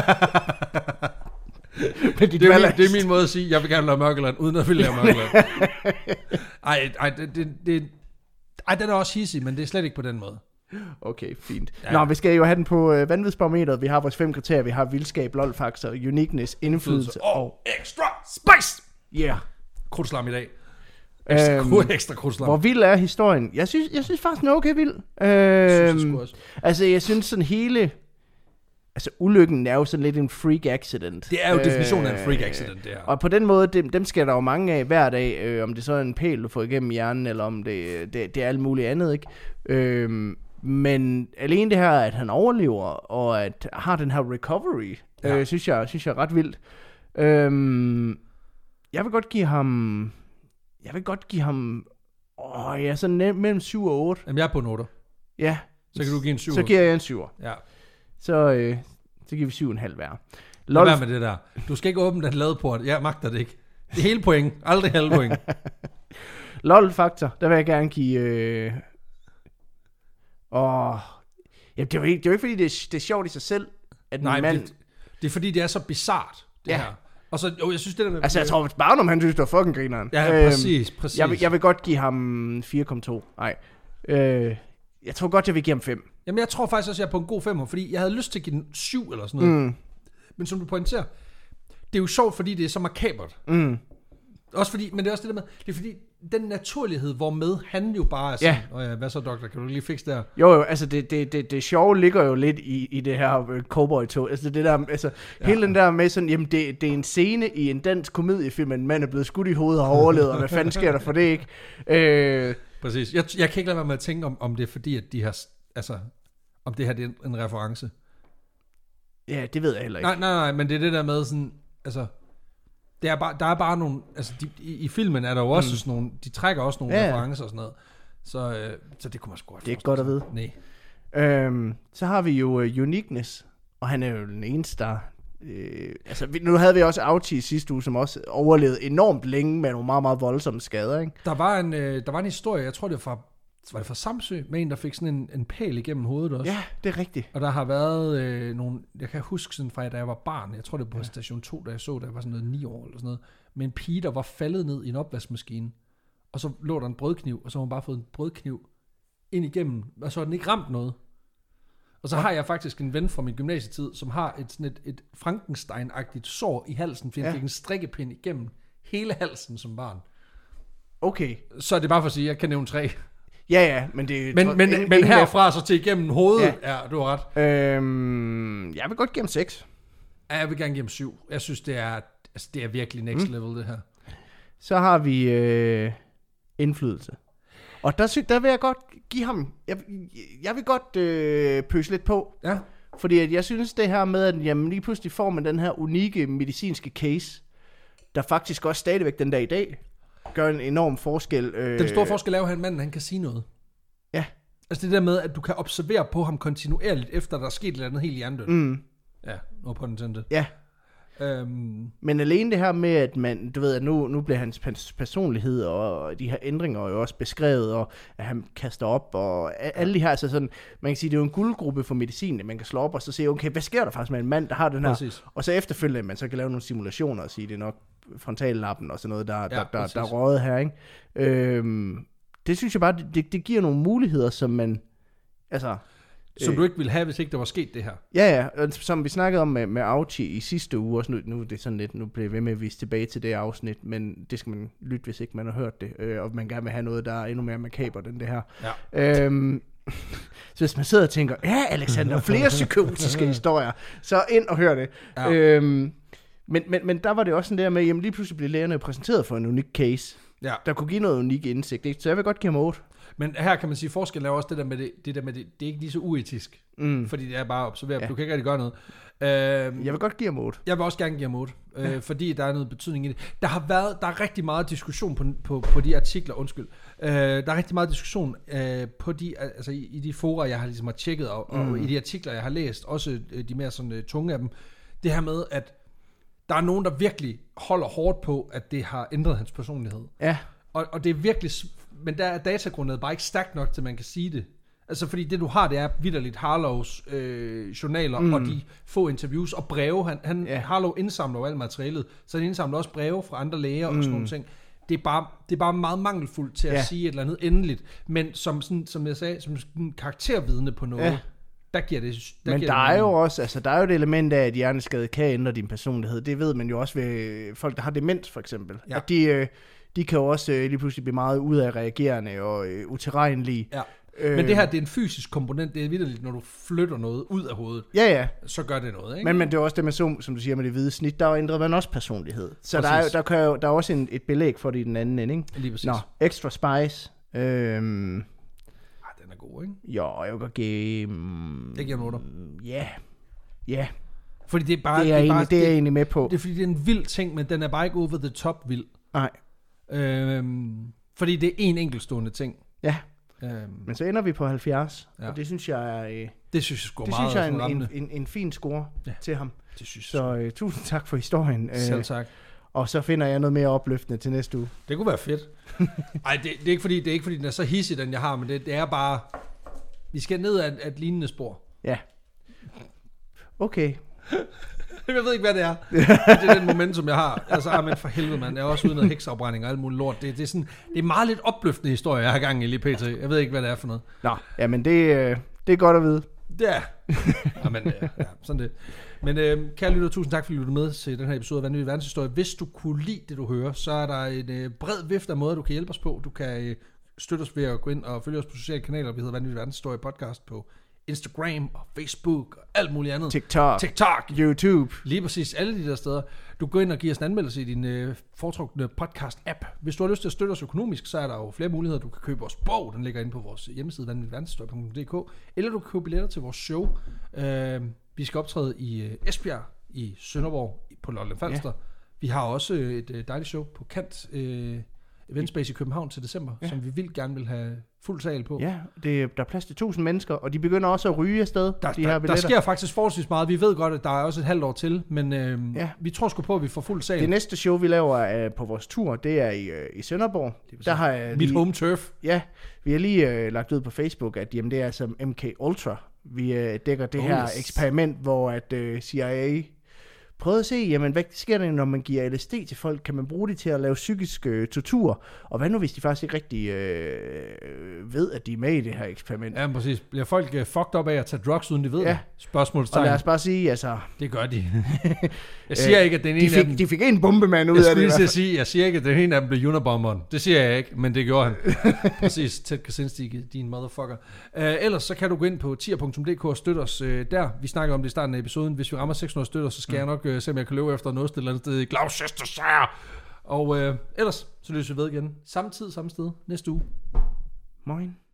det, er min, det er min måde at sige, jeg vil gerne lave Mørkeland, uden at ville lave Mørkeland. Ej, ej, det, det, det, ej, den er også hissig, men det er slet ikke på den måde. Okay, fint. Ja. Nå, vi skal jo have den på øh, vanvidsbarometeret. Vi har vores fem kriterier. Vi har vildskab, lol-faktor, uniqueness, indflydelse og, og... extra spice! Yeah. Krudtslam i dag. Ekstra, Øhm, krud, ekstra krudtslam. Hvor vild er historien? Jeg synes, jeg synes faktisk, den er okay vild. Øhm, Synes jeg også. Altså, jeg synes sådan hele... Altså, ulykken er jo sådan lidt en freak accident. Det er jo definitionen af en freak accident, det her. Og på den måde, dem, dem skal der jo mange af hver dag. Øh, om det så er en pæl, du får igennem hjernen, eller om det, det, det er alt muligt andet, ikke? Øhm, men alene det her, at han overlever, og at har den her recovery, ja. øh, synes, jeg, synes jeg er ret vildt. Øhm, jeg vil godt give ham... Jeg vil godt give ham... Åh, ja, sådan mellem syv og otte. Jamen, jeg er på en otter. Ja. Så kan du give en syv. Så giver jeg en syver. Ja. Så, øh, så giver vi syv og en halv hver. Lad være med det der. Du skal ikke åbne den ladeport. Jeg magter det ikke. Det er hele point. Aldrig halv point. LOL-faktor, der vil jeg gerne give... Øh... Åh... Jamen, det er jo ikke, det er jo ikke fordi, det er, det er sjovt i sig selv, at Nej, en mand... det, det er fordi, det er så bizart, det Ja. her. Og så, jo, jeg synes det der med... Altså, jeg tror, bare om han synes, det var fucking grineren. Ja, præcis, præcis. Jeg vil, jeg vil godt give ham fire komma to. Nej. Øh, jeg tror godt, jeg vil give ham fem. Jamen, jeg tror faktisk også, jeg er på en god femmer, fordi jeg havde lyst til at give den syv eller sådan noget. Mm. Men som du pointerer, det er jo sjovt, fordi det er så makabert. Mm. Også fordi, men det er også det der med, det er fordi, den naturlighed, hvormed han jo bare er sådan, Ja. ja. ja, hvad så, doktor, kan du lige fikse der? Jo, jo, altså det, det, det, det sjove ligger jo lidt i, i det her uh, cowboy-tog. Altså det der, altså ja. hele den der med sådan, jamen det, det er en scene i en dansk komediefilm, en mand er blevet skudt i hovedet og har overlevet, og hvad fanden sker der for det, ikke? Øh, Præcis. Jeg, jeg kan ikke lade være med at tænke, om, om det er fordi, at de har, altså, om det her det er en, en reference. ja, det ved jeg heller ikke. Nej, nej, nej, men det er det der med sådan, altså, det er bare, der er bare nogle, altså de, i, i filmen er der jo også mm. sådan nogle, de trækker også nogle Ja. referencer og sådan noget, så, øh, så det kunne man sgu godt Det er ikke godt at vide. Nej. Øhm, så har vi jo uh, uniqueness, og han er jo den eneste, der... Øh, altså, vi, nu havde vi også Auchi sidste uge, som også overlevede enormt længe med nogle meget, meget voldsomme skader, ikke? Der var en, øh, der var en historie, jeg tror det var fra, var det fra Samsø, med en, der fik sådan en, en pæl igennem hovedet også. Ja, det er rigtigt. Og der har været øh, nogle, jeg kan huske sådan fra, da jeg var barn, jeg tror det var på ja. station to, da jeg så, da jeg var sådan noget ni år eller sådan noget, med en pige, der var faldet ned i en opvaskemaskine, og så lå der en brødkniv, og så har hun bare fået en brødkniv ind igennem, og så har den ikke ramt noget. Og så har jeg faktisk en ven fra min gymnasietid, som har et, sådan et, et Frankenstein-agtigt sår i halsen, fordi ja. han fik en strikkepind igennem hele halsen som barn. Okay. Så er det bare for at sige, at jeg kan nævne tre. Ja, ja, men det... Men, tror, men, ingen, men ingen herfra så til igennem hovedet, Ja. ja, du har ret. Øhm, jeg vil godt give ham seks. Ja, jeg vil gerne give ham syv. Jeg synes, det er, altså, det er virkelig next level, det her. Så har vi øh, indflydelse. Og der, sy- der vil jeg godt give ham... Jeg, jeg vil godt øh, pøse lidt på. Ja. Fordi at jeg synes det her med, at jamen, lige pludselig får man den her unikke medicinske case, der faktisk også stadigvæk den dag i dag gør en enorm forskel. Øh, Den store forskel er jo, at han manden, han kan sige noget. Ja. Altså det der med, at du kan observere på ham kontinuerligt, efter der er sket et eller andet helt hjernedødt. Mm. Ja, no pun intended. Ja. Øhm, Men alene det her med, at man, du ved, at nu, nu bliver hans pers- personlighed og de her ændringer jo også beskrevet, og at han kaster op, og a- alle de her, altså sådan, man kan sige, det er jo en guldgruppe for medicin, at man kan slå op og så se, okay, hvad sker der faktisk med en mand, der har den her, Præcis. og så efterfølgende, at man så kan lave nogle simulationer og sige, det er nok frontallappen og sådan noget, der, Ja, der, der, præcis. der er røget her, ikke? Øhm, det synes jeg bare, det, det giver nogle muligheder, som man, altså... som øh, du ikke ville have, hvis ikke der var sket det her. Ja, ja, og som vi snakkede om med, med Auchi i sidste uge, også nu, nu er det sådan lidt, nu bliver vi ved med at vise tilbage til det afsnit, men det skal man lytte, hvis ikke man har hørt det, øh, og man gerne vil have noget, der er endnu mere makaber end det her. Ja. Øhm, så hvis man sidder og tænker, ja, Alexander, flere psykotiske historier, så ind og hør det. Ja. Øhm, men, men, men der var det også sådan der med, jamen lige pludselig blev lægerne præsenteret for en unik case, Ja. der kunne give noget unik indsigt, ikke? Så jeg vil godt give ham otte. Men her kan man sige, forskellen er jo også det der med det, det der med det, det er ikke lige så uetisk, Mm. fordi det er bare observeret, Ja. du kan ikke rigtig gøre noget. Øhm, Jeg vil godt give ham otte. Jeg vil også gerne give ham otte, øh, Ja. fordi der er noget betydning i det. Der har været, der er rigtig meget diskussion på, på, på de artikler, undskyld. Øh, der er rigtig meget diskussion øh, på de, altså i, i de fora, jeg har ligesom har tjekket, og, mm. og i de artikler, jeg har læst, også øh, de mere sådan øh, tunge af dem. Det her med, at der er nogen, der virkelig holder hårdt på, at det har ændret hans personlighed. Ja. Og, og det er virkelig, men der er datagrundlaget bare ikke stærkt nok, til man kan sige det. Altså fordi det du har, det er vitterligt Harlows øh, journaler, mm. og de få interviews og breve. Han, han, Ja. Harlow indsamler jo alt materialet, så han indsamler også breve fra andre læger mm. og sådan nogle ting. det er bare, det er bare meget mangelfuldt til at Ja. sige et eller andet endeligt. Men som, sådan, som jeg sagde, som sådan karaktervidne på noget, Ja. der giver det... Der Men giver der det er jo mening. også, altså der er jo et element af, at hjerneskade kan ændre din personlighed. Det ved man jo også ved folk, der har demens for eksempel. Ja. At de, øh, de kan jo også øh, lige pludselig blive meget udadreagerende og øh, utilregnelige. Ja. Øh, Men det her, det er en fysisk komponent. Det er vitterligt, når du flytter noget ud af hovedet, Ja, ja. så gør det noget, ikke? Men, men det er også det med, som, som du siger, med det hvide snit, der ændrer man også personlighed. Så der er, Præcis. jo- der, kan jo, der er også en, et belæg for det i den anden ende, ikke? Lige præcis. Nå, Extra Spice. Øhm, Ah, den er god, ikke? jo, jeg kan give... Mm, Det giver en otter. Ja. Ja, Fordi det er bare... det er, jeg bare, egentlig, det er jeg egentlig med på. det er fordi, det er en vild ting, men den er bare ikke over the top vild. Nej. Øhm, fordi det er en enkeltstående ting. Ja, Øhm, men så ender vi på halvfjerds, Ja. og det synes jeg er... Øh, det synes jeg sgu det meget synes jeg er sådan en, rammende. en, en, en fin score Ja. ja. til ham. Det synes jeg Så øh, tusind tak for historien. Øh, Selv tak. og så finder jeg noget mere opløftende til næste uge. Det kunne være fedt. Ej, det, det, er ikke fordi, det er ikke fordi, den er så hissig, den jeg har, men det, det er bare... Vi skal ned ad, ad et lignende spor. Ja. Okay. Jeg ved ikke, hvad det er. Det er den momentum, jeg har. Altså, ah, men for helvede, mand. Jeg er også ude i noget heksafbrænding og alt muligt lort. Det, det, er sådan, det er meget lidt opløftende historie, jeg har gang i lige pt. Jeg ved ikke, hvad det er for noget. Nå, jamen det, øh, det er godt at vide. Ja. Ja, men, ja, ja sådan det. Men øh, kære lytter, tusind tak, fordi du lyttede med til den her episode af Vanvittig Verdenshistorie. Hvis du kunne lide det, du hører, så er der en øh, bred vifte af måder, du kan hjælpe os på. Du kan øh, støtte os ved at gå ind og følge os på sociale kanaler. Vi hedder Vanvittig Verdenshistorie podcast på Instagram og Facebook og alt muligt andet. TikTok, TikTok. YouTube. Lige præcis, alle de der steder. Du går ind og giver os en anmeldelse i din øh, foretrukne podcast-app. Hvis du har lyst til at støtte os økonomisk, så er der jo flere muligheder. Du kan købe vores bog, den ligger inde på vores hjemmeside, vanvittig verdenshistorie punktum d k, eller du kan købe billetter til vores show. Øh, vi skal optræde i øh, Esbjerg, i Sønderborg, på Lolland Falster. Ja. Vi har også øh, et øh, dejligt show på Kant øh, Eventspace i København til december, ja. som vi vildt gerne vil have fuld sal på. Ja, det, der er plads til tusind mennesker, og de begynder også at ryge afsted, Der, de her der, der billetter. sker faktisk forholdsvis meget. Vi ved godt, at der er også et halvt år til, men øh, Ja. vi tror sgu på, at vi får fuld sal. Det næste show, vi laver uh, på vores tur, det er i, uh, i Sønderborg. Der har jeg Mit lige, home turf. Ja, vi har lige uh, lagt ud på Facebook, at jamen, det er som M K Ultra. Vi uh, dækker det Oh, her yes. eksperiment, hvor at uh, C I A prøvede at se, jamen, hvad sker der, når man giver L S D til folk? Kan man bruge det til at lave psykisk øh, tortur? Og hvad nu, hvis de faktisk ikke rigtig øh, ved, at de er med i det her eksperiment? Ja, præcis. Bliver folk uh, fucked up af at tage drugs, uden de ved Ja. det? Spørgsmålstegn. Og lad os bare sige, altså... Det gør de. Jeg siger ikke, at den de ene fik, af dem... de fik en bombemand ud Jeg af skulle det. lige i til hvert at sige, jeg siger ikke, at den ene af dem blev Unabomberen. Det siger jeg ikke, men det gjorde han. Præcis. Ted Kaczynski, din motherfucker. Uh, ellers så kan du gå ind på tier punktum d k og støtte os uh, der. Vi snakker om det i starten af episoden. Hvis vi rammer seks hundrede støtter, så skal mm. jeg nok uh, se, om jeg kan løbe efter noget et eller andet sted i Gloucestershire. Og uh, ellers så løser vi ved igen. Samme tid, samme sted, næste uge. Moin.